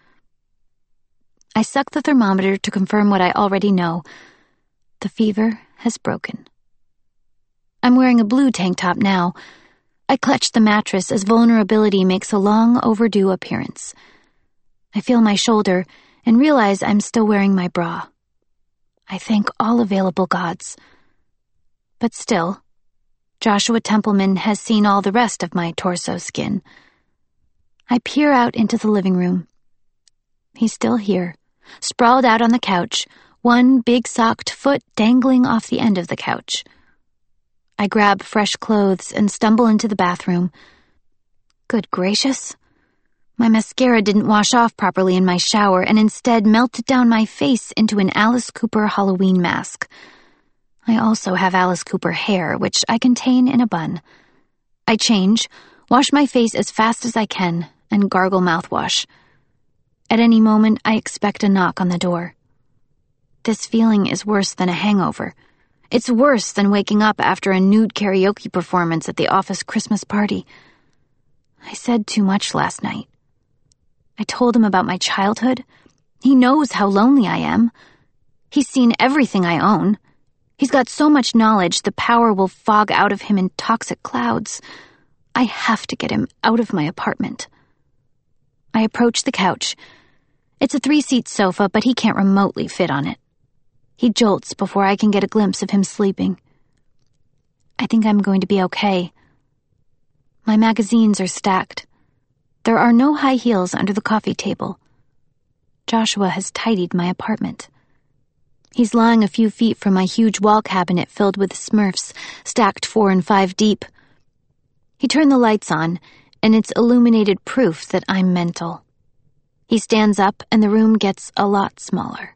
I suck the thermometer to confirm what I already know. The fever has broken. I'm wearing a blue tank top now. I clutch the mattress as vulnerability makes a long overdue appearance. I feel my shoulder and realize I'm still wearing my bra. I thank all available gods. But still, Joshua Templeman has seen all the rest of my torso skin. I peer out into the living room. He's still here, sprawled out on the couch, one big socked foot dangling off the end of the couch. I grab fresh clothes and stumble into the bathroom. Good gracious. My mascara didn't wash off properly in my shower and instead melted down my face into an Alice Cooper Halloween mask. I also have Alice Cooper hair, which I contain in a bun. I change, wash my face as fast as I can, and gargle mouthwash. At any moment, I expect a knock on the door. This feeling is worse than a hangover. It's worse than waking up after a nude karaoke performance at the office Christmas party. I said too much last night. I told him about my childhood. He knows how lonely I am. He's seen everything I own. He's got so much knowledge the power will fog out of him in toxic clouds. I have to get him out of my apartment. I approach the couch. It's a three-seat sofa, but he can't remotely fit on it. He jolts before I can get a glimpse of him sleeping. I think I'm going to be okay. My magazines are stacked. There are no high heels under the coffee table. Joshua has tidied my apartment. He's lying a few feet from my huge wall cabinet filled with Smurfs, stacked four and five deep. He turned the lights on, and it's illuminated proof that I'm mental. He stands up, and the room gets a lot smaller.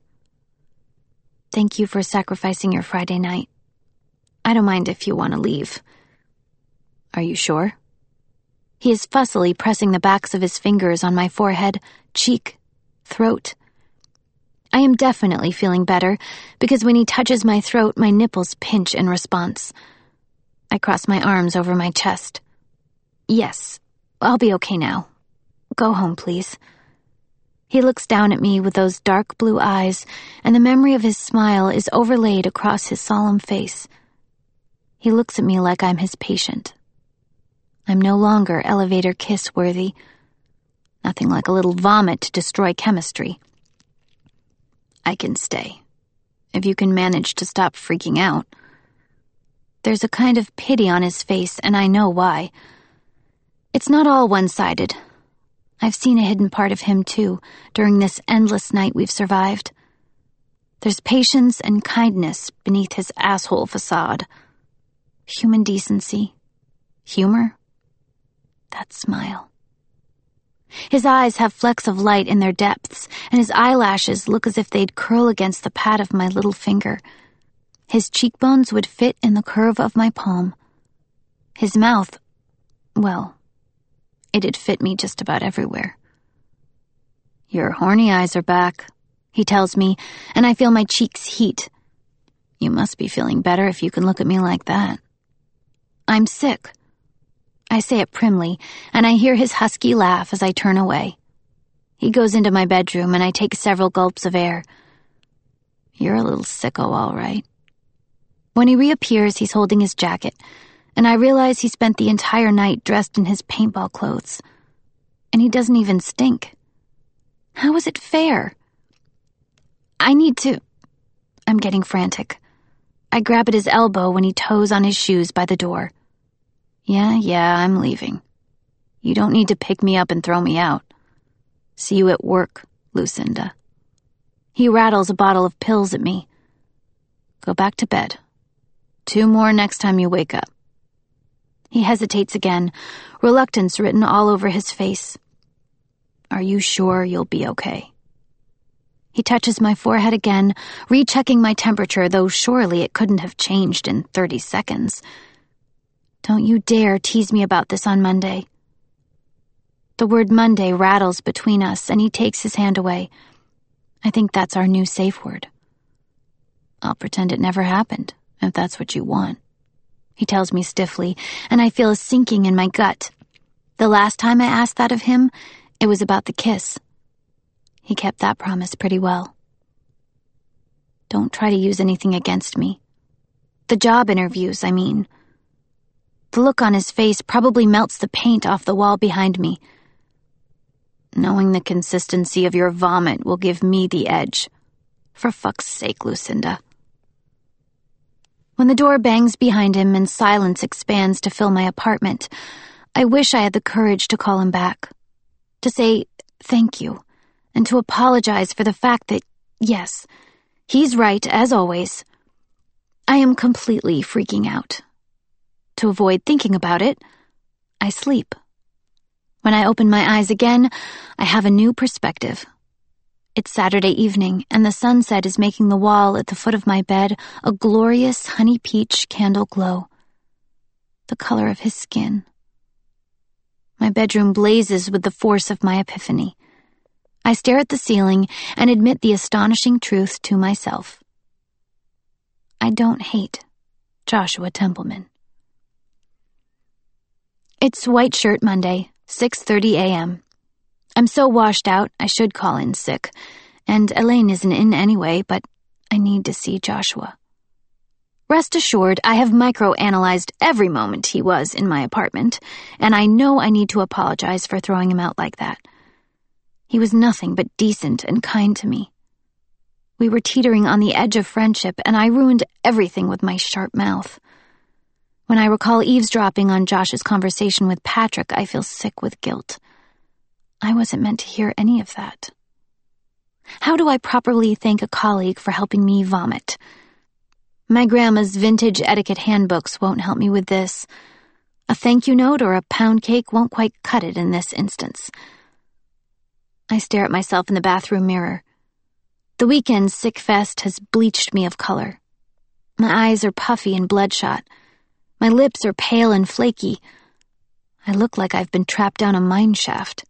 Thank you for sacrificing your Friday night. I don't mind if you want to leave. Are you sure? He is fussily pressing the backs of his fingers on my forehead, cheek, throat. I am definitely feeling better, because when he touches my throat, my nipples pinch in response. I cross my arms over my chest. Yes, I'll be okay now. Go home, please. He looks down at me with those dark blue eyes, and the memory of his smile is overlaid across his solemn face. He looks at me like I'm his patient. I'm no longer elevator kiss worthy. Nothing like a little vomit to destroy chemistry. I can stay, if you can manage to stop freaking out. There's a kind of pity on his face, and I know why. It's not all one-sided. I've seen a hidden part of him, too, during this endless night we've survived. There's patience and kindness beneath his asshole facade. Human decency. Humor. That smile. His eyes have flecks of light in their depths, and his eyelashes look as if they'd curl against the pad of my little finger. His cheekbones would fit in the curve of my palm. His mouth, well, it'd fit me just about everywhere. Your horny eyes are back, he tells me, and I feel my cheeks heat. You must be feeling better if you can look at me like that. I'm sick. I say it primly, and I hear his husky laugh as I turn away. He goes into my bedroom, and I take several gulps of air. You're a little sicko, all right. When he reappears, he's holding his jacket, and I realize he spent the entire night dressed in his paintball clothes. And he doesn't even stink. How is it fair? I need to... I'm getting frantic. I grab at his elbow when he toes on his shoes by the door. Yeah, yeah, I'm leaving. You don't need to pick me up and throw me out. See you at work, Lucinda. He rattles a bottle of pills at me. Go back to bed. Two more next time you wake up. He hesitates again, reluctance written all over his face. Are you sure you'll be okay? He touches my forehead again, rechecking my temperature, though surely it couldn't have changed in thirty seconds. Don't you dare tease me about this on Monday. The word Monday rattles between us, and he takes his hand away. I think that's our new safe word. I'll pretend it never happened, if that's what you want. He tells me stiffly, and I feel a sinking in my gut. The last time I asked that of him, it was about the kiss. He kept that promise pretty well. Don't try to use anything against me. The job interviews, I mean. The look on his face probably melts the paint off the wall behind me. Knowing the consistency of your vomit will give me the edge. For fuck's sake, Lucinda. When the door bangs behind him and silence expands to fill my apartment, I wish I had the courage to call him back. To say thank you, and to apologize for the fact that, yes, he's right, as always. I am completely freaking out. To avoid thinking about it, I sleep. When I open my eyes again, I have a new perspective. It's Saturday evening, and the sunset is making the wall at the foot of my bed a glorious honey peach candle glow. The color of his skin. My bedroom blazes with the force of my epiphany. I stare at the ceiling and admit the astonishing truth to myself. I don't hate Joshua Templeman. It's White Shirt Monday, six thirty a.m. I'm so washed out, I should call in sick, and Elaine isn't in anyway, but I need to see Joshua. Rest assured, I have micro-analyzed every moment he was in my apartment, and I know I need to apologize for throwing him out like that. He was nothing but decent and kind to me. We were teetering on the edge of friendship, and I ruined everything with my sharp mouth. When I recall eavesdropping on Josh's conversation with Patrick, I feel sick with guilt. I wasn't meant to hear any of that. How do I properly thank a colleague for helping me vomit? My grandma's vintage etiquette handbooks won't help me with this. A thank you note or a pound cake won't quite cut it in this instance. I stare at myself in the bathroom mirror. The weekend's sick fest has bleached me of color. My eyes are puffy and bloodshot. My lips are pale and flaky. I look like I've been trapped down a mine shaft.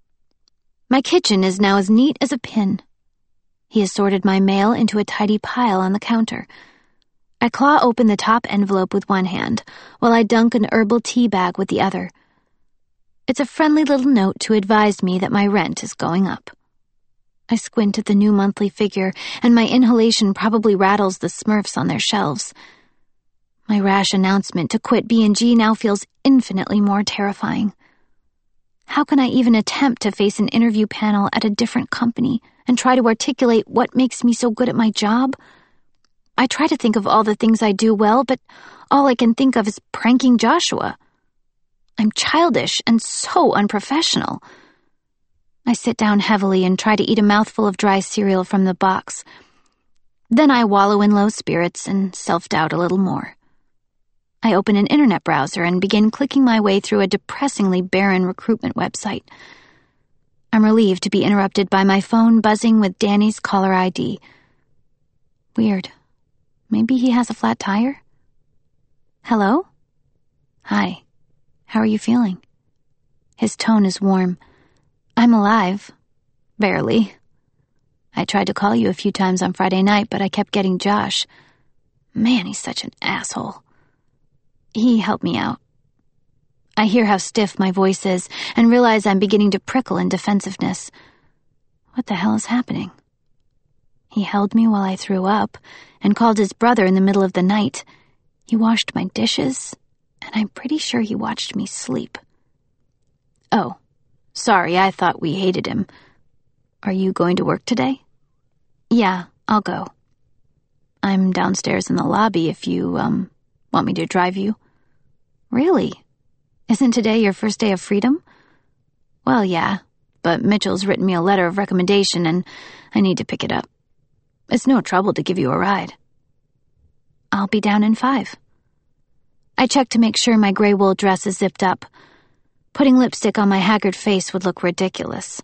My kitchen is now as neat as a pin. He has sorted my mail into a tidy pile on the counter. I claw open the top envelope with one hand, while I dunk an herbal tea bag with the other. It's a friendly little note to advise me that my rent is going up. I squint at the new monthly figure, and my inhalation probably rattles the Smurfs on their shelves. My rash announcement to quit B and G now feels infinitely more terrifying. How can I even attempt to face an interview panel at a different company and try to articulate what makes me so good at my job? I try to think of all the things I do well, but all I can think of is pranking Joshua. I'm childish and so unprofessional. I sit down heavily and try to eat a mouthful of dry cereal from the box. Then I wallow in low spirits and self-doubt a little more. I open an internet browser and begin clicking my way through a depressingly barren recruitment website. I'm relieved to be interrupted by my phone buzzing with Danny's caller I D. Weird. Maybe he has a flat tire? Hello? Hi. How are you feeling? His tone is warm. I'm alive. Barely. I tried to call you a few times on Friday night, but I kept getting Josh. Man, he's such an asshole. He helped me out. I hear how stiff my voice is and realize I'm beginning to prickle in defensiveness. What the hell is happening? He held me while I threw up and called his brother in the middle of the night. He washed my dishes, and I'm pretty sure he watched me sleep. Oh, sorry, I thought we hated him. Are you going to work today? Yeah, I'll go. I'm downstairs in the lobby if you, um, want me to drive you. Really? Isn't today your first day of freedom? Well, yeah, but Mitchell's written me a letter of recommendation and I need to pick it up. It's no trouble to give you a ride. I'll be down in five. I check to make sure my gray wool dress is zipped up. Putting lipstick on my haggard face would look ridiculous.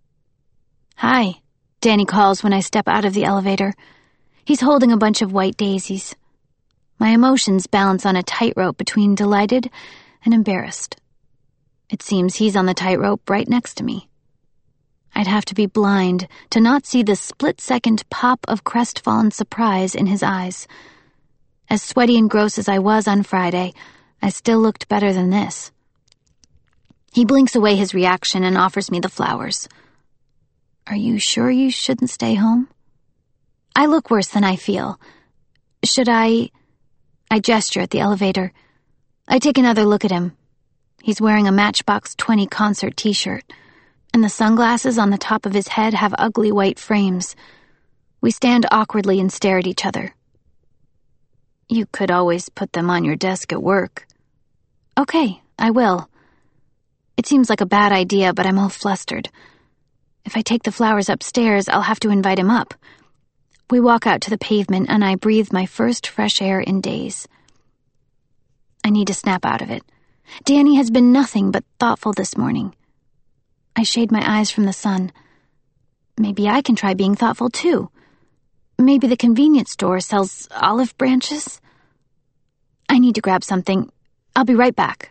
Hi, Danny calls when I step out of the elevator. He's holding a bunch of white daisies. My emotions balance on a tightrope between delighted and embarrassed. It seems he's on the tightrope right next to me. I'd have to be blind to not see the split-second pop of crestfallen surprise in his eyes. As sweaty and gross as I was on Friday, I still looked better than this. He blinks away his reaction and offers me the flowers. Are you sure you shouldn't stay home? I look worse than I feel. Should I... I gesture at the elevator. I take another look at him. He's wearing a Matchbox twenty concert t-shirt, and the sunglasses on the top of his head have ugly white frames. We stand awkwardly and stare at each other. You could always put them on your desk at work. Okay, I will. It seems like a bad idea, but I'm all flustered. If I take the flowers upstairs, I'll have to invite him up. We walk out to the pavement, and I breathe my first fresh air in days. I need to snap out of it. Danny has been nothing but thoughtful this morning. I shade my eyes from the sun. Maybe I can try being thoughtful, too. Maybe the convenience store sells olive branches? I need to grab something. I'll be right back.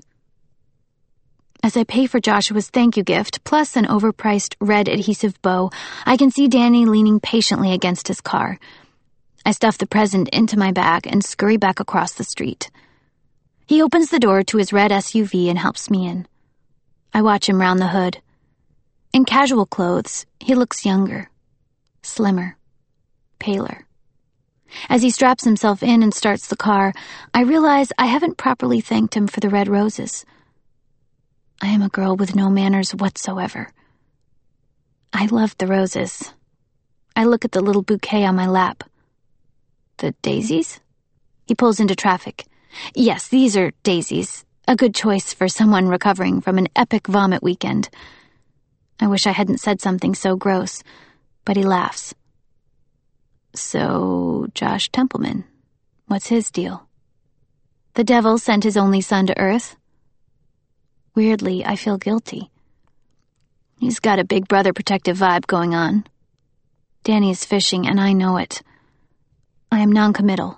As I pay for Joshua's thank you gift, plus an overpriced red adhesive bow, I can see Danny leaning patiently against his car. I stuff the present into my bag and scurry back across the street. He opens the door to his red S U V and helps me in. I watch him round the hood. In casual clothes, he looks younger, slimmer, paler. As he straps himself in and starts the car, I realize I haven't properly thanked him for the red roses. I am a girl with no manners whatsoever. I love the roses. I look at the little bouquet on my lap. The daisies? He pulls into traffic. Yes, these are daisies. A good choice for someone recovering from an epic vomit weekend. I wish I hadn't said something so gross. but he laughs. So, Josh Templeman, what's his deal? The devil sent his only son to Earth? Weirdly, I feel guilty. He's got a big brother protective vibe going on. Danny is fishing, and I know it. I am non-committal.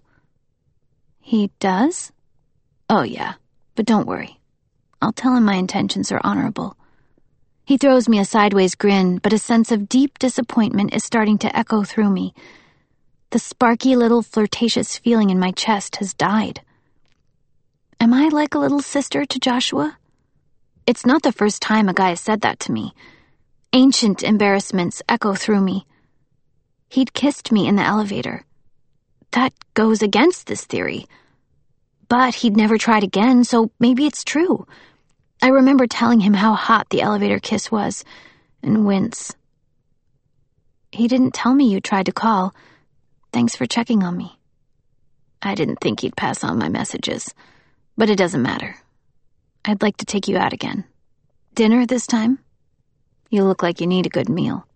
He does? Oh, yeah, but don't worry. I'll tell him my intentions are honorable. He throws me a sideways grin, but a sense of deep disappointment is starting to echo through me. The sparky little flirtatious feeling in my chest has died. Am I like a little sister to Joshua? It's not the first time a guy has said that to me. Ancient embarrassments echo through me. He'd kissed me in the elevator. That goes against this theory. But he'd never tried again, so maybe it's true. I remember telling him how hot the elevator kiss was, and wince. He didn't tell me you tried to call. Thanks for checking on me. I didn't think he'd pass on my messages, but it doesn't matter. I'd like to take you out again. Dinner this time? You look like you need a good meal.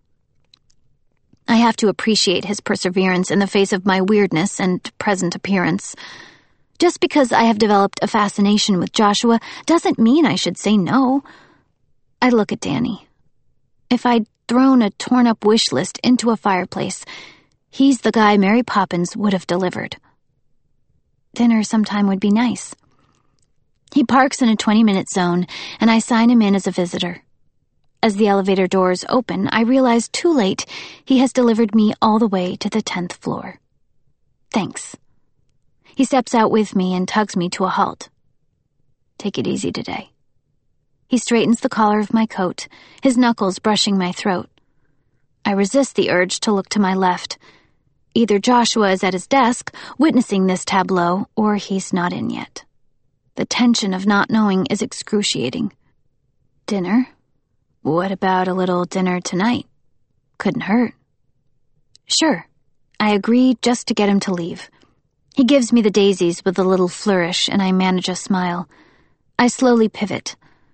I have to appreciate his perseverance in the face of my weirdness and present appearance. Just because I have developed a fascination with Joshua doesn't mean I should say no. I look at Danny. If I'd thrown a torn-up wish list into a fireplace, he's the guy Mary Poppins would have delivered. Dinner sometime would be nice. He parks in a twenty-minute zone, and I sign him in as a visitor. As the elevator doors open, I realize too late he has delivered me all the way to the tenth floor. Thanks. He steps out with me and tugs me to a halt. Take it easy today. He straightens the collar of my coat, his knuckles brushing my throat. I resist the urge to look to my left. Either Joshua is at his desk, witnessing this tableau, or he's not in yet. The tension of not knowing is excruciating. Dinner? What about a little dinner tonight? Couldn't hurt. Sure. I agree just to get him to leave. He gives me the daisies with a little flourish, and I manage a smile. I slowly pivot.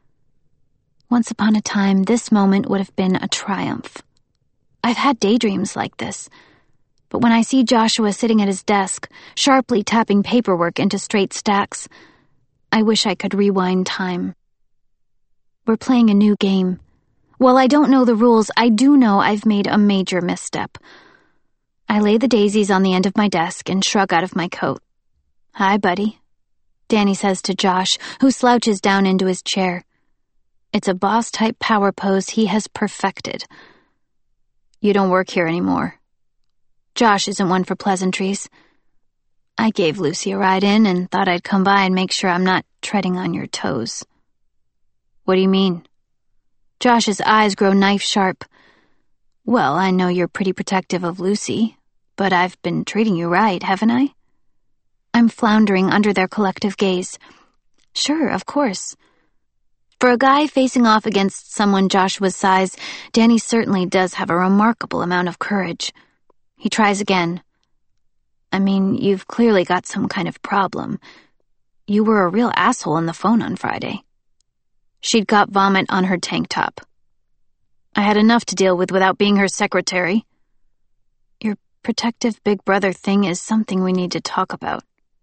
Once upon a time, this moment would have been a triumph. I've had daydreams like this, but when I see Joshua sitting at his desk, sharply tapping paperwork into straight stacks, I wish I could rewind time. We're playing a new game. While I don't know the rules, I do know I've made a major misstep. I lay the daisies on the end of my desk and shrug out of my coat. Hi, buddy, Danny says to Josh, who slouches down into his chair. It's a boss-type power pose he has perfected. You don't work here anymore. Josh isn't one for pleasantries. I gave Lucy a ride in and thought I'd come by and make sure I'm not treading on your toes. What do you mean? Josh's eyes grow knife-sharp. Well, I know you're pretty protective of Lucy, but I've been treating you right, haven't I? I'm floundering under their collective gaze. Sure, of course. For a guy facing off against someone Joshua's size, Danny certainly does have a remarkable amount of courage. He tries again. I mean, you've clearly got some kind of problem. You were a real asshole on the phone on Friday. She'd got vomit on her tank top. I had enough to deal with without being her secretary. Your protective big brother thing is something we need to talk about.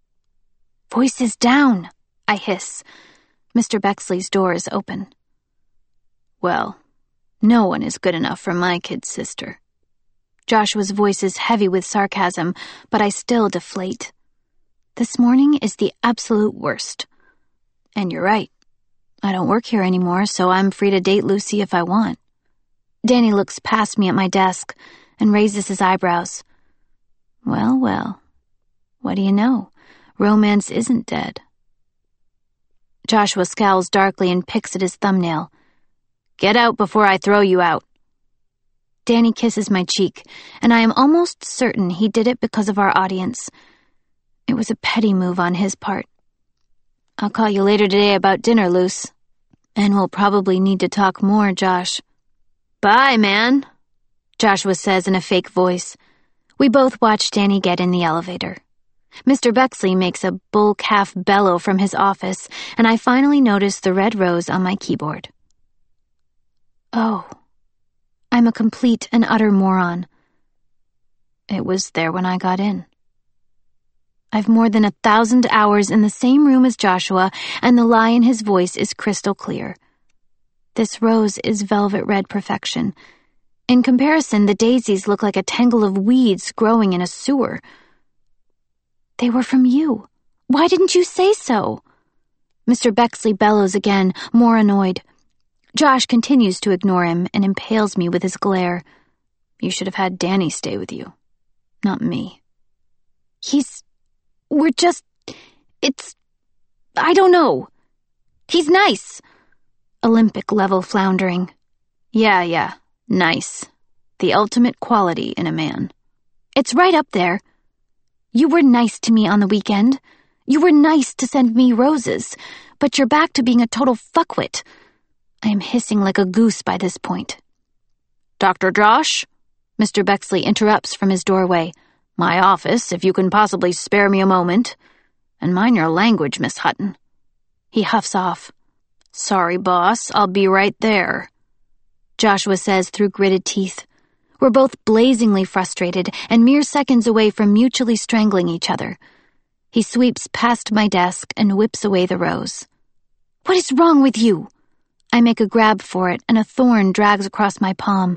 Voices down, I hiss. Mister Bexley's door is open. Well, no one is good enough for my kid sister. Joshua's voice is heavy with sarcasm, but I still deflate. This morning is the absolute worst. And you're right. I don't work here anymore, so I'm free to date Lucy if I want. Danny looks past me at my desk and raises his eyebrows. Well, well, what do you know? Romance isn't dead. Joshua scowls darkly and picks at his thumbnail. Get out before I throw you out. Danny kisses my cheek, and I am almost certain he did it because of our audience. It was a petty move on his part. I'll call you later today about dinner, Luce. And we'll probably need to talk more, Josh. Bye, man, Joshua says in a fake voice. We both watch Danny get in the elevator. Mister Bexley makes a bull-calf bellow from his office, and I finally notice the red rose on my keyboard. Oh, I'm a complete and utter moron. It was there when I got in. I've more than a thousand hours in the same room as Joshua, and the lie in his voice is crystal clear. This rose is velvet red perfection. In comparison, the daisies look like a tangle of weeds growing in a sewer. They were from you. Why didn't you say so? Mister Bexley bellows again, more annoyed. Josh continues to ignore him and impales me with his glare. You should have had Danny stay with you, not me. He's... We're just... It's... I don't know. He's nice. Olympic-level floundering. Yeah, yeah, nice. The ultimate quality in a man. It's right up there. You were nice to me on the weekend. You were nice to send me roses, but you're back to being a total fuckwit. I am hissing like a goose by this point. Doctor Josh? Mister Bexley interrupts from his doorway. My office, if you can possibly spare me a moment. And mind your language, Miss Hutton. He huffs off. Sorry, boss, I'll be right there. Joshua says through gritted teeth. We're both blazingly frustrated and mere seconds away from mutually strangling each other. He sweeps past my desk and whips away the rose. What is wrong with you? I make a grab for it, and a thorn drags across my palm.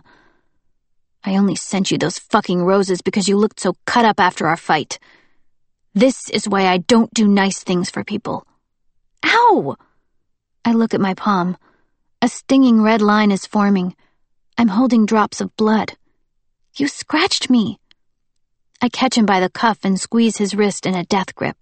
I only sent you those fucking roses because you looked so cut up after our fight. This is why I don't do nice things for people. Ow! I look at my palm. A stinging red line is forming. I'm holding drops of blood. You scratched me. I catch him by the cuff and squeeze his wrist in a death grip.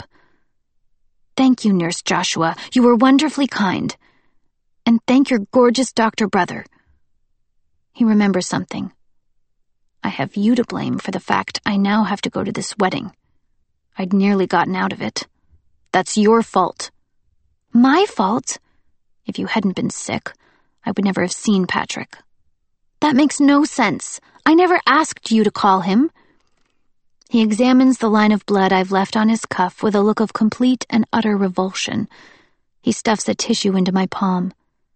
Thank you, Nurse Joshua. You were wonderfully kind. And thank your gorgeous doctor brother. He remembers something. I have you to blame for the fact I now have to go to this wedding. I'd nearly gotten out of it. That's your fault. My fault? If you hadn't been sick, I would never have seen Patrick. That makes no sense. I never asked you to call him. He examines the line of blood I've left on his cuff with a look of complete and utter revulsion. He stuffs a tissue into my palm.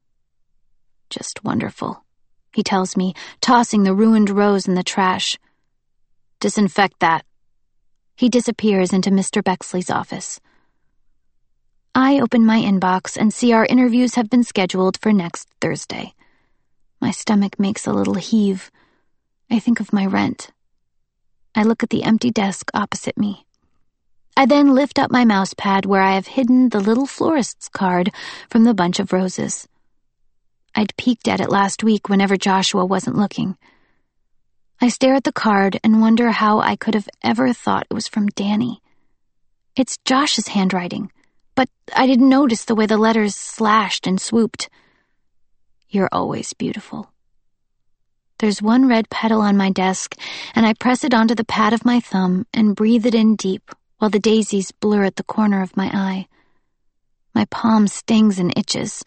Just wonderful, he tells me, tossing the ruined rose in the trash. Disinfect that. He disappears into Mister Bexley's office. I open my inbox and see our interviews have been scheduled for next Thursday. My stomach makes a little heave. I think of my rent. I look at the empty desk opposite me. I then lift up my mouse pad where I have hidden the little florist's card from the bunch of roses. I'd peeked at it last week whenever Joshua wasn't looking. I stare at the card and wonder how I could have ever thought it was from Danny. It's Josh's handwriting, but I didn't notice the way the letters slashed and swooped. You're always beautiful. There's one red petal on my desk, and I press it onto the pad of my thumb and breathe it in deep while the daisies blur at the corner of my eye. My palm stings and itches.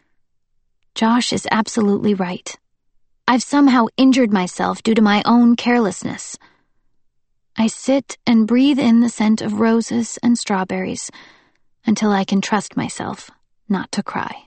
Josh is absolutely right. I've somehow injured myself due to my own carelessness. I sit and breathe in the scent of roses and strawberries until I can trust myself not to cry.